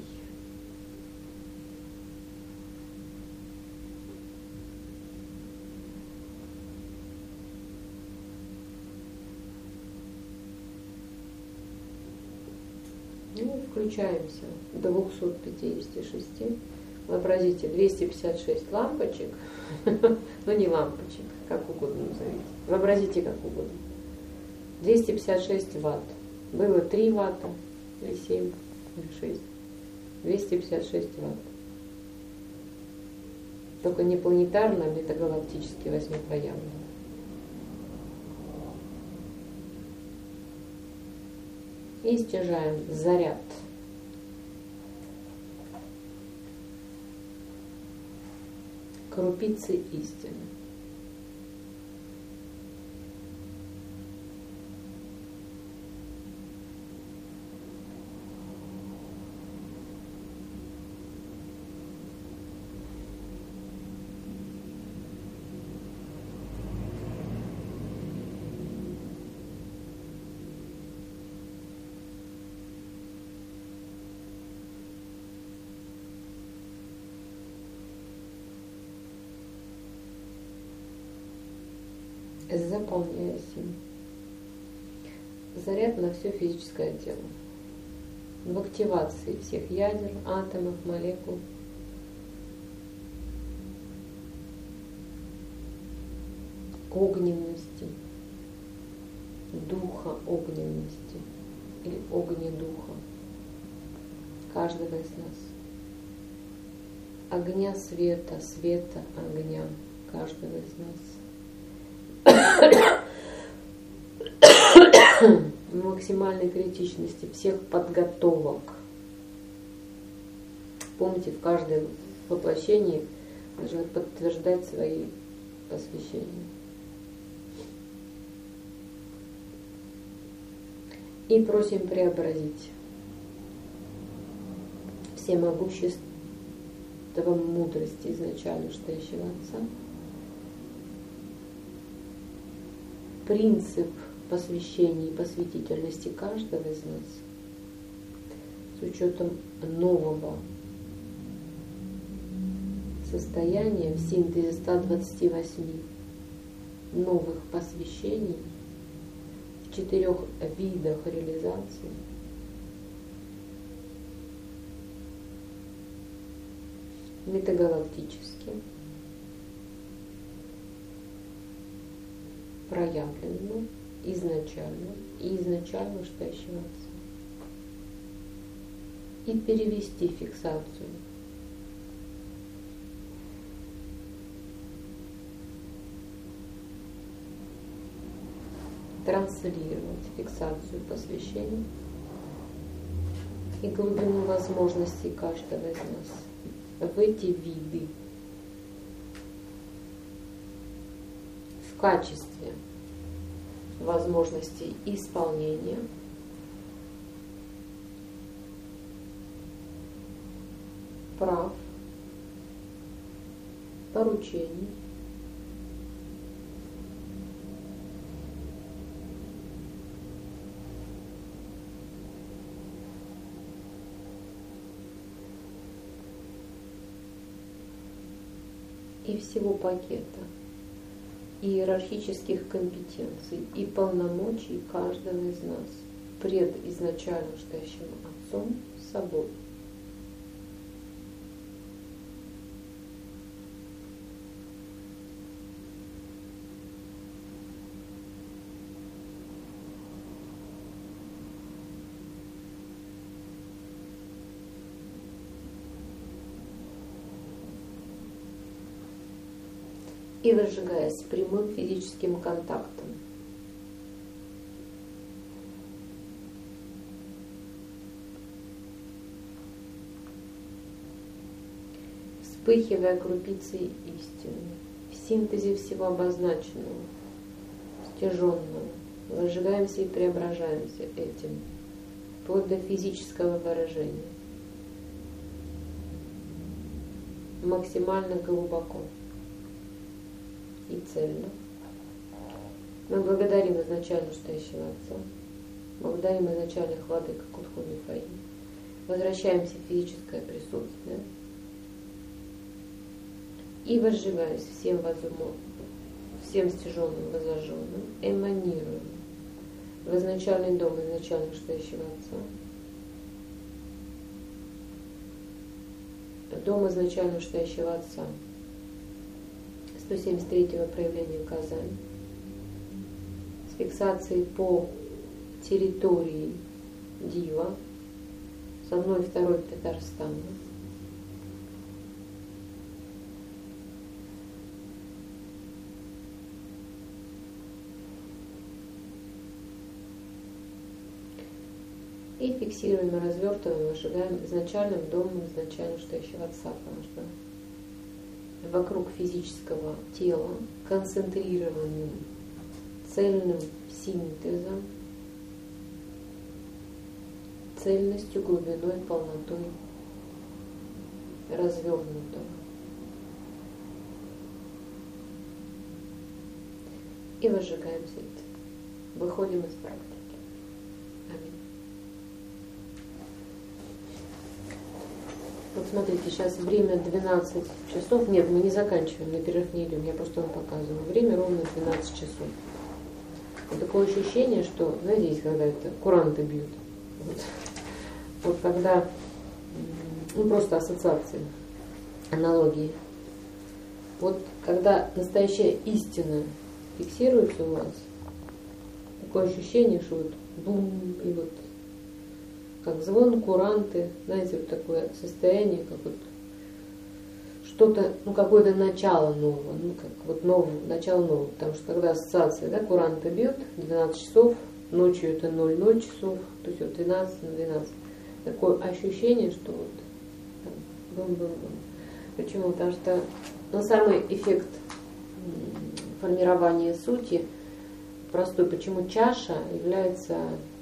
Speaker 1: Ну, включаемся в двухсот пятидесяти шести. Вообразите, двести пятьдесят шесть лампочек, ну не лампочек, как угодно назовите. Вообразите как угодно. двести пятьдесят шесть ватт. Было три ватта, или семь, или шесть. двести пятьдесят шесть ватт. Только не планетарно, а метагалактически восьмипроявленно. И стяжаем заряд. Крупицы истины. Заполняясь им. Заряд на все физическое тело. В активации всех ядер, атомов, молекул. Огненности, духа огненности или огнедуха каждого из нас. Огня света, света огня каждого из нас. Максимальной критичности всех подготовок. Помните, в каждом воплощении нужно подтверждать свои посвящения. И просим преобразить всемогущество мудрости изначально стоящего Отца, принцип посвящения и посвятительности каждого из нас с учетом нового состояния в синтезе ста двадцати восьми новых посвящений в четырех видах реализации. Метагалактически, проявленно, изначально и изначально стоящего Отца. И перевести фиксацию транслировать фиксацию посвящения и глубину возможностей каждого из нас в эти виды в качестве возможностей исполнения, прав, поручений, и всего пакета иерархических компетенций и полномочий каждого из нас пред изначально стоящим Отцом собой. и выжигаясь прямым физическим контактом. Вспыхивая крупицей истины, в синтезе всего обозначенного, стяженного, выжигаемся и преображаемся этим, вплоть до физического выражения, максимально глубоко и цельно. Мы благодарим изначально стоящего Отца, благодарим изначальных владык Кутху Мифаи, возвращаемся в физическое присутствие и возжигаясь всем возможным, всем стяженным, возожженным, эманируем в изначальный дом изначально стоящего Отца, дом изначально стоящего Отца, сто семьдесят третьего проявления Казань, с фиксацией по территории Дива, с одной и второй Татарстана, и фиксируем и развертываем, выжигаем изначальным домом изначально стоящего Отца, потому что вокруг физического тела концентрированным цельным синтезом, цельностью, глубиной, полнотой развернутого. И выжигаем свет. Выходим из практики. Аминь. Вот смотрите, сейчас время двенадцать часов. Нет, мы не заканчиваем, на перерыв не идем, я просто вам показываю. Время ровно двенадцать часов. Вот такое ощущение, что, знаете, есть когда это куранты бьют. Вот, вот когда, ну просто ассоциации, аналогии. Вот когда настоящая истина фиксируется у вас, такое ощущение, что вот бум, и вот как звон, куранты, знаете, вот такое состояние, как вот что-то, ну какое-то начало нового, ну как вот новое, начало нового, потому что когда ассоциация, да, куранты бьют, двенадцать часов, ночью это ноль ноль часов, то есть вот двенадцать на двенадцать, такое ощущение, что вот бум-бум-бум. Почему? Потому что ну, самый эффект формирования сути простой, почему чаша является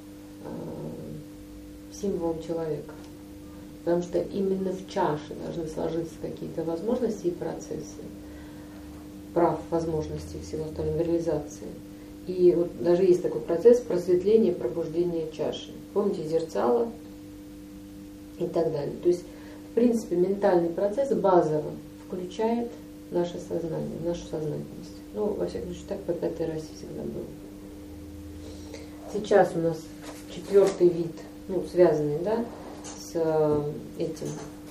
Speaker 1: символом человека. Потому что именно в чаше должны сложиться какие-то возможности и процессы, прав, возможностей, всего остального, реализации. И вот даже есть такой процесс просветления, пробуждения чаши. Помните, зерцало и так далее. То есть, в принципе, ментальный процесс базово включает наше сознание, нашу сознательность. Ну, во всяком случае, так по пятой расе всегда было. Сейчас у нас четвертый вид, ну, связанный, да, с этим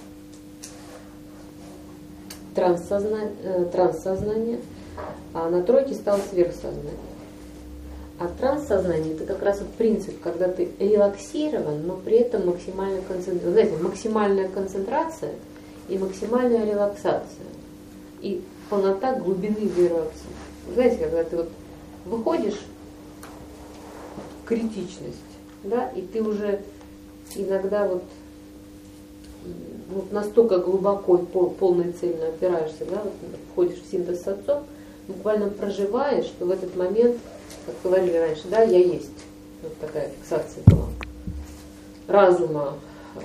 Speaker 1: транссознание, транссознание, а на тройке стало сверхсознание. А транссознание — это как раз вот принцип, когда ты релаксирован, но при этом максимально концентрирован. Знаете, максимальная концентрация и максимальная релаксация. И полнота глубины в релаксе. Знаете, когда ты вот выходишь в критичность, да, и ты уже иногда вот, вот настолько глубоко и пол, полно и цельно опираешься, да, вот входишь в синтез с Отцом, буквально проживаешь, что в этот момент, как говорили раньше, да, я есть. Вот такая фиксация была. Разума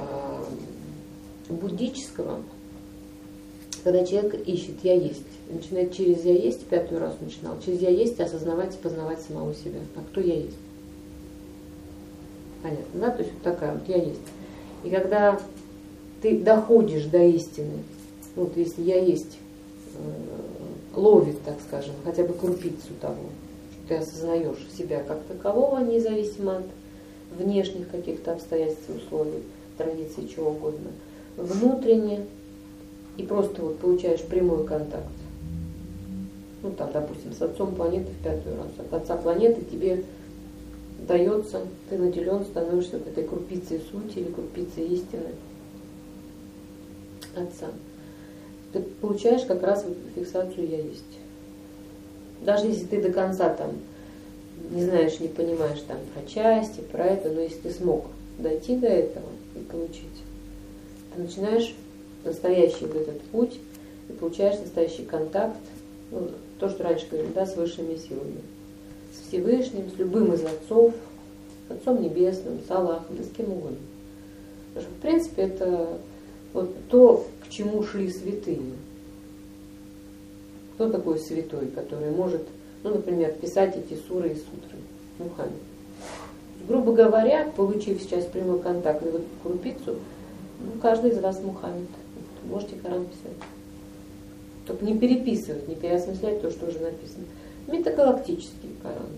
Speaker 1: э, буддического, когда человек ищет «я есть». Начинает через «я есть», пятый раз начинал, через «я есть» осознавать и познавать самого себя. А кто я есть? Понятно, да? То есть вот такая вот «я есть». И когда ты доходишь до истины, вот если «я есть» э, ловит, так скажем, хотя бы крупицу того, что ты осознаешь себя как такового, независимо от внешних каких-то обстоятельств, условий, традиций, чего угодно, внутренне, и просто вот получаешь прямой контакт. Ну там, допустим, с отцом планеты в пятую раз. От отца планеты тебе дается, ты наделен, становишься вот этой крупицей сути или крупицей истины отца. Ты получаешь как раз вот фиксацию «я есть». Даже если ты до конца там не знаешь, не понимаешь там про части, про это, но если ты смог дойти до этого и получить, ты начинаешь настоящий вот этот путь и получаешь настоящий контакт, ну, то, что раньше говорили, да, с высшими силами, с Всевышним, с любым из отцов, с Отцом Небесным, с Аллахом, да с кем угодно. Потому что, в принципе, это вот то, к чему шли святые. Кто такой святой, который может, ну, например, писать эти суры и сутры? Мухаммед. Грубо говоря, получив сейчас прямой контакт и вот крупицу, ну, каждый из вас Мухаммед. Можете Коран писать. Только не переписывать, не переосмыслять то, что уже написано. Метагалактический Коран.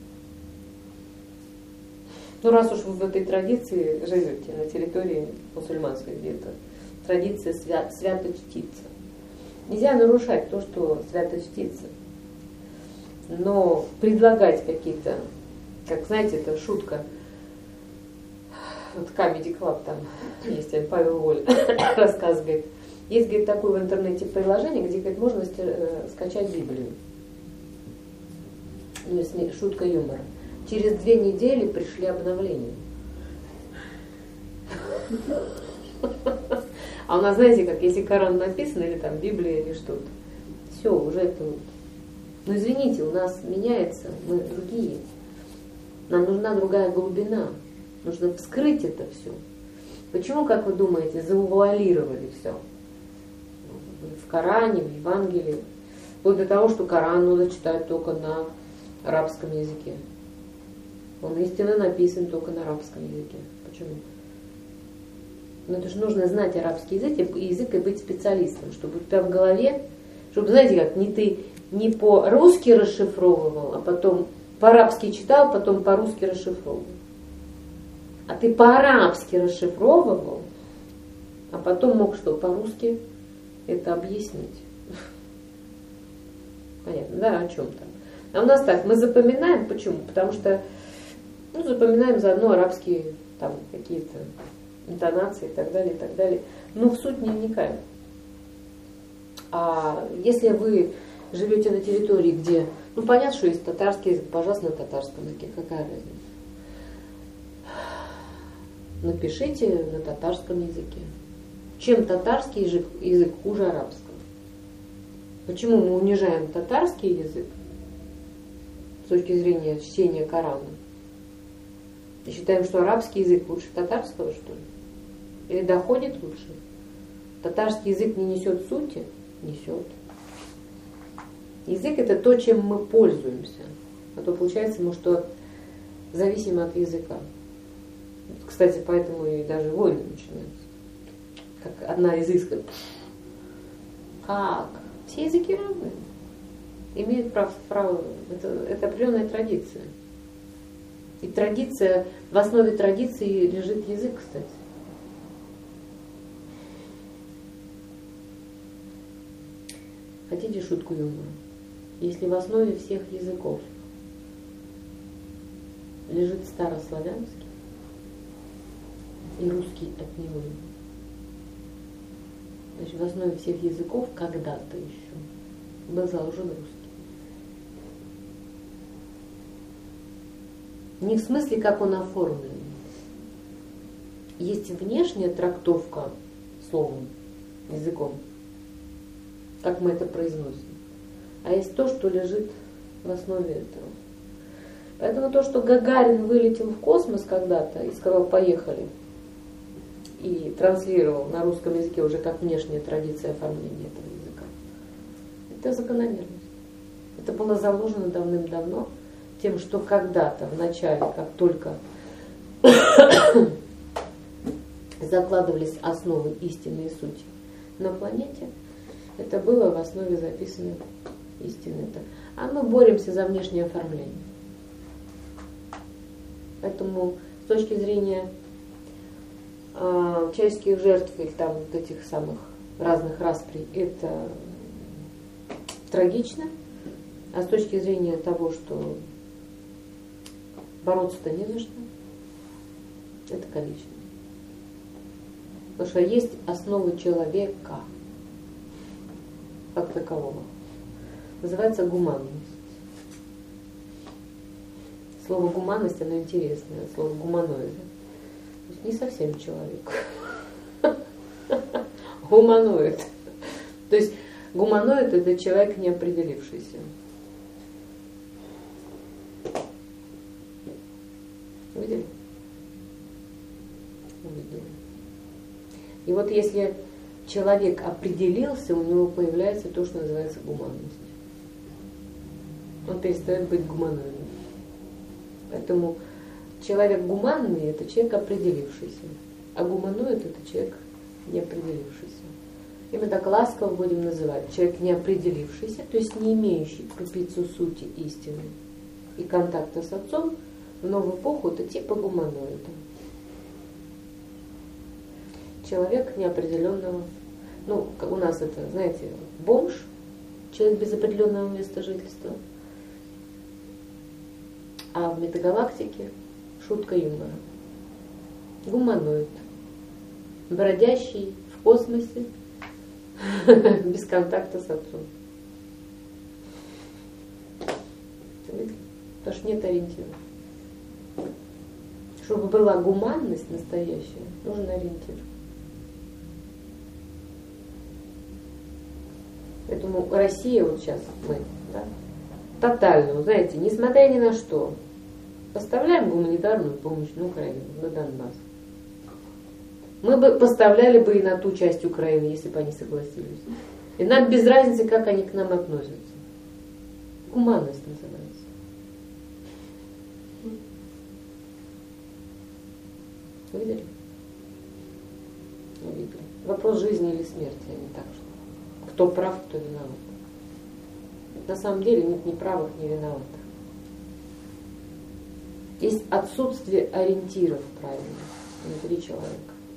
Speaker 1: Ну, раз уж вы в этой традиции живете, на территории мусульманской где-то, традиция свят, свято чтится. Нельзя нарушать то, что свято чтится. Но предлагать какие-то, как знаете, это шутка. Вот Comedy Club там есть, Павел Воля рассказывает. Есть, говорит, такое в интернете приложение, где, говорит, можно скачать Библию. Ну, если шутка юмора. Через две недели пришли обновления. А у нас, знаете, как если Коран написан, или там Библия, или что-то, все, уже это вот. Ну, извините, у нас меняется, мы другие. Нам нужна другая глубина. Нужно вскрыть это все. Почему, как вы думаете, завуалировали все? В Коране, в Евангелии. Вплоть до того, что Коран нужно читать только на арабском языке. Он истинно написан только на арабском языке. Почему? Ну, это же нужно знать арабский язык и язык и быть специалистом, чтобы у тебя в голове, чтобы, знаете, как не ты не по-русски расшифровывал, а потом по-арабски читал, потом по-русски расшифровывал. А ты по-арабски расшифровывал, а потом мог что, по-русски это объяснить. Понятно, да, о чем там. А у нас так, мы запоминаем, почему? Потому что ну, запоминаем заодно арабские там какие-то интонации и так далее, и так далее. Но в суть не вникаем. А если вы живете на территории, где, ну понятно, что есть татарский язык, пожалуйста, на татарском языке, какая разница? Напишите на татарском языке. Чем татарский язык, язык хуже арабского? Почему мы унижаем татарский язык с точки зрения чтения Корана? И считаем, что арабский язык лучше татарского, что ли? Или доходит лучше? Татарский язык не несет сути? Несет. Язык это то, чем мы пользуемся. А то получается, мы что зависимо от языка. Кстати, поэтому и даже войны начинаются. Как одна из иск. Как? Все языки равны. Имеют право, право это, это определенная традиция. И традиция, в основе традиции лежит язык, кстати. Хотите шутку юмора? Если в основе всех языков лежит старославянский и русский от него, значит, в основе всех языков когда-то еще был заложен русский. Не в смысле, как он оформлен. Есть внешняя трактовка словом, языком, как мы это произносим. А есть то, что лежит в основе этого. Поэтому то, что Гагарин вылетел в космос когда-то и сказал «поехали», и транслировал на русском языке уже как внешняя традиция оформления этого языка, это закономерность. Это было заложено давным-давно тем, что когда-то, в начале, как только закладывались основы истинной сути на планете, это было в основе записано истины. А мы боремся за внешнее оформление. Поэтому с точки зрения э, человеческих жертв и там вот этих самых разных расприй, это трагично. А с точки зрения того, что бороться-то не за что, это конечно. Потому что есть основы человека как такового. Называется гуманность. Слово гуманность, оно интересное, слово гуманоид. То есть не совсем человек. Гуманоид. То есть гуманоид — это человек неопределившийся. Видели? Увидели. И вот если человек определился, у него появляется то, что называется гуманность. Он перестает быть гуманоидом. Поэтому человек гуманный — это человек определившийся, а гуманоид — это человек неопределившийся. И мы так ласково будем называть человек неопределившийся, то есть не имеющий крупицу сути истины и контакта с Отцом, в новую эпоху это типа гуманоида. Человек неопределенного, ну, как у нас это, знаете, бомж, человек без определенного места жительства, а в метагалактике шутка юмора. Гуманоид, бродящий в космосе, без контакта с Отцом. Потому что нет ориентира. Чтобы была гуманность настоящая, нужен ориентир. Поэтому Россия вот сейчас мы, да, тотально, знаете, несмотря ни на что, поставляем гуманитарную помощь на Украину, на Донбасс. Мы бы поставляли бы и на ту часть Украины, если бы они согласились. И нам без разницы, как они к нам относятся. Гуманность называется. Видели? Видели. Вопрос жизни или смерти, а не так, что кто прав, кто виноват. На самом деле нет ни правых, ни виноватых. Есть отсутствие ориентиров правильных внутри человека.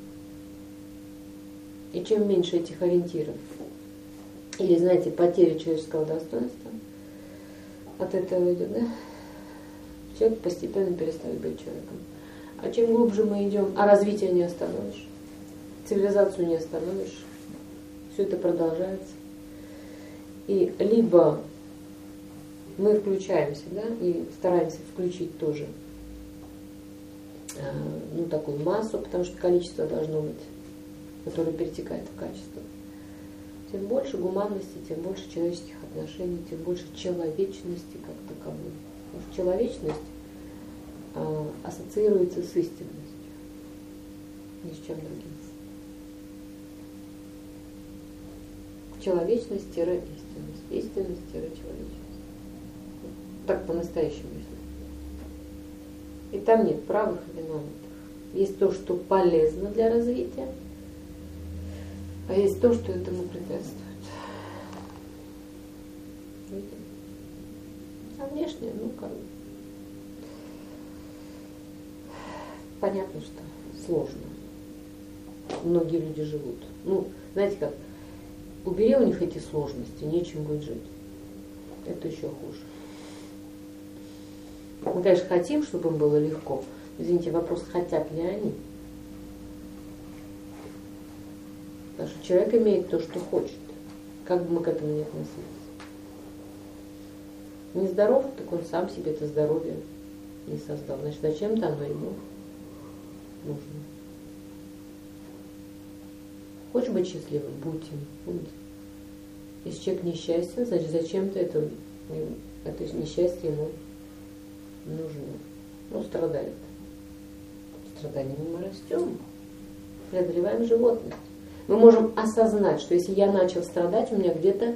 Speaker 1: И чем меньше этих ориентиров, или, знаете, потеря человеческого достоинства, от этого идет, да? Человек постепенно перестает быть человеком. А чем глубже мы идем, а развитие не остановишь, цивилизацию не остановишь, все это продолжается. И либо мы включаемся, да, и стараемся включить тоже э, ну, такую массу, потому что количество должно быть, которое перетекает в качество. Тем больше гуманности, тем больше человеческих отношений, тем больше человечности как таковой. Потому что человечность э, ассоциируется с истинностью, ни с чем другим. Человечность-истинность, истинность-человечность. Так по-настоящему. И там нет правых и виноватых. Есть то, что полезно для развития, а есть то, что этому препятствует. Видите? А внешне, ну как бы. Понятно, что сложно. Многие люди живут. Ну, знаете как, убери у них эти сложности, нечем будет жить. Это еще хуже. Мы, конечно, хотим, чтобы им было легко. Извините, вопрос, хотят ли они. Потому что человек имеет то, что хочет. Как бы мы к этому ни относились. Нездоров, так он сам себе это здоровье не создал. Значит, зачем-то оно ему нужно. Хочешь быть счастливым? Будь им. Будь. Если человек несчастен, значит, зачем-то это, это несчастье ему нужно. Ну, страдает. Страданием мы растем. Преодолеваем животность. Мы можем осознать, что если я начал страдать, у меня где-то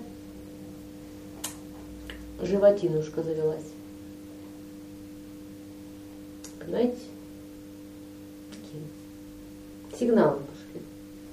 Speaker 1: животинушка завелась. Понимаете? Такие сигналы пошли.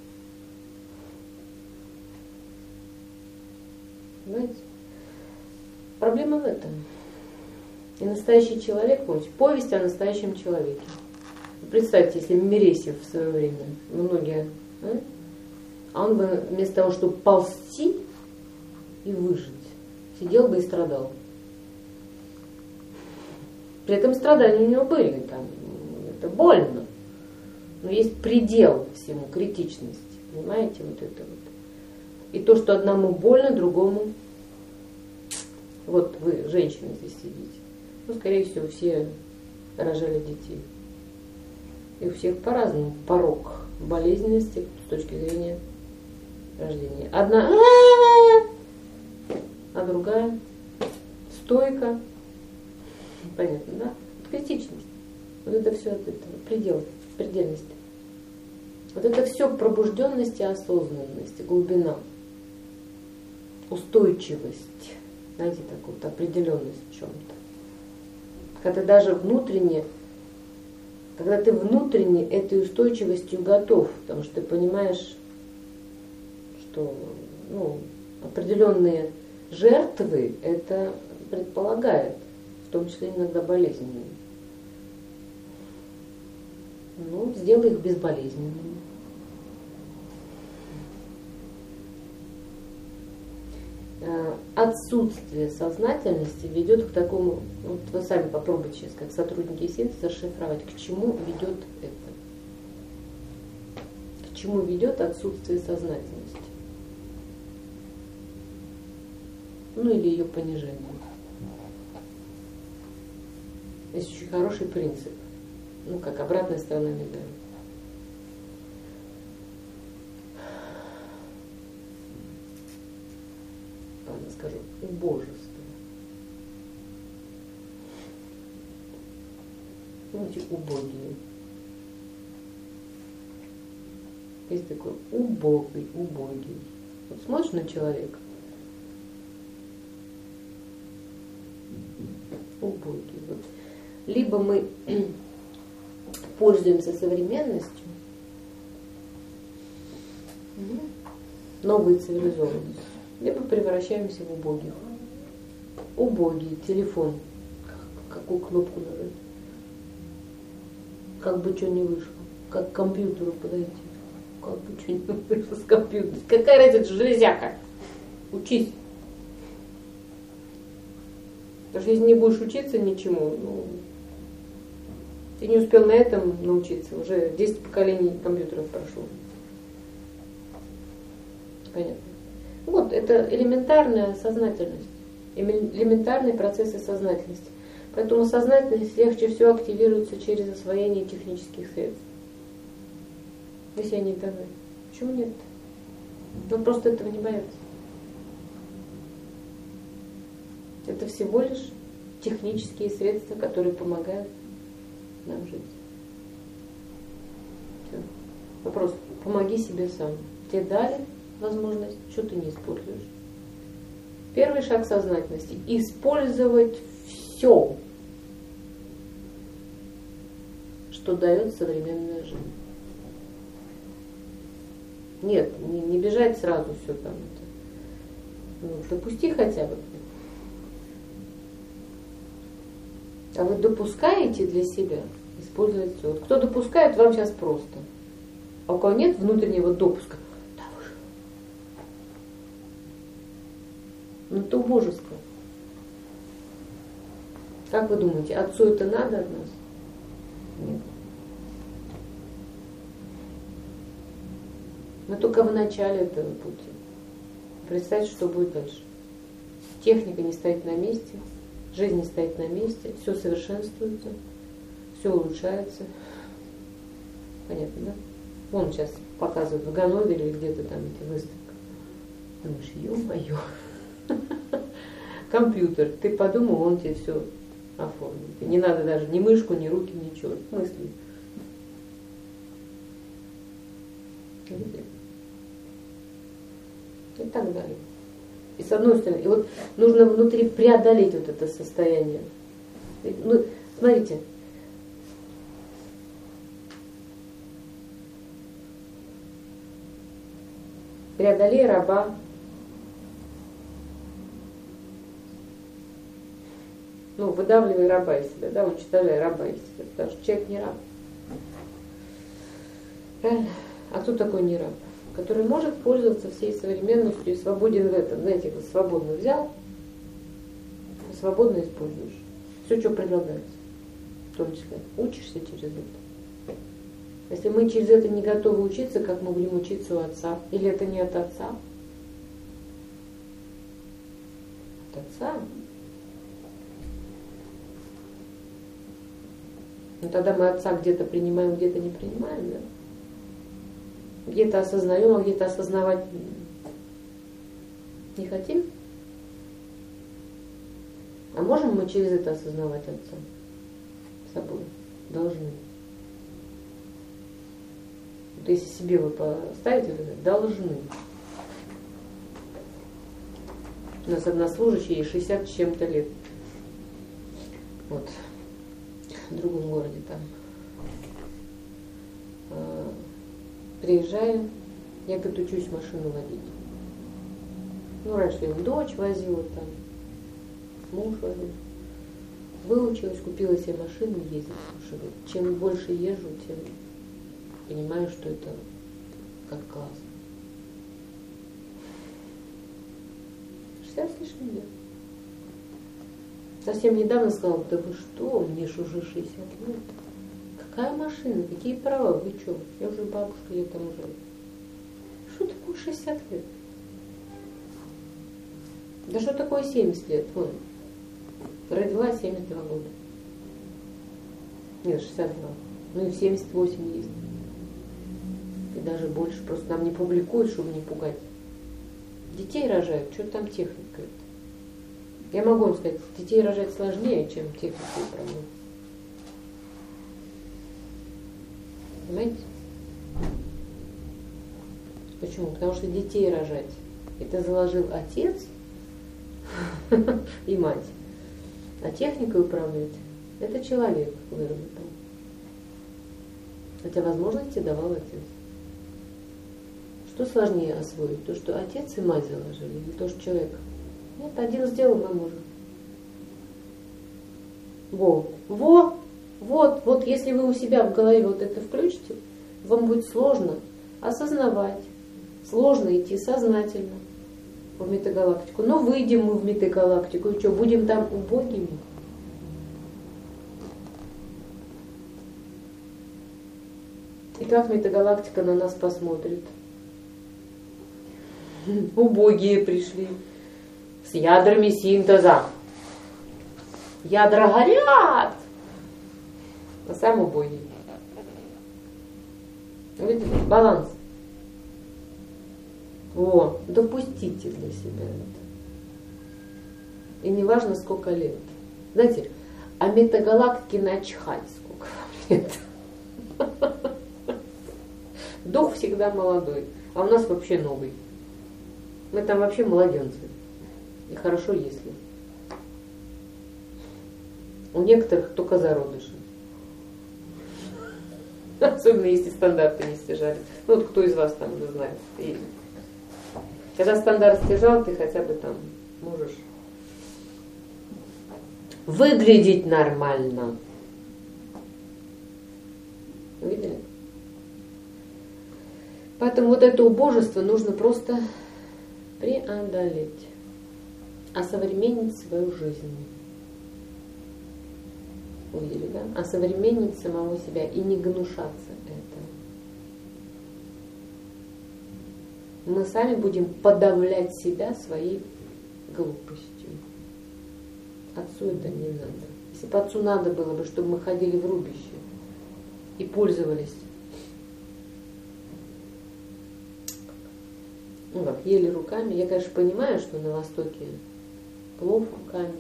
Speaker 1: Понимаете? Проблема в этом. И настоящий человек, помните, повесть о настоящем человеке. Представьте, если Мересьев в свое время, многие, а? а он бы вместо того, чтобы ползти и выжить, сидел бы и страдал. При этом страдания у него были, там, это больно. Но есть предел всему, критичности. Понимаете, вот это вот. И то, что одному больно, другому. Вот вы, женщины, здесь сидите. Ну, скорее всего, все рожали детей. И у всех по-разному порог болезненности с точки зрения рождения. Одна а другая стойка. Понятно, да? Критичность. Вот это все от этого. Предел, предельность. Вот это все пробужденность и осознанность, глубина, устойчивость. Знаете, такую вот определенность в чем-то. Когда даже внутренне, когда ты внутренне этой устойчивостью готов, потому что ты понимаешь, что ну, определенные жертвы это предполагает, в том числе иногда болезненные. Ну, сделай их безболезненными. Отсутствие сознательности ведет к такому, вот вы сами попробуйте сейчас, как сотрудники синтеза, расшифровать, к чему ведет это. К чему ведет отсутствие сознательности. Ну или ее понижение. Есть очень хороший принцип. Ну, как обратная сторона медали. Ладно, скажу, убожество. Помните, убогие. Есть такой убогий, убогий. Вот смотришь на человека. Убогий. Вот. Либо мы пользуемся современностью, новой цивилизованностью, либо превращаемся в убогих. Убогий, телефон. Какую кнопку нажать? Как бы что не вышло. Как к компьютеру подойти. Как бы что не вышло с компьютера. Какая разница, железяка? Учись. Потому что если не будешь учиться ничему, ну, ты не успел на этом научиться. Уже десять поколений компьютеров прошло. Понятно. Вот, это элементарная сознательность. Элементарные процессы сознательности. Поэтому сознательность легче всего активируется через освоение технических средств. Если они даны. Почему нет? Ну просто этого не боятся. Это всего лишь технические средства, которые помогают нам жить. Все. Вопрос. Помоги себе сам. Тебе дали возможность, что ты не используешь. Первый шаг сознательности. Использовать все, что дает современная жизнь. Нет, не, не бежать сразу все там. Это. Ну, допусти хотя бы. А вы допускаете для себя использовать все. Вот кто допускает, вам сейчас просто. А у кого нет внутреннего допуска, да вы же. Ну это убожество. Как вы думаете, отцу это надо от нас? Нет. Мы только в начале этого пути. Представьте, что будет дальше. Техника не стоит на месте, жизнь не стоит на месте, все совершенствуется, все улучшается. Понятно, да? Вон сейчас показывают в Ганновере или где-то там эти выставки. Думаешь, ё-моё. Компьютер. Ты подумал, он тебе все оформит. Не надо даже ни мышку, ни руки, ничего. Мысли. И так далее. И с одной стороны, и вот нужно внутри преодолеть вот это состояние. Ну, смотрите. Преодолей раба. Ну, выдавливай раба из себя, да, уничтожай раба из себя, потому что человек не раб. Правильно? А кто такой не раб? Который может пользоваться всей современностью и свободен в этом. Знаете, вот свободно взял, свободно используешь. Все, что предлагается. В том числе. Учишься через это. Если мы через это не готовы учиться, как мы будем учиться у отца? Или это не от отца? От отца. Но тогда мы Отца где-то принимаем, где-то не принимаем, да? Где-то осознаем, а где-то осознавать не хотим. А можем мы через это осознавать Отца собой? Должны. Вот если себе вы поставите, должны. У нас одна служащая, ей шестьдесят с чем-то лет. Вот. В другом городе там. Приезжаю, я, говорит, учусь машину водить. Ну, раньше я дочь возила там, муж возил. Выучилась, купила себе машину, ездить. Потому что чем больше езжу, тем понимаю, что это как классно. шестьдесят с лишним лет. Совсем недавно сказала, да вы что, мне ж уже шестьдесят лет. Какая машина, какие права, вы что? Я уже бабушка, я там уже... Что такое шестьдесят лет? Да что такое семьдесят лет? Вон. Родила семьдесят два года. Нет, шестьдесят два. Ну и семьдесят восемь есть. И даже больше. Просто нам не публикуют, чтобы не пугать. Детей рожают, что там техника это? Я могу вам сказать, детей рожать сложнее, чем технику управлять. Понимаете? Почему? Потому что детей рожать это заложил отец и мать. А техникой управлять это человек выработал. Хотя возможности давал отец. Что сложнее освоить? То, что отец и мать заложили, или то, что человек? Нет, один сделал, мы можем. Во, во, вот, вот если вы у себя в голове вот это включите, вам будет сложно осознавать, сложно идти сознательно в метагалактику. Но выйдем мы в метагалактику, и что, будем там убогими? И как метагалактика на нас посмотрит? Убогие пришли с ядрами синтеза. Ядра горят, а сам убогий. Видите, баланс. О, допустите для себя это. И не важно, сколько лет. Знаете, а метагалактике начхать, сколько вам лет. Дух всегда молодой, а у нас вообще новый. Мы там вообще младенцы. И хорошо, если. У некоторых только зародыши. Особенно если стандарты не стяжали. Ну вот кто из вас там уже знает. И когда стандарт стяжал, ты хотя бы там можешь выглядеть нормально. Видели? Поэтому вот это убожество нужно просто преодолеть, осовременить свою жизнь. Увидели, да? Осовременить самого себя и не гнушаться этого. Мы сами будем подавлять себя своей глупостью. Отцу это не надо. Если бы отцу надо было бы, чтобы мы ходили в рубище и пользовались, ну как, ели руками. Я, конечно, понимаю, что на Востоке плов руками.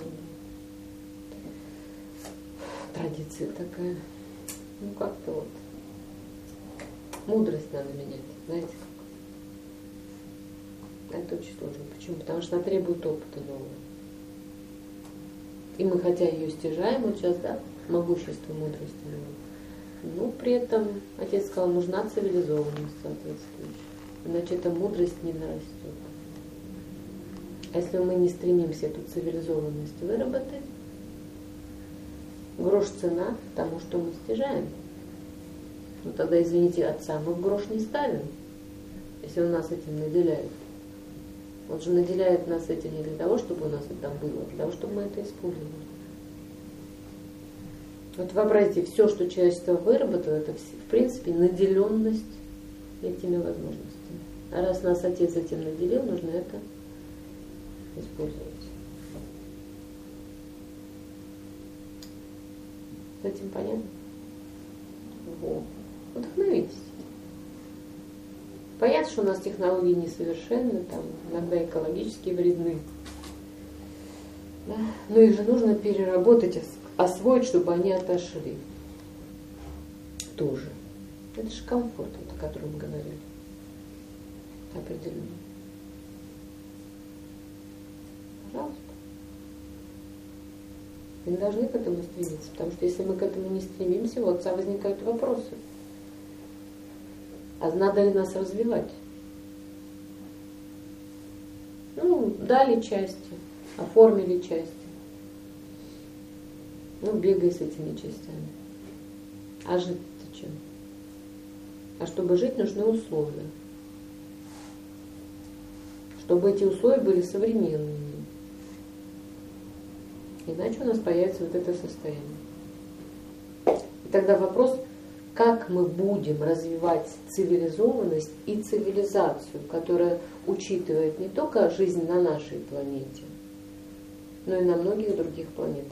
Speaker 1: Традиция такая. Ну как-то вот. Мудрость надо менять, знаете как. Это очень сложно. Почему? Потому что она требует опыта нового. И мы, хотя ее стяжаем вот сейчас, да, могущество мудрости нового, но при этом, отец сказал, нужна цивилизованность соответствующая. Иначе эта мудрость не нарастет. А если мы не стремимся эту цивилизованность выработать, грош цена тому, что мы стяжаем. Ну тогда, извините, отца мы в грош не ставим, если он нас этим наделяет. Он же наделяет нас этим не для того, чтобы у нас это было, а для того, чтобы мы это использовали. Вот вообразите, все, что человечество выработало, это в принципе наделенность этими возможностями. А раз нас отец этим наделил, нужно это использовать. С этим понятно? Ого, вдохновитесь. Понятно, что у нас технологии несовершенны, там иногда экологически вредны. Да? Но их же нужно переработать, освоить, чтобы они отошли. Тоже. Это же комфорт, вот, о котором мы говорили. Определенно. Пожалуйста. Мы не должны к этому стремиться, потому что если мы к этому не стремимся, вот возникают вопросы. А надо ли нас развивать? Ну, дали части, оформили части. Ну, бегай с этими частями. А жить-то чем? А чтобы жить, нужны условия. Чтобы эти условия были современными. Иначе у нас появится вот это состояние. И тогда вопрос, как мы будем развивать цивилизованность и цивилизацию, которая учитывает не только жизнь на нашей планете, но и на многих других планетах.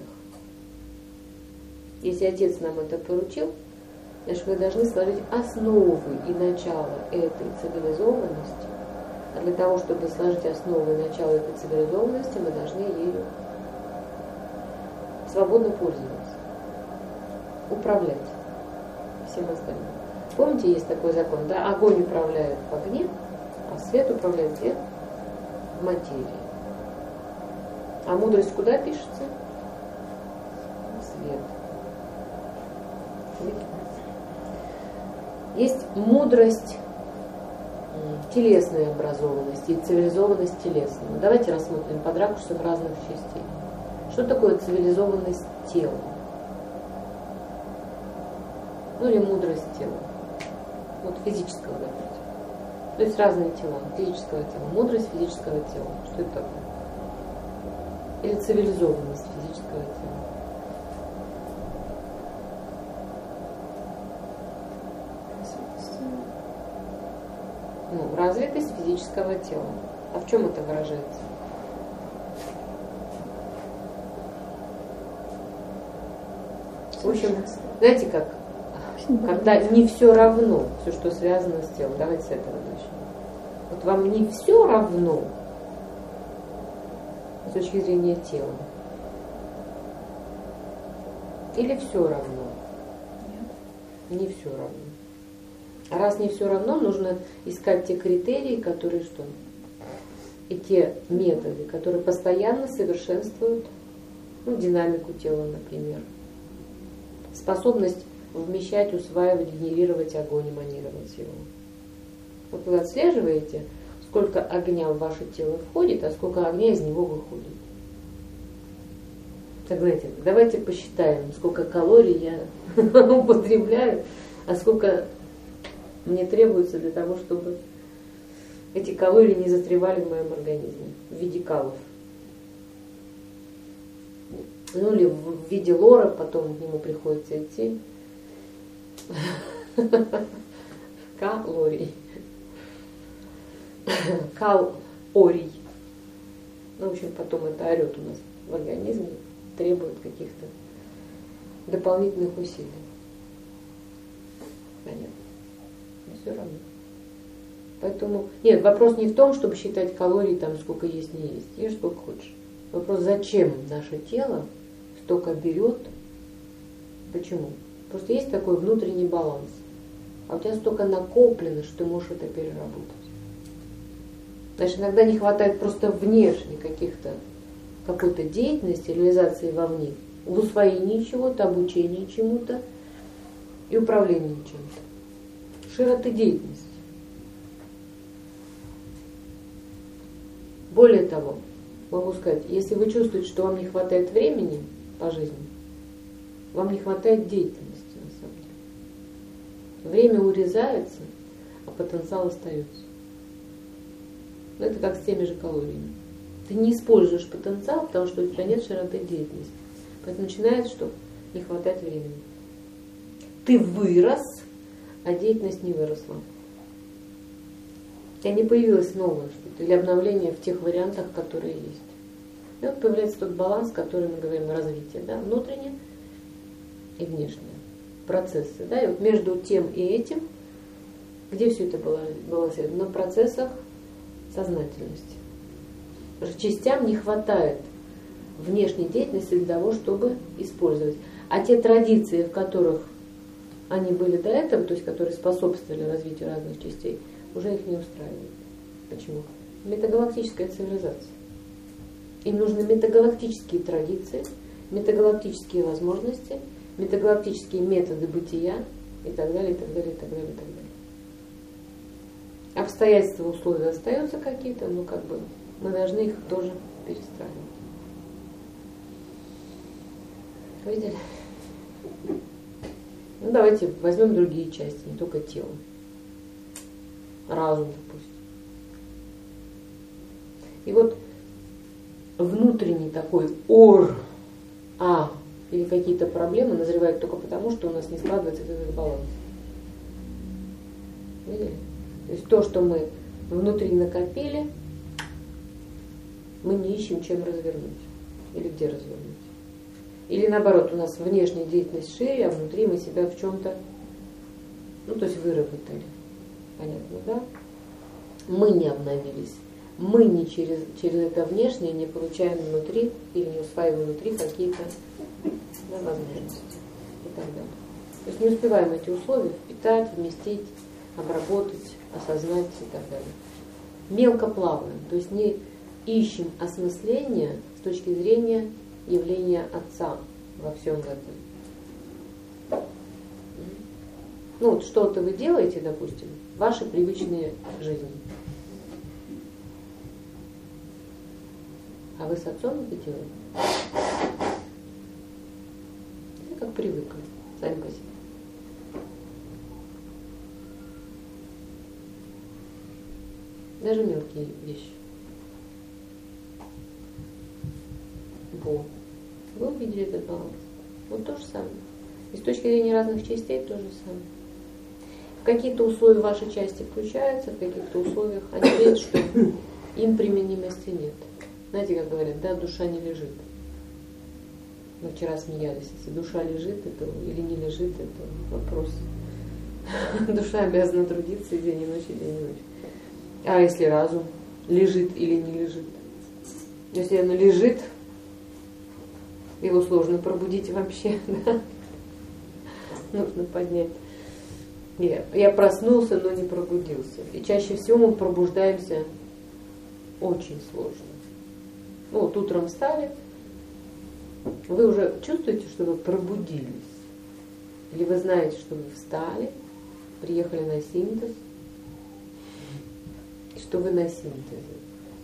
Speaker 1: Если Отец нам это поручил, значит, мы должны сложить основы и начало этой цивилизованности. А для того, чтобы сложить основы и начало этой цивилизованности, мы должны ею свободно пользоваться, управлять всем остальным. Помните, есть такой закон, да? Огонь управляет в огне, а свет управляет где? В материи. А мудрость куда пишется? Свет. Есть мудрость телесной образованности и цивилизованность телесной. Давайте рассмотрим под ракурсом разных частей. Что такое цивилизованность тела? Ну или мудрость тела. Вот физического, допустим. То есть разные тела. Физического тела. Мудрость физического тела. Что это такое? Или цивилизованность физического тела. Ну, развитость физического тела. А в чем это выражается? В общем, знаете как, когда не все равно, все, что связано с телом, давайте с этого начнем. Вот вам не все равно с точки зрения тела? Или все равно? Нет. Не все равно. А раз не все равно, нужно искать те критерии, которые что? И те методы, которые постоянно совершенствуют, ну, динамику тела, например. Способность вмещать, усваивать, генерировать огонь, эманировать его. Вот вы отслеживаете, сколько огня в ваше тело входит, а сколько огня из него выходит. Так, знаете, давайте посчитаем, сколько калорий я употребляю, а сколько мне требуется для того, чтобы эти калории не застревали в моем организме в виде калов. Ну или в виде лора, потом к нему приходится идти. Калорий. Калорий. Ну, в общем, потом это орет у нас в организме, требует каких-то дополнительных усилий. Понятно. Но все равно. Поэтому, нет, вопрос не в том, чтобы считать калории, там, сколько есть, не есть. Ешь сколько хочешь. Вопрос, зачем наше тело столько берет? Почему? Просто есть такой внутренний баланс. А у тебя столько накоплено, что ты можешь это переработать. Значит, иногда не хватает просто внешне каких-то, какой-то деятельности, реализации вовне, в усвоении чего-то, обучении чему-то и управлении чем-то. Широты деятельности. Более того, могу сказать, если вы чувствуете, что вам не хватает времени по жизни, вам не хватает деятельности, на самом деле. Время урезается, а потенциал остается. Но это как с теми же калориями. Ты не используешь потенциал, потому что у тебя нет широты деятельности. Поэтому начинает что? Не хватать времени. Ты вырос, а деятельность не выросла. У тебя не появилось новое что-то или обновление в тех вариантах, которые есть. И вот появляется тот баланс, который мы говорим, развитие, да, внутреннее и внешнее. процессы. Да? И вот между тем и этим, где все это было, было связано? На процессах сознательности. Потому что частям не хватает внешней деятельности для того, чтобы использовать. А те традиции, в которых они были до этого, то есть которые способствовали развитию разных частей, уже их не устраивают. Почему? Метагалактическая цивилизация. Им нужны метагалактические традиции, метагалактические возможности, метагалактические методы бытия и так далее, и так далее, и так далее, и так далее. Обстоятельства, условия остаются какие-то, но как бы мы должны их тоже перестраивать. Видели? Ну давайте возьмем другие части, не только тело. Разум, допустим. И вот внутренний такой ор, а или какие-то проблемы назревают только потому, что у нас не складывается этот баланс. Видели? То есть то, что мы внутри накопили, мы не ищем, чем развернуть. Или где развернуть. Или наоборот, у нас внешняя деятельность шире, а внутри мы себя в чем-то, ну то есть выработали. Понятно, да? Мы не обновились. Мы не через, через это внешнее не получаем внутри или не усваиваем внутри какие-то, да, возможности и так далее. То есть не успеваем эти условия впитать, вместить, обработать, осознать и так далее. Мелко плаваем, то есть не ищем осмысления с точки зрения явления Отца во всем этом. Ну вот что-то вы делаете, допустим, ваши привычные жизни. А вы с Отцом это делаете? Это как привыкли, сами по себе. Даже мелкие вещи. Во. Вы увидели этот баланс. Вот то же самое. И с точки зрения разных частей то же самое. В какие-то условия ваши части включаются, в каких-то условиях они видят, что им применимости нет. Знаете, как говорят, да, душа не лежит. Мы вчера смеялись, если душа лежит это, или не лежит, это вопрос. Душа обязана трудиться и день и ночь, и день и ночь. А если разум лежит или не лежит? Если оно лежит, его сложно пробудить вообще, да? Нужно поднять. Я, я проснулся, но не пробудился. И чаще всего мы пробуждаемся очень сложно. Ну, вот утром встали, вы уже чувствуете, что вы пробудились? Или вы знаете, что вы встали, приехали на синтез, и что вы на синтезе?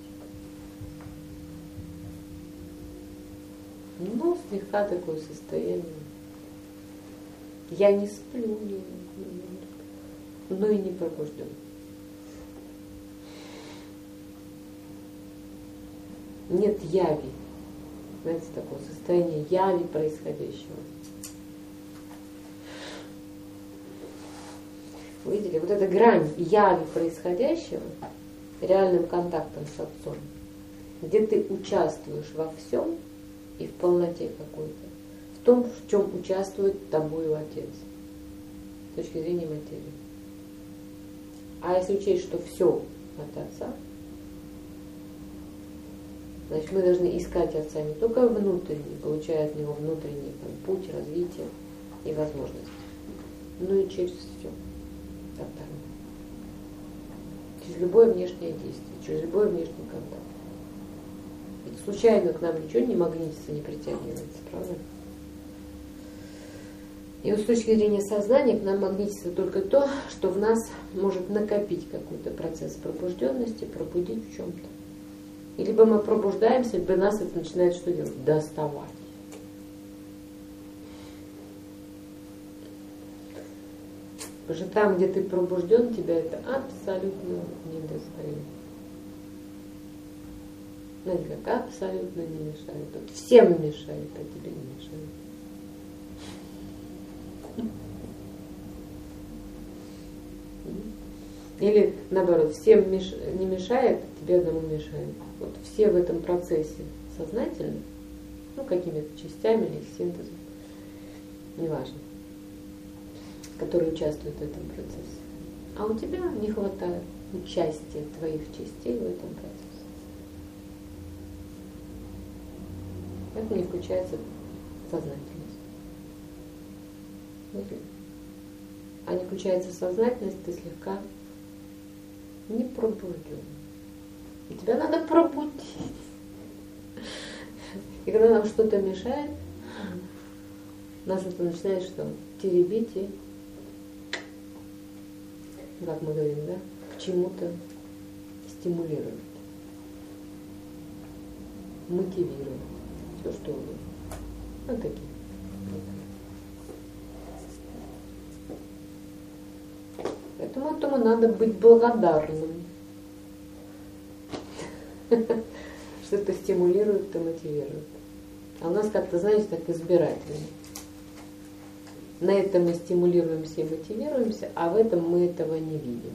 Speaker 1: Ну, слегка такое состояние. Я не сплю, но и не пробужден. Нет яви. Знаете, такое состояние яви происходящего. Вы видели, вот эта грань яви происходящего реальным контактом с Отцом, где ты участвуешь во всем и в полноте какой-то, в том, в чем участвует тобою Отец, с точки зрения материи. А если учесть, что все от Отца, значит, мы должны искать Отца не только внутренне, получая от Него внутренний там, путь, развитие и возможности, но и через все. Через любое внешнее действие, через любой внешний контакт. Ведь случайно к нам ничего не магнитится, не притягивается, правда? И вот с точки зрения сознания к нам магнитится только то, что в нас может накопить какой-то процесс пробужденности, пробудить в чем-то. И либо мы пробуждаемся, либо нас это начинает что делать? Доставать. Потому что там, где ты пробужден, тебя это абсолютно не достает. Знаете, как абсолютно не мешает. Вот всем мешает, а тебе не мешает. Или наоборот, всем меш... не мешает, а тебе одному мешает. Вот все в этом процессе сознательны, ну какими-то частями или синтезом, неважно. которые участвуют в этом процессе. А у тебя не хватает участия твоих частей в этом процессе. Поэтому не включается сознательность. А не включается сознательность, ты слегка не пробужден. И тебя надо пробудить. И когда нам что-то мешает, нас это начинает что? Теребить и, как мы говорим, да, к чему-то стимулировать, мотивировать, все что угодно. Вот такие. Поэтому этому надо быть благодарным. Что это стимулирует и мотивирует. А у нас как-то, знаете, так избирательно. На этом мы стимулируемся и мотивируемся, а в этом мы этого не видим.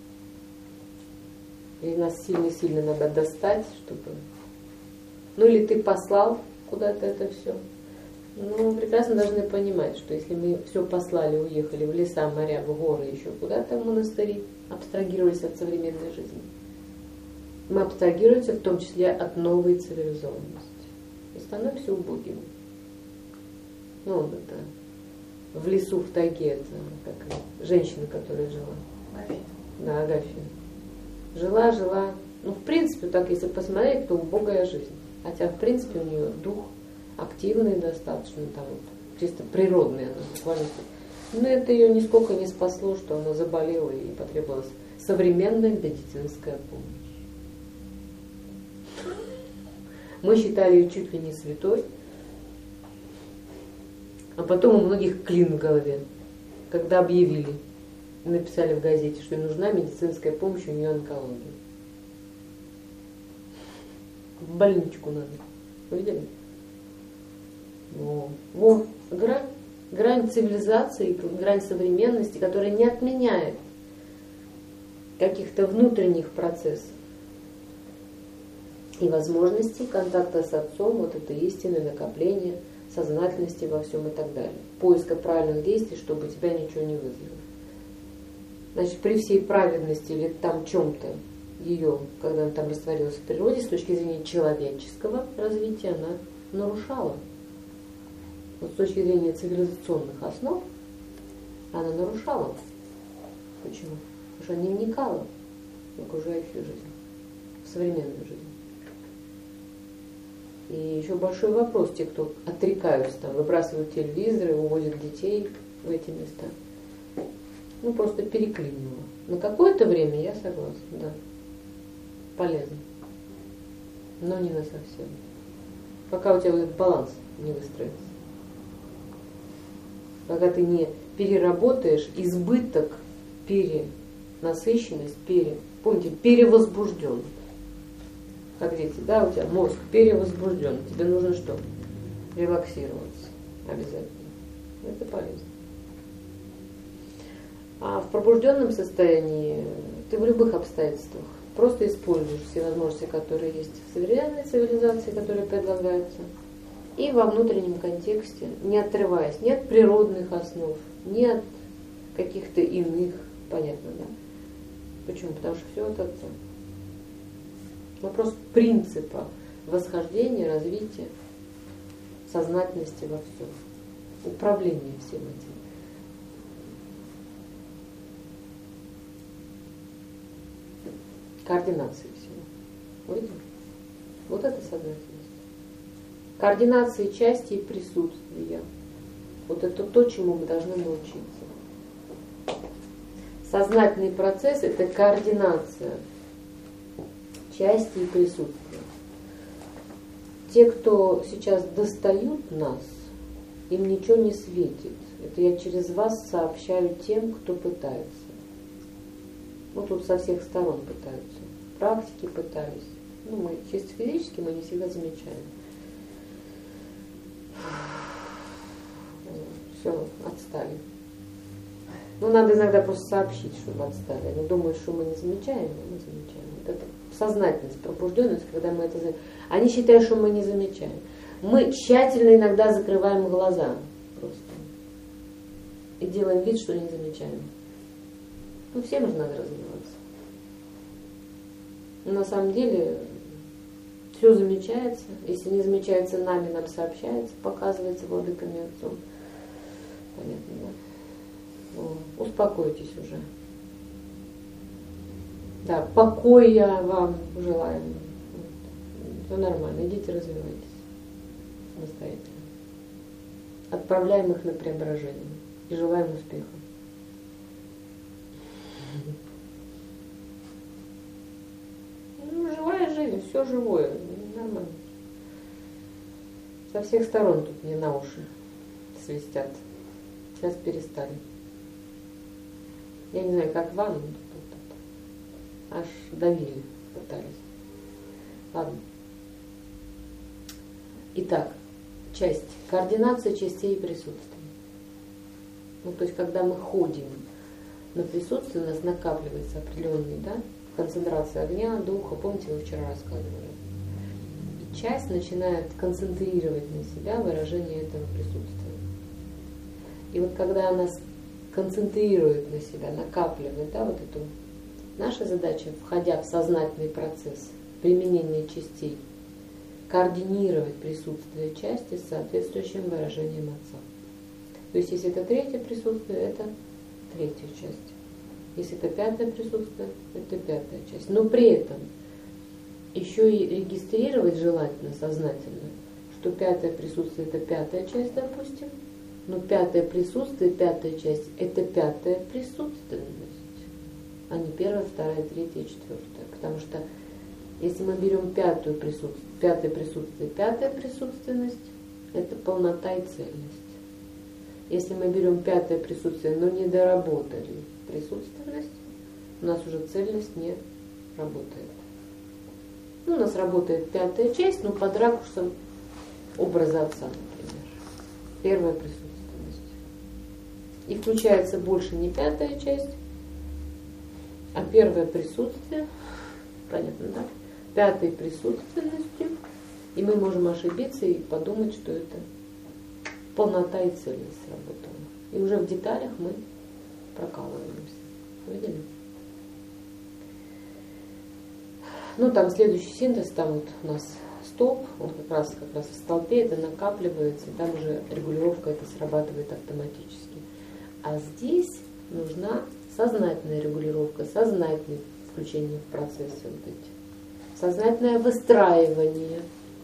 Speaker 1: И нас сильно-сильно надо достать, чтобы... Ну или ты послал куда-то это все. Ну, прекрасно должны понимать, что если мы все послали, уехали в леса, моря, в горы, еще куда-то в монастыри, абстрагировались от современной жизни, мы абстрагируемся в том числе от новой цивилизованности. И становимся убогими. Ну, вот это в лесу, в тайге, это как женщина, которая жила.
Speaker 3: Агафья.
Speaker 1: Да, Агафья. Жила, жила. Ну, в принципе, так если посмотреть, то убогая жизнь. Хотя, в принципе, у нее дух активный достаточно, там вот, чисто природный она буквально. Но это ее нисколько не спасло, что она заболела и потребовалась современная медицинская помощь. Мы считали ее чуть ли не святой, а потом у многих клин в голове, когда объявили, написали в газете, что нужна медицинская помощь, у нее онкология. В больничку надо. Вы видели? Во, Во. Грань, грань цивилизации, грань современности, которая не отменяет каких-то внутренних процессов и возможностей контакта с Отцом, вот это истинное накопление сознательности во всем и так далее. Поиска правильных действий, чтобы тебя ничего не вызвало. Значит, при всей праведности или там чем-то ее, когда она там растворилась в природе, с точки зрения человеческого развития, она нарушала. Вот с точки зрения цивилизационных основ она нарушала. Почему? Потому что она не вникала в окружающую жизнь, в современную жизнь. И еще большой вопрос, те, кто отрекаются, там, выбрасывают телевизоры, увозят детей в эти места. Ну, просто переклинило. На какое-то время я согласна, да. Полезно. Но не на совсем. Пока у тебя этот баланс не выстроится. Пока ты не переработаешь избыток, перенасыщенность, пере... помните, перевозбужден. Как дети, да, у тебя мозг перевозбужден. Тебе нужно что? Релаксироваться. Обязательно. Это полезно. А в пробужденном состоянии ты в любых обстоятельствах просто используешь все возможности, которые есть в современной цивилизации, которые предлагаются, и во внутреннем контексте, не отрываясь ни от природных основ, ни от каких-то иных, понятно, да? Почему? Потому что все от Отца. Вопрос принципа восхождения, развития сознательности во всем, управления всем этим. Координации всего. Видите? Вот это сознательность. Координации части и присутствия. Вот это то, чему мы должны научиться. Сознательный процесс – это координация части и присутствия. Те, кто сейчас достают нас, им ничего не светит. Это я через вас сообщаю тем, кто пытается. Ну, тут со всех сторон пытаются. Практики пытались. Ну, мы чисто физически мы не всегда замечаем. Все, отстали. Ну, надо иногда просто сообщить, чтобы отстали. Они думают, что мы не замечаем, а мы замечаем. Вот это сознательность, пробужденность, когда мы это замечаем. Они считают, что мы не замечаем. Мы тщательно иногда закрываем глаза просто. и делаем вид, что не замечаем. Ну, всем же надо развиваться. Но на самом деле все замечается. Если не замечается нами, нам сообщается, показывается владыками отцом. Понятно, да? О, успокойтесь уже. Да, покоя вам желаем. Все нормально, идите развивайтесь самостоятельно. Отправляем их на преображение и желаем успеха. Ну, живая жизнь, все живое, нормально. Со всех сторон тут мне на уши свистят. Сейчас перестали. Я не знаю, как вам, аж давили, пытались. Ладно. Итак, часть. Координация частей присутствия. Ну, то есть, когда мы ходим на присутствие, у нас накапливается определенный, да, концентрация огня, духа. Помните, вы вчера рассказывали? И часть начинает концентрировать на себя выражение этого присутствия. И вот когда она концентрирует на себя, накапливает, да, вот эту, наша задача, входя в сознательный процесс применения частей, координировать присутствие части с соответствующим выражением Отца. То есть, если это третье присутствие, это третья часть. Если это пятое присутствие, это пятая часть. Но при этом еще и регистрировать желательно, сознательно, что пятое присутствие это пятая часть, допустим, но пятое присутствие, пятая часть это пятая присутственность, а не первая, вторая, третья и четвертая. Потому что если мы берем пятую присутствие, пятое присутствие, пятая присутственность, это полнота и цельность. Если мы берем пятое присутствие, но не доработали присутственность, у нас уже цельность не работает. Ну, у нас работает пятая часть, но под ракурсом образа Отца, например. Первая присутственность. И включается больше не пятая часть, а первое присутствие, понятно, да? Пятой присутственностью, и мы можем ошибиться и подумать, что это полнота и цельность сработала. И уже в деталях мы прокалываемся. Видели? Ну, там следующий синтез, там вот у нас стоп, он как раз, как раз в столпе, это накапливается, и там уже регулировка это срабатывает автоматически. А здесь нужна сознательная регулировка, сознательное включение в процессы вот эти, сознательное выстраивание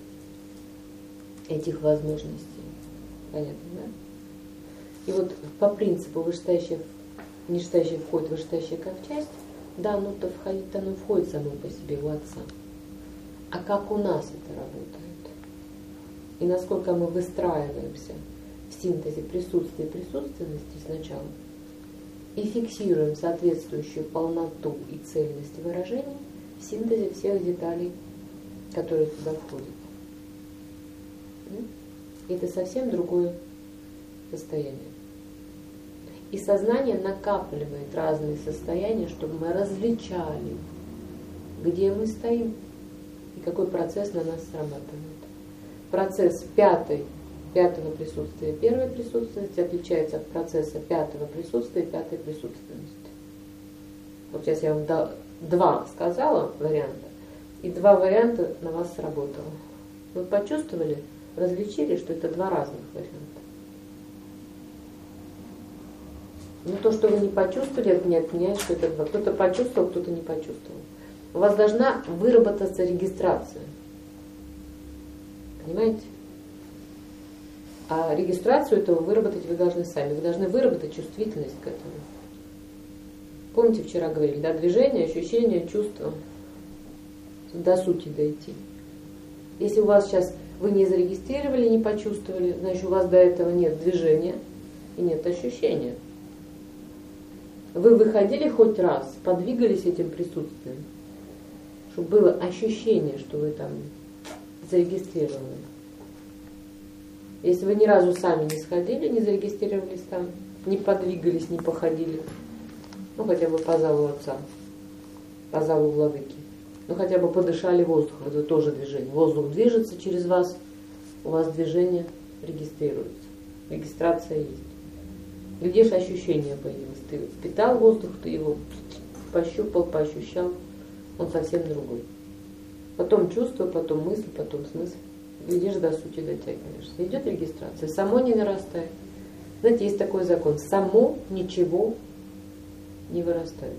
Speaker 1: этих возможностей. Понятно, да? И вот по принципу вышестоящее, нижестоящее входит, вышестоящее как часть, да, ну то входит, оно входит само по себе у Отца. А как у нас это работает? И насколько мы выстраиваемся в синтезе присутствия и присутственности сначала, и фиксируем соответствующую полноту и цельность выражений в синтезе всех деталей, которые туда входят. Это совсем другое состояние. И сознание накапливает разные состояния, чтобы мы различали, где мы стоим и какой процесс на нас срабатывает. Процесс пятой, пятого присутствия, первой присутственности отличается от процесса пятого присутствия и пятой присутственности. Вот сейчас я вам дал, два сказала варианта, и два варианта на вас сработало. Вы почувствовали, различили, что это два разных варианта. Но то, что вы не почувствовали, это не отменяет, что это два. Кто-то почувствовал, кто-то не почувствовал. У вас должна выработаться регистрация. Понимаете? А регистрацию этого выработать вы должны сами. Вы должны выработать чувствительность к этому. Помните, вчера говорили, да, движение, ощущение, чувство. До сути дойти. Если у вас сейчас вы не зарегистрировали, не почувствовали, значит, у вас до этого нет движения и нет ощущения. Вы выходили хоть раз, подвигались этим присутствием, чтобы было ощущение, что вы там зарегистрированы. Если вы ни разу сами не сходили, не зарегистрировались там, не подвигались, не походили, ну хотя бы по залу Отца, по залу Владыки, ну хотя бы подышали воздухом, это тоже движение. Воздух движется через вас, у вас движение регистрируется. Регистрация есть. Где же ощущение появилось? Ты впитал воздух, ты его пощупал, поощущал, он совсем другой. Потом чувство, потом мысль, потом смысл. Глядишь, до сути дотягиваешься. Идет регистрация, само не нарастает. Знаете, есть такой закон. Само ничего не вырастает.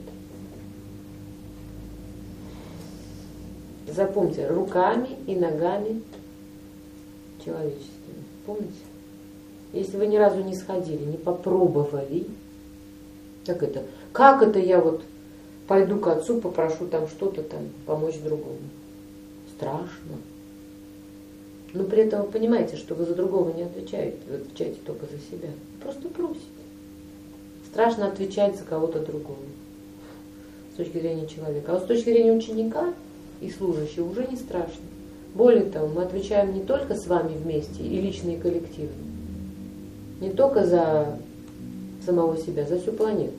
Speaker 1: Запомните, руками и ногами человеческими. Помните? Если вы ни разу не сходили, не попробовали, как это? Как это я вот пойду к отцу, попрошу там что-то там, помочь другому? Страшно. Но при этом вы понимаете, что вы за другого не отвечаете, вы отвечаете только за себя. Просто просите. Страшно отвечать за кого-то другого. С точки зрения человека. А вот с точки зрения ученика и служащего уже не страшно. Более того, мы отвечаем не только с вами вместе, и лично, и коллективно. Не только за самого себя, за всю планету.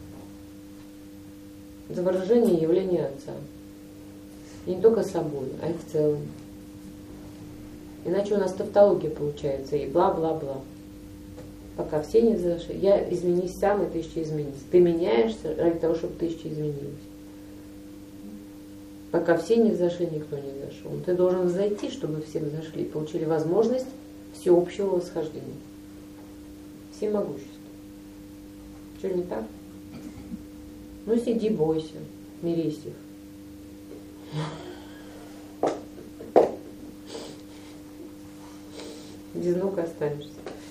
Speaker 1: За выражение явления Отца. И не только собой, а и в целом. Иначе у нас тавтология получается, и бла-бла-бла. Пока все не зашли. Я изменись сам, и тысяча изменится. Ты меняешься ради того, чтобы тысяча изменилась. Пока все не взошли, никто не зашел. Ты должен взойти, чтобы все взошли, получили возможность всеобщего восхождения. Всемогущество. Что, не так? Ну сиди, бойся, мирись их. Без ног останешься.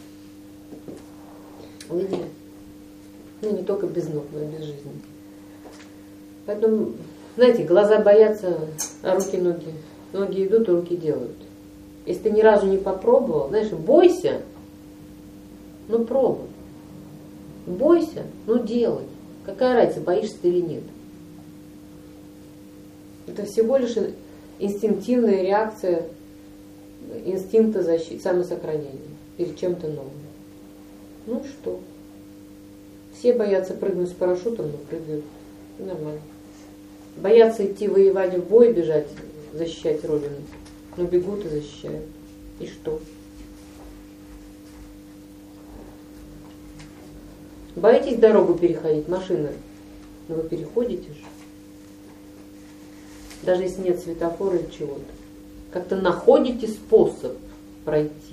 Speaker 1: Видели? Ну не только без ног, но и без жизни. Поэтому, знаете, глаза боятся, а руки-ноги. Ноги идут, а руки делают. Если ты ни разу не попробовал, знаешь, бойся, ну пробуй. Бойся, ну делай. Какая разница, боишься ты или нет? Это всего лишь инстинктивная реакция инстинкта защиты, самосохранения перед чем-то новым. Ну что? Все боятся прыгнуть с парашютом, но прыгают. Нормально. Боятся идти воевать в бой, бежать, защищать Родину. Но бегут и защищают. И что? Боитесь дорогу переходить, машина? Но вы переходите же. Даже если нет светофора или чего-то. Как-то находите способ пройти.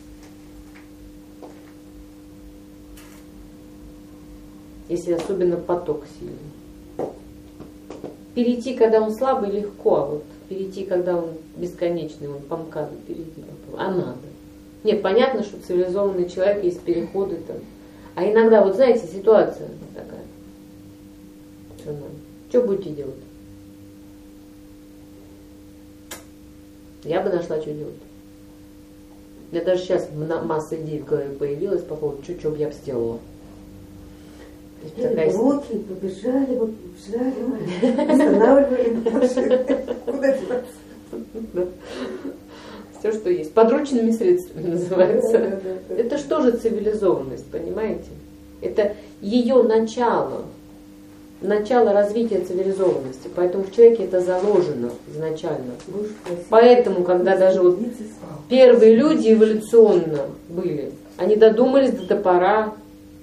Speaker 1: Если особенно поток сильный. Перейти, когда он слабый, легко, а вот перейти, когда он бесконечный, он по МКАДу перейти, а надо. Нет, понятно, что цивилизованный человек есть переходы там. А иногда, вот знаете, ситуация такая. Что, что будете делать? Я бы нашла, что делать. У меня даже сейчас масса идей в голове появилась по поводу, что, что бы я бы сделала.
Speaker 3: Такая... Руки побежали, побежали, останавливали машины. Куда деваться?
Speaker 1: Все, что есть. Подручными средствами называется. Да, да, да. Это что же цивилизованность, понимаете? Это ее начало. Начало развития цивилизованности. Поэтому в человеке это заложено изначально. Поэтому, когда даже вот первые люди эволюционно были, они додумались до топора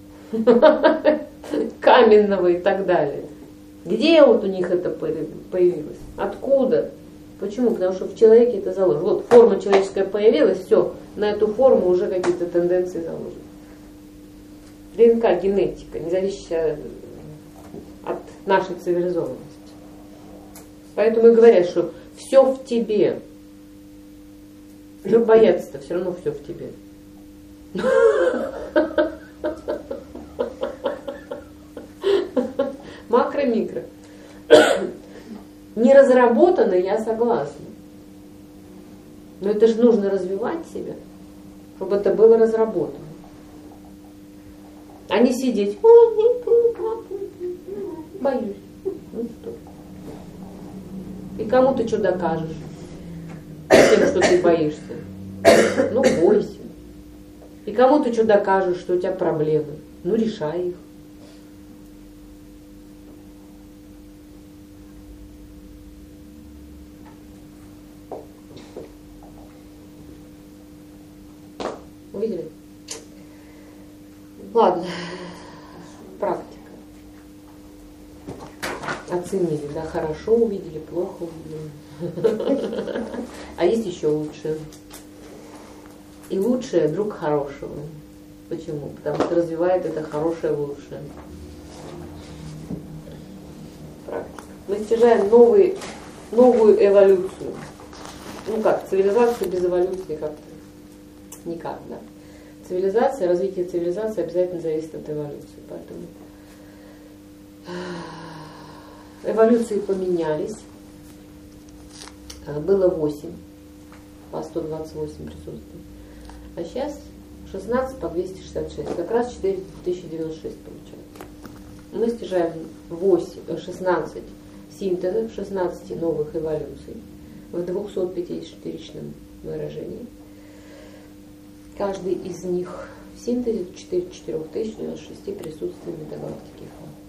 Speaker 1: каменного и так далее. Где вот у них это появилось? Откуда? Почему? Потому что в человеке это заложено. Вот форма человеческая появилась, все, на эту форму уже какие-то тенденции заложены. ДНК, генетика, не зависящая от нашей цивилизованности. Поэтому и говорят, что все в тебе. Но бояться-то все равно все в тебе. Макро-микро. Не разработано, я согласна. Но это же нужно развивать себя, чтобы это было разработано. А не сидеть. Боюсь. Ну что? И кому ты что докажешь? Тем, что ты боишься. Ну бойся. И кому ты что докажешь, что у тебя проблемы? Ну решай их. Увидели? Ладно. оценили, да, хорошо увидели, плохо увидели. А есть еще лучше. И лучшее друг хорошего. Почему? Потому что развивает это хорошее в лучшее. Практика. Мы стяжаем новый, новую эволюцию. Ну как, цивилизация без эволюции как-то никак, да. Цивилизация, развитие цивилизации обязательно зависит от эволюции. Поэтому эволюции поменялись. Было восемь по сто двадцать восемь присутствий. А сейчас шестнадцать по двести шестьдесят шесть. Как раз четыре тысячи девяносто шесть получается. Мы стяжаем восемь, шестнадцать синтезов, шестнадцать новых эволюций в двухсот пятидесятичном выражении. Каждый из них в синтезе четыре тысячи девяносто шесть присутствий метагалактики.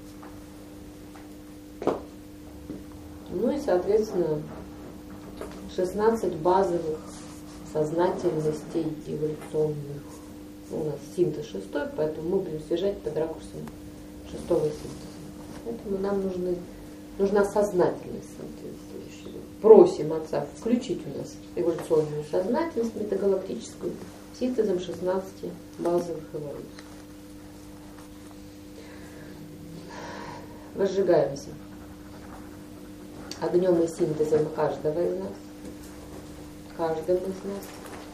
Speaker 1: Ну и, соответственно, шестнадцать базовых сознательностей эволюционных. У нас синтез шестой, поэтому мы будем связать под ракурсом шестого синтеза. Поэтому нам нужны, нужна сознательность соответствующая. Просим Отца включить у нас эволюционную сознательность метагалактическую синтезом шестнадцати базовых эволюций. Возжигаемся огнем и синтезом каждого из нас. Каждым из нас.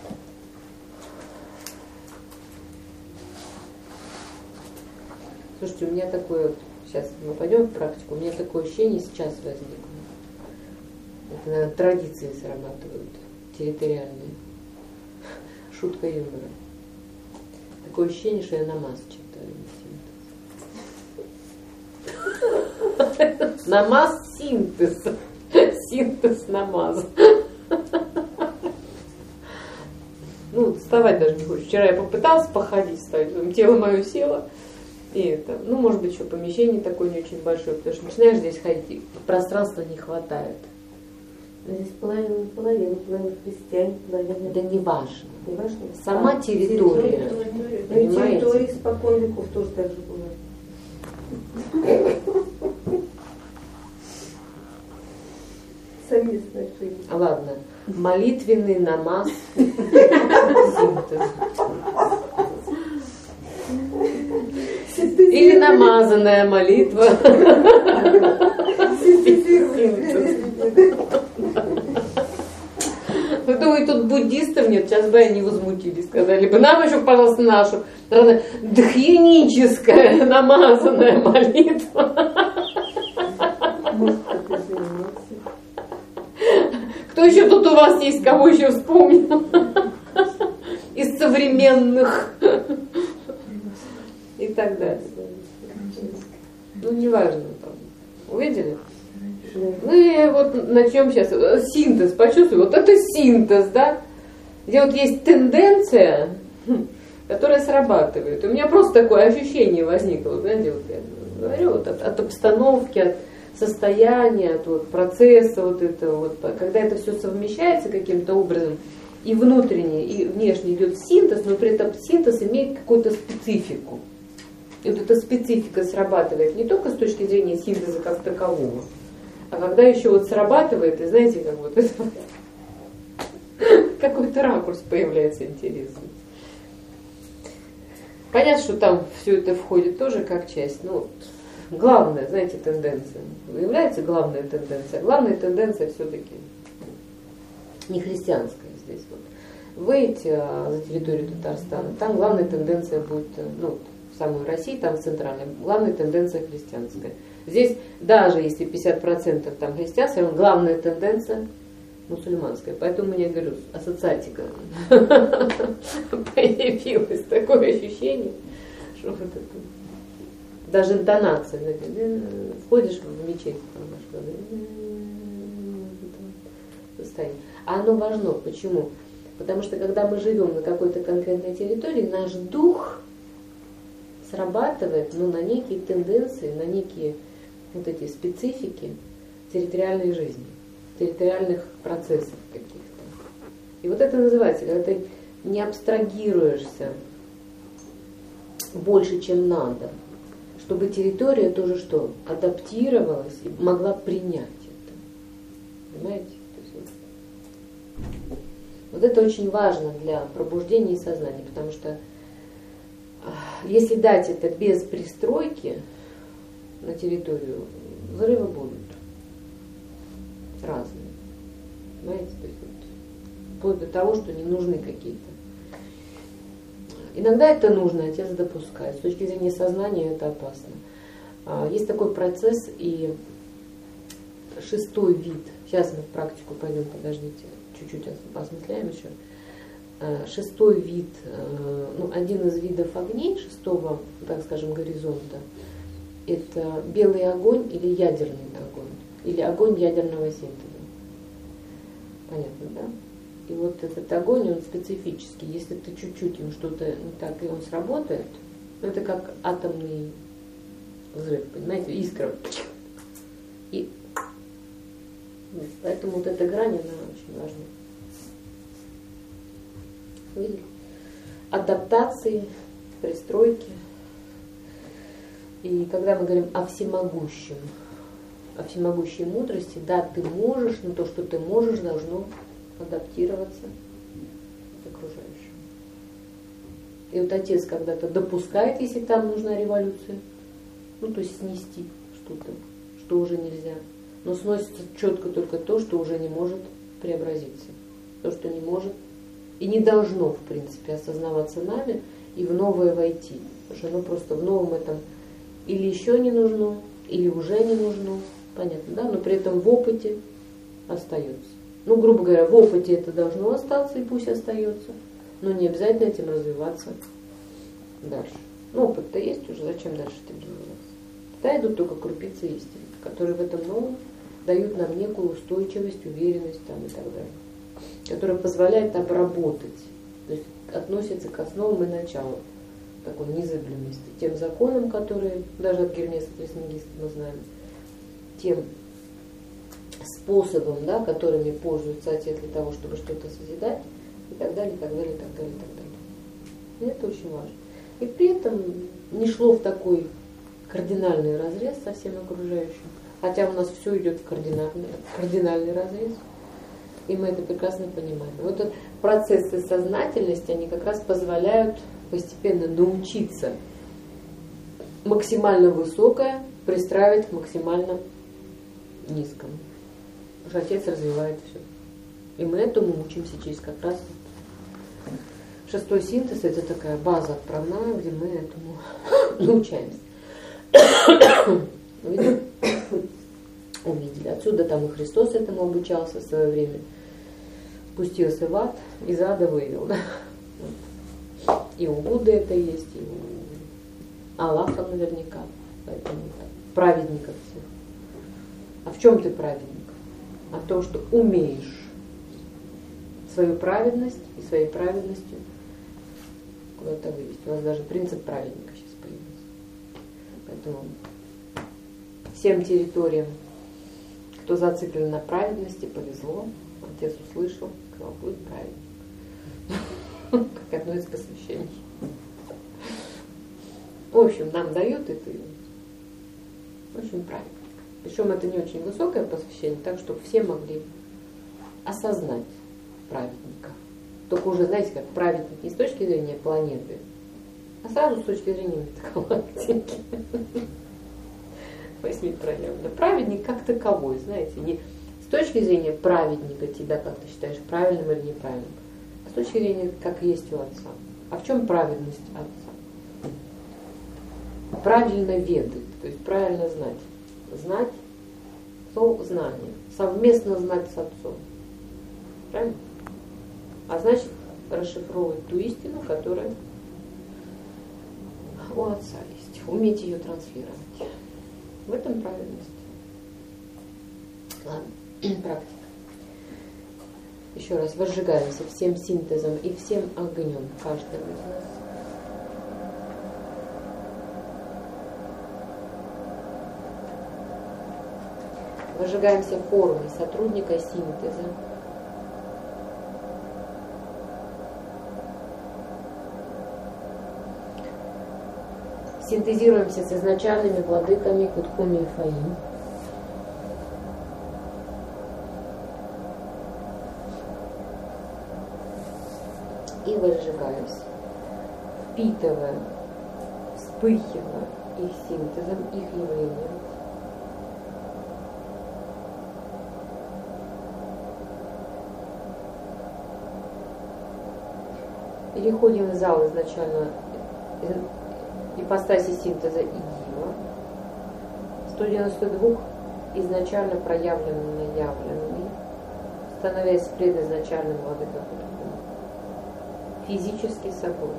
Speaker 1: Слушайте, у меня такое, сейчас мы пойдем в практику, у меня такое ощущение сейчас возникло. Это, наверное, традиции срабатывают, территориальные. Шутка юмора. Такое ощущение, что я намаз читаю. Намаз синтез. Синтез намаза. Ну, вставать даже не хочешь. Вчера я попыталась походить, встать, тело мое село. И это, ну, может быть, еще помещение такое не очень большое, потому что начинаешь здесь ходить, пространства не хватает.
Speaker 3: Здесь половина, половина, половина христиане, половина.
Speaker 1: Да не важно.
Speaker 3: Не важно.
Speaker 1: Сама
Speaker 3: а,
Speaker 1: территория.
Speaker 3: территория.
Speaker 1: Понимаете?
Speaker 3: Территория испокон веков тоже так же бывает. Совместная жизнь.
Speaker 1: Ладно. Молитвенный намаз. Синтез. Или намазанная молитва. Вы думаете, тут буддистов нет? Сейчас бы они возмутились, сказали бы, нам еще, пожалуйста, нашу дхьяническая намазанная молитва. Кто еще тут у вас есть, кого еще вспомнил? Из современных. И так далее. Ну, неважно. Увидели? Ну и вот начнем сейчас. Синтез, почувствуй. Вот это синтез, да? Где вот есть тенденция, которая срабатывает. У меня просто такое ощущение возникло. Вот, знаете, вот я говорю, вот от, от обстановки, от состояния, от вот процесса вот этого. Вот, когда это все совмещается каким-то образом, и внутренний, и внешний идет синтез, но при этом синтез имеет какую-то специфику. И вот эта специфика срабатывает не только с точки зрения синтеза как такового, а когда еще вот срабатывает, и знаете, как вот это какой-то ракурс появляется интересный. Понятно, что там все это входит тоже как часть, но главная, знаете, тенденция. Является главная тенденция. Главная тенденция все-таки не христианская здесь. Вот. Выйти за территорию Татарстана, там главная тенденция будет, ну, в самой России, там в центральной, главная тенденция христианская. Здесь, даже если пятьдесят процентов там христиан, все равно главная тенденция мусульманская. Поэтому я говорю, ассоциатика появилось такое ощущение, что вот это, даже интонация, знаете, входишь в мечеть, состояние. А оно важно. Почему? Потому что когда мы живем на какой-то конкретной территории, наш дух срабатывает, ну, на некие тенденции, на некие вот эти специфики территориальной жизни, территориальных процессов каких-то. И вот это называется, когда ты не абстрагируешься больше, чем надо, чтобы территория тоже что? Адаптировалась и могла принять это. Понимаете? То есть вот, вот это очень важно для пробуждения и сознания, потому что если дать это без пристройки на территорию, взрывы будут разные. Понимаете? То есть вот, вплоть до того, что не нужны какие-то. Иногда это нужно, отец допускает. С точки зрения сознания это опасно. Есть такой процесс, и шестой вид, сейчас мы в практику пойдем, подождите, чуть-чуть осмысляем еще. Шестой вид, ну, один из видов огней, шестого, так скажем, горизонта, это белый огонь или ядерный огонь, или огонь ядерного синтеза. Понятно, да? И вот этот огонь, он специфический. Если ты чуть-чуть им что-то не так, и он сработает, это как атомный взрыв, понимаете, искра. И поэтому вот эта грань, она очень важна. Видели? Адаптации, пристройки. И когда мы говорим о всемогущем, о всемогущей мудрости, да, ты можешь, но то, что ты можешь, должно адаптироваться к окружающему. И вот отец когда-то допускает, если там нужна революция, ну то есть снести что-то, что уже нельзя, но сносится четко только то, что уже не может преобразиться, то, что не может и не должно, в принципе, осознаваться нами и в новое войти, потому что оно просто в новом этом или еще не нужно, или уже не нужно, понятно, да, но при этом в опыте остается. Ну, грубо говоря, в опыте это должно остаться и пусть остается, но не обязательно этим развиваться дальше. Ну, опыт-то есть уже, зачем дальше этим развиваться? Тогда идут только крупицы истины, которые в этом новом дают нам некую устойчивость, уверенность там, и так далее, которая позволяет обработать, то есть относится к основам и началу такой незыблемости, тем законам, которые даже от Гермеса Трисмегиста мы знаем, тем способом, да, которыми пользуется отец для того, чтобы что-то созидать, и так далее, и так далее, и так далее, и так далее. И это очень важно. И при этом не шло в такой кардинальный разрез со всем окружающим, хотя у нас все идет в кардинальный, кардинальный разрез, и мы это прекрасно понимаем. Вот этот процессы сознательности, они как раз позволяют постепенно научиться максимально высокое пристраивать к максимально низкому. Потому что отец развивает все. И мы этому учимся через как раз шестой синтез, это такая база отправная, где мы этому научаемся. Увидели? Увидели. Отсюда там и Христос этому обучался в свое время. Спустился в ад, из ада вывел. Да? И у Будды это есть, и у Аллаха наверняка. Поэтому праведников всех. А в чем ты праведник? А то, что умеешь свою праведность и своей праведностью куда-то вывести. У вас даже принцип праведника сейчас появился. Поэтому всем территориям, кто зациклен на праведности, повезло. Отец услышал, сказал, будет праведник. Как одно из посвящений. В общем, нам дают это очень правильно. Причем это не очень высокое посвящение, так, чтобы все могли осознать праведника. Только уже, знаете, как праведник не с точки зрения планеты, а сразу с точки зрения галактики. Пояснить правильно. Праведник как таковой, знаете, не с точки зрения праведника тебя, как ты считаешь, правильным или неправильным, а с точки зрения, как есть у Отца. А в чем праведность Отца? Правильно ведать, то есть правильно знать. Знать знание, совместно знать с Отцом. Правильно? А значит, расшифровывать ту истину, которая у Отца есть. Уметь ее транслировать. В этом правильность. Ладно, практика. Еще раз, возжигаемся всем синтезом и всем огнем каждого из нас. Выжигаемся формой сотрудника синтеза. Синтезируемся с изначальными владыками Куткуми и Фаим. И выжигаемся, впитывая, вспыхивая их синтезом, их явлением. Переходим в зал изначально ипостаси синтеза и дива. сто девяносто два изначально проявленный, явленный, становясь предизначальным владыкой Куткуми. Физически собой.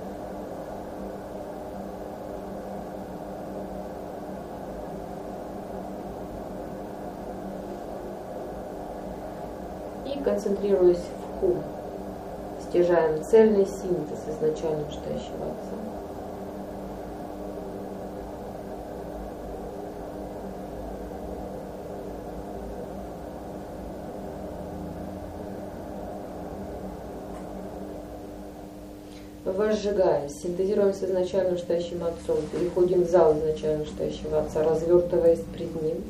Speaker 1: И концентрируясь в хум, стяжаем цельный синтез изначально читающего Отца. Возжигая, синтезируем с изначально читающим Отцом, переходим в зал изначально читающего Отца, развертываясь пред Ним,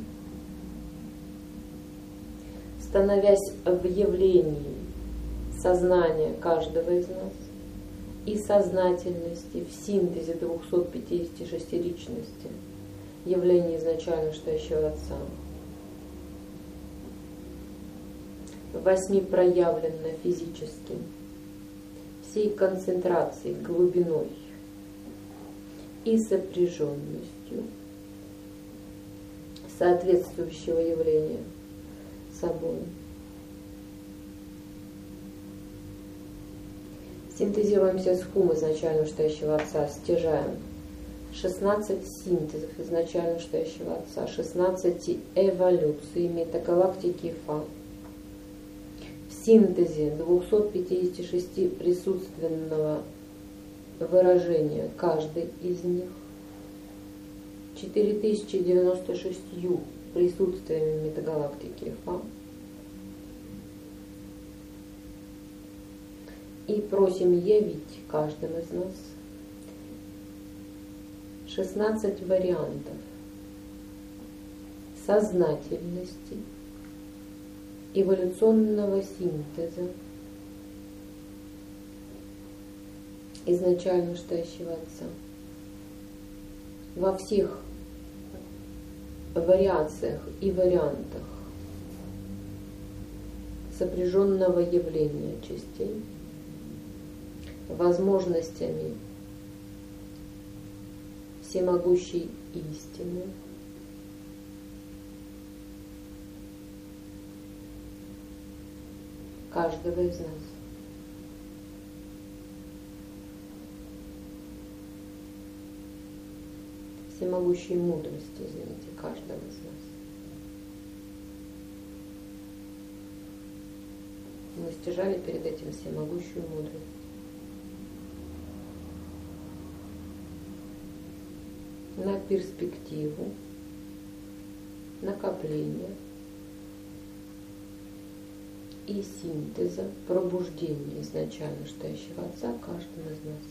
Speaker 1: становясь в явлении сознания каждого из нас и сознательности в синтезе двухсот пятидесяти шести личности, явления изначально читающего Отца, восьми проявленно физически, всей концентрацией, глубиной и сопряженностью соответствующего явления собой. Синтезируемся с хум изначально читающего Отца, стяжаем шестнадцать синтезов изначально читающего Отца, шестнадцать эволюций метагалактики Фа. В синтезе двухсот пятидесяти шести присутственного выражения каждый из них, четыре тысячи девяносто шестью присутствиями метагалактики Фа. И просим явить каждым из нас шестнадцать вариантов сознательности, эволюционного синтеза изначально читающего Отца во всех вариациях и вариантах сопряженного явления частей, возможностями всемогущей истины, каждого из нас. Всемогущей мудрости, извините, каждого из нас. Мы стяжали перед этим всемогущую мудрость. На перспективу, накопления и синтеза, пробуждения изначально читающего Отца каждым из нас.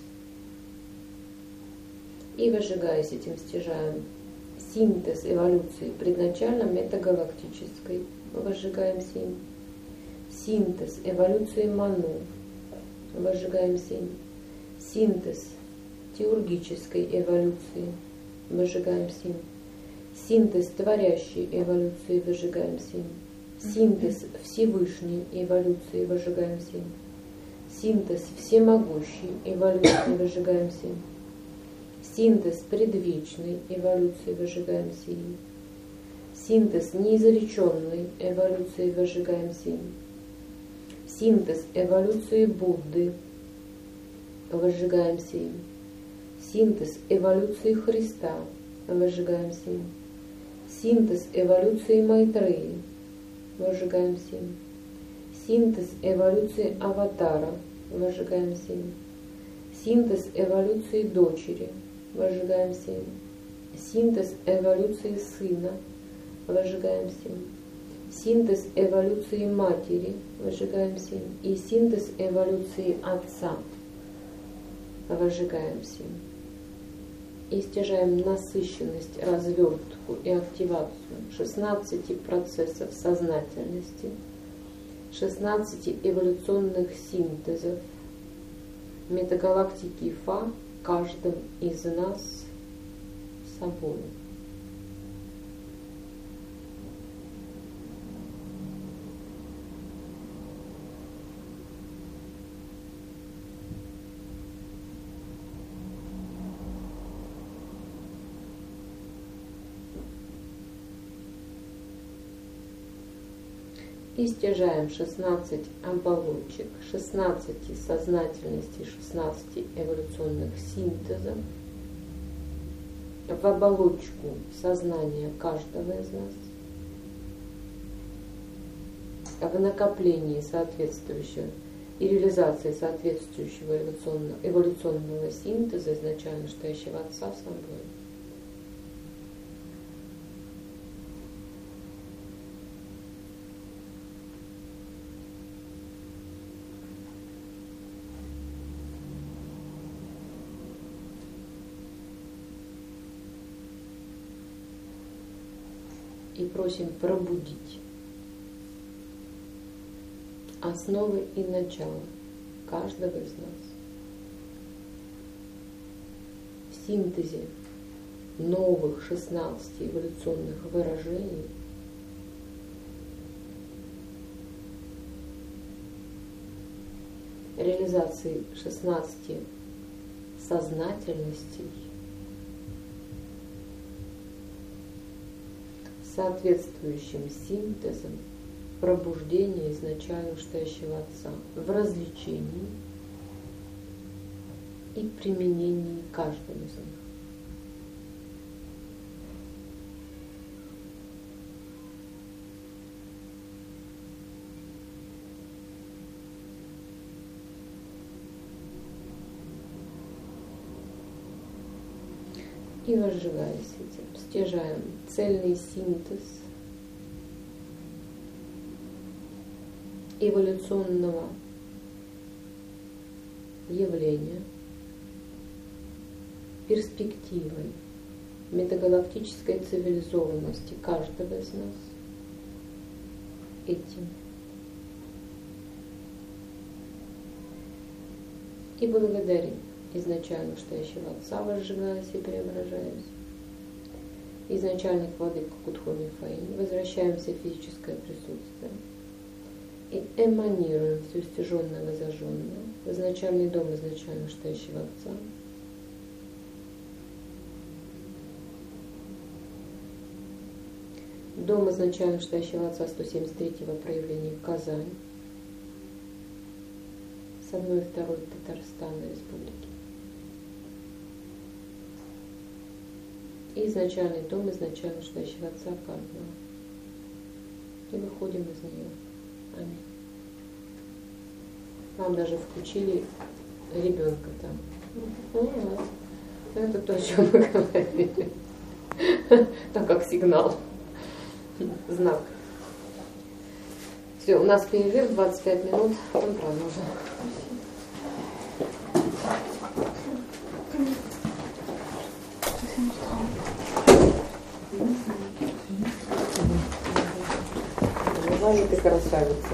Speaker 1: И выжигаясь этим стяжаем синтез эволюции предначально метагалактической, выжигаем семь. Синтез эволюции Ману, выжигаем семь. Синтез теургической эволюции, выжигаем семь. Синтез творящей эволюции, выжигаем семь. Синтез Всевышней эволюции, выжигаем семь. Синтез всемогущей эволюции, выжигаем семь. Синтез предвечной эволюции, выжигаем семь. Синтез неизреченной эволюции, выжигаем семь. Синтез эволюции Будды, выжигаем семь. Синтез эволюции Христа, выжигаем семь. Синтез эволюции Майтреи, выжигаем семь. Синтез эволюции Аватара, выжигаем семь. Синтез эволюции дочери, выжигаем семь. Синтез эволюции сына, выжигаем семь. Синтез эволюции матери, выжигаем семь. И синтез эволюции отца, выжигаем семь. И стяжаем насыщенность, развертку и активацию шестнадцати процессов сознательности, шестнадцати эволюционных синтезов метагалактики Фа каждым из нас собой. И стяжаем шестнадцать оболочек, шестнадцати сознательностей, шестнадцати эволюционных синтезов в оболочку сознания каждого из нас, в накоплении соответствующего и реализации соответствующего эволюционного, эволюционного синтеза изначально стоящего Отца собой. И просим пробудить основы и начало каждого из нас в синтезе новых шестнадцати эволюционных выражений, реализации шестнадцати сознательностей, соответствующим синтезом пробуждения изначально стоящего Отца в развлечении и применении каждого из них. И возжигаясь этим, стяжаем цельный синтез эволюционного явления, перспективой метагалактической цивилизованности каждого из нас этим. И благодарим изначально стоящего Отца, возжигаясь и преображаясь, изначальник владыка Кудхоми Фаин, возвращаемся в физическое присутствие и эманируем все стяженное, возожженное в изначальный дом изначально стоящего Отца, дом изначально стоящего Отца сто семьдесят третьего проявления Казань, с одной и второй Татарстана Республики. И изначальный дом изначально стоящего Отца каждого. И выходим из нее. Аминь. Вам даже включили ребенка там. Ну, это то, о чем мы говорили. Так как сигнал. Знак. Все, у нас перерыв двадцать пять минут, потом продолжим. Ой, ты красавица.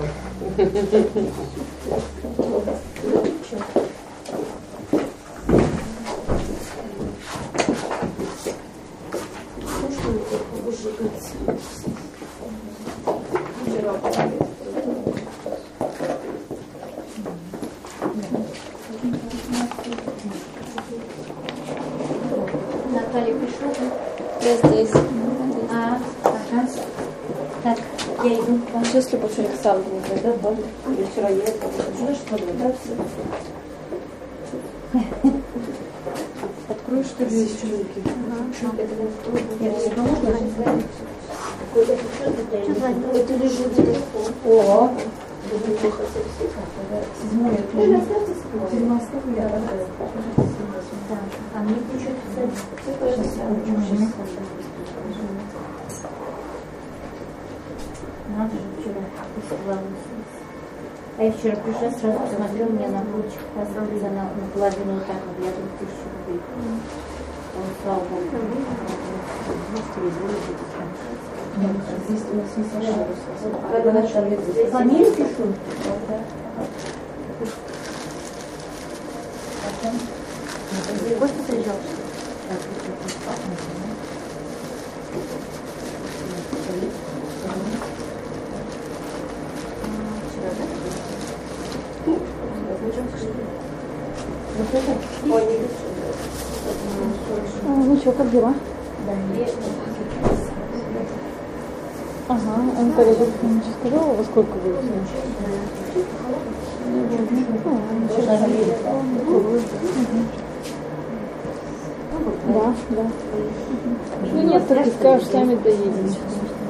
Speaker 4: Наталья пришла?
Speaker 2: Я здесь.
Speaker 4: А, ага. Так, я иду.
Speaker 2: А что, если больше Александр не зайдет, да? Я вчера ехала.
Speaker 4: Знаешь, что ли? Да, все.
Speaker 2: Открой, что ли, есть руки?
Speaker 4: Я тебе помогу? Это лежит телефон.
Speaker 2: О!
Speaker 4: Седьмой. Седьмой стол я рассказываю. А мне что-то все то же самое. Надо же, вчера посылалась. А я вчера пришла, сразу посмотрела, у меня на булочках оказывается на, наполовину вот так вот, я думаю, тысячу рублей.
Speaker 2: Слава Богу. Здесь у нас не сошелся. Фамилию пишу? Костя приезжал?
Speaker 5: Ну что, как дела? Ага, он порядок не сказала, во сколько будет? Да, да. Ну нет, так ты скажешь, сами доедете.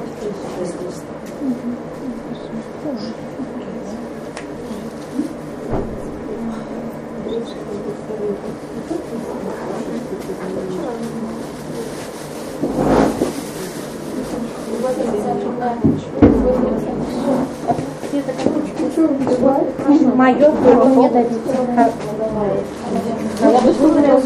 Speaker 2: Мое только мне дадите.
Speaker 5: Она бы сказала,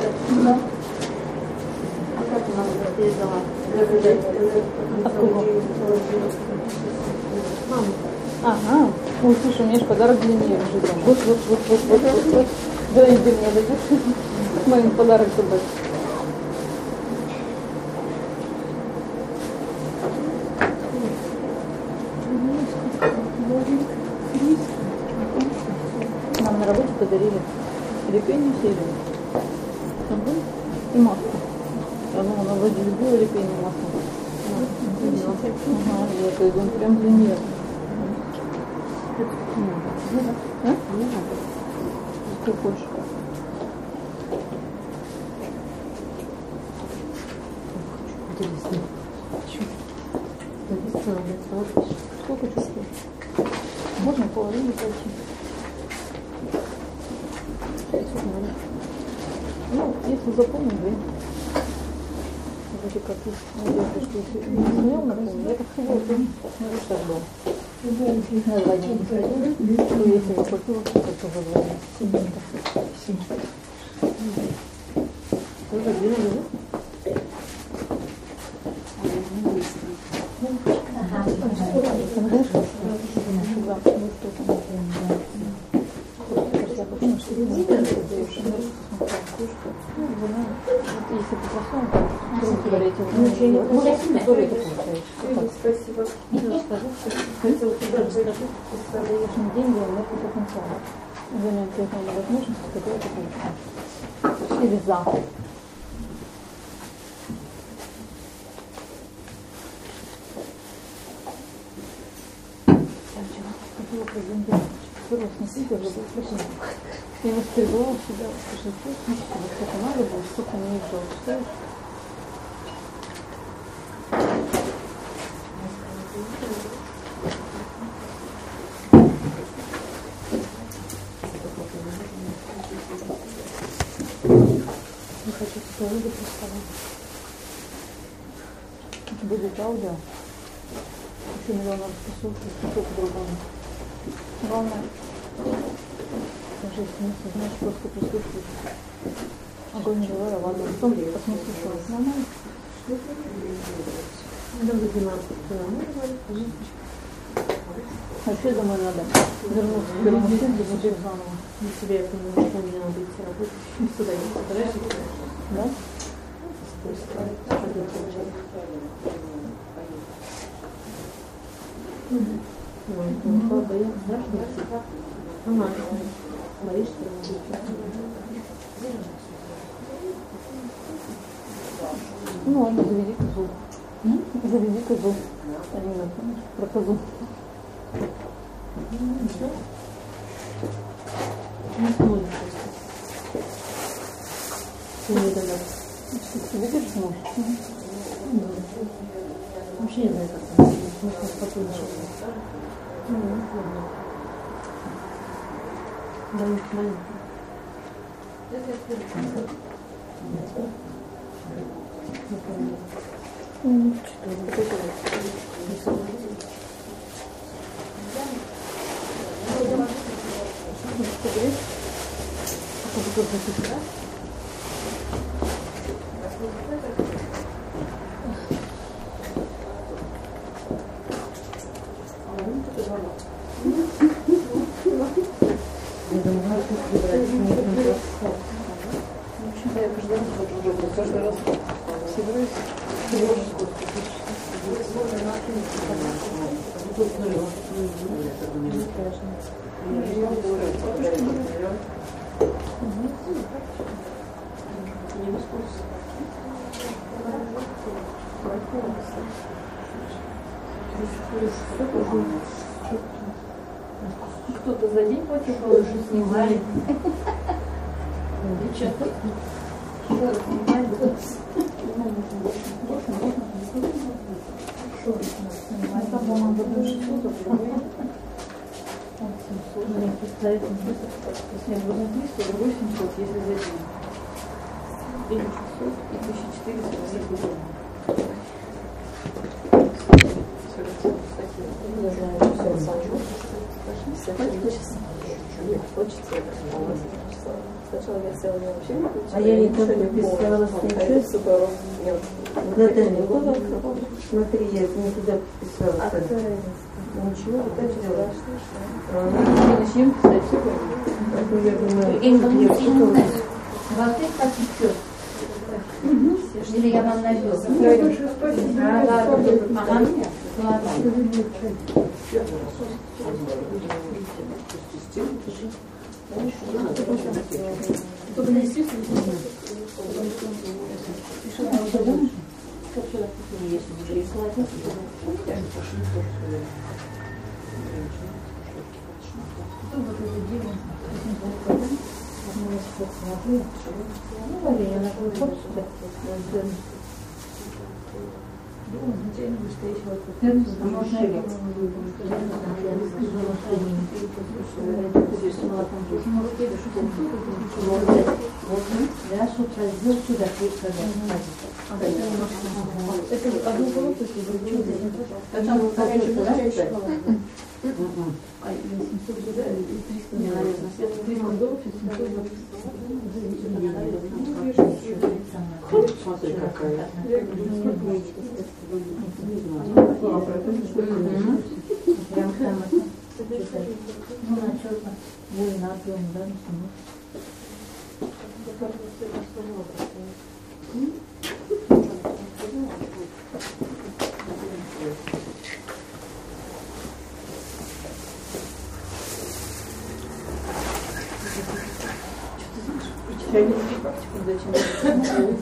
Speaker 5: ага. Ну, слушай, у меня же подарок для нее лежит там. Вот, вот, вот, вот, вот, вот, вот. Да, иди мне дадишь. Мой подарок туда. Нам на работе подарили репейный сельдерей. И масло. А ну, она вроде любила репейное масло. Ага, я это иду прям для нее. А? Что хочешь? Сколько часов? Можно половину пойти? Ну, если запомним, да. Вроде как надежда, что если не сумел напомнить, я так ходила, то посмотрю, что было. На два дня не ходила, то если я купила, то как-то за два дня. Семь. Тоже две надо, если ты плохая, то говорите, который это получается. Спасибо. Хотела тебе сказать, что даешь мне деньги, а нет потенциала. Взамен ты имела возможность, когда это получаешь. Или за. Я вчера поступила про деньги. Вырос на сидя, уже был спасибо. Я востребовала себя, скажи, что сколько надо было, сколько мне их жалко, читаешь? Не хочу аудио представить. Это будет аудио. Еще миллион раз послушать, что по-другому. Главное, даже если не знаешь, просто послушать. Огонь не желаю, ладно, потом послушать. Нормально? Вообще домой надо вернуться к первому сентябрю, начать заново.
Speaker 3: На себе я поняла, что мне надо идти работать. Сюда не собираешься?
Speaker 5: Да?
Speaker 3: Ну, правда, я страшно. Ага, боишься?
Speaker 5: Ну ладно, заведи козу. Заведи козу. Анекдот, помнишь? Про козу.
Speaker 3: Не сможешь просто. Ты не догадался.
Speaker 5: Ты видишь, сможешь?
Speaker 3: Вообще не знаю, как там. Можно спокойно жить. Маленький, маленький.
Speaker 2: Я думаю, как тут выбрать снег.
Speaker 1: Да, я каждый раз хожу, каждый раз собираюсь.
Speaker 5: Кто-то за день платил, уже снимали. Девчата.
Speaker 2: А я не только написала ничего. Наталья, смотри, я не туда писала. А ничего, вот так сделала.
Speaker 5: Начнем писать, все понятно.
Speaker 4: Вам ты как идет? Или я вам навел? Ага.
Speaker 5: Чтобы не сидеть, это одну головку, если вы чудо. А семьсот сюда и триста мне наверное. триста долларов и семьсот долларов.
Speaker 3: Смотри, какая.
Speaker 4: Прям там это. Ну, начетно. Ой, на объем, да,
Speaker 5: Я не знаю, практику зачем.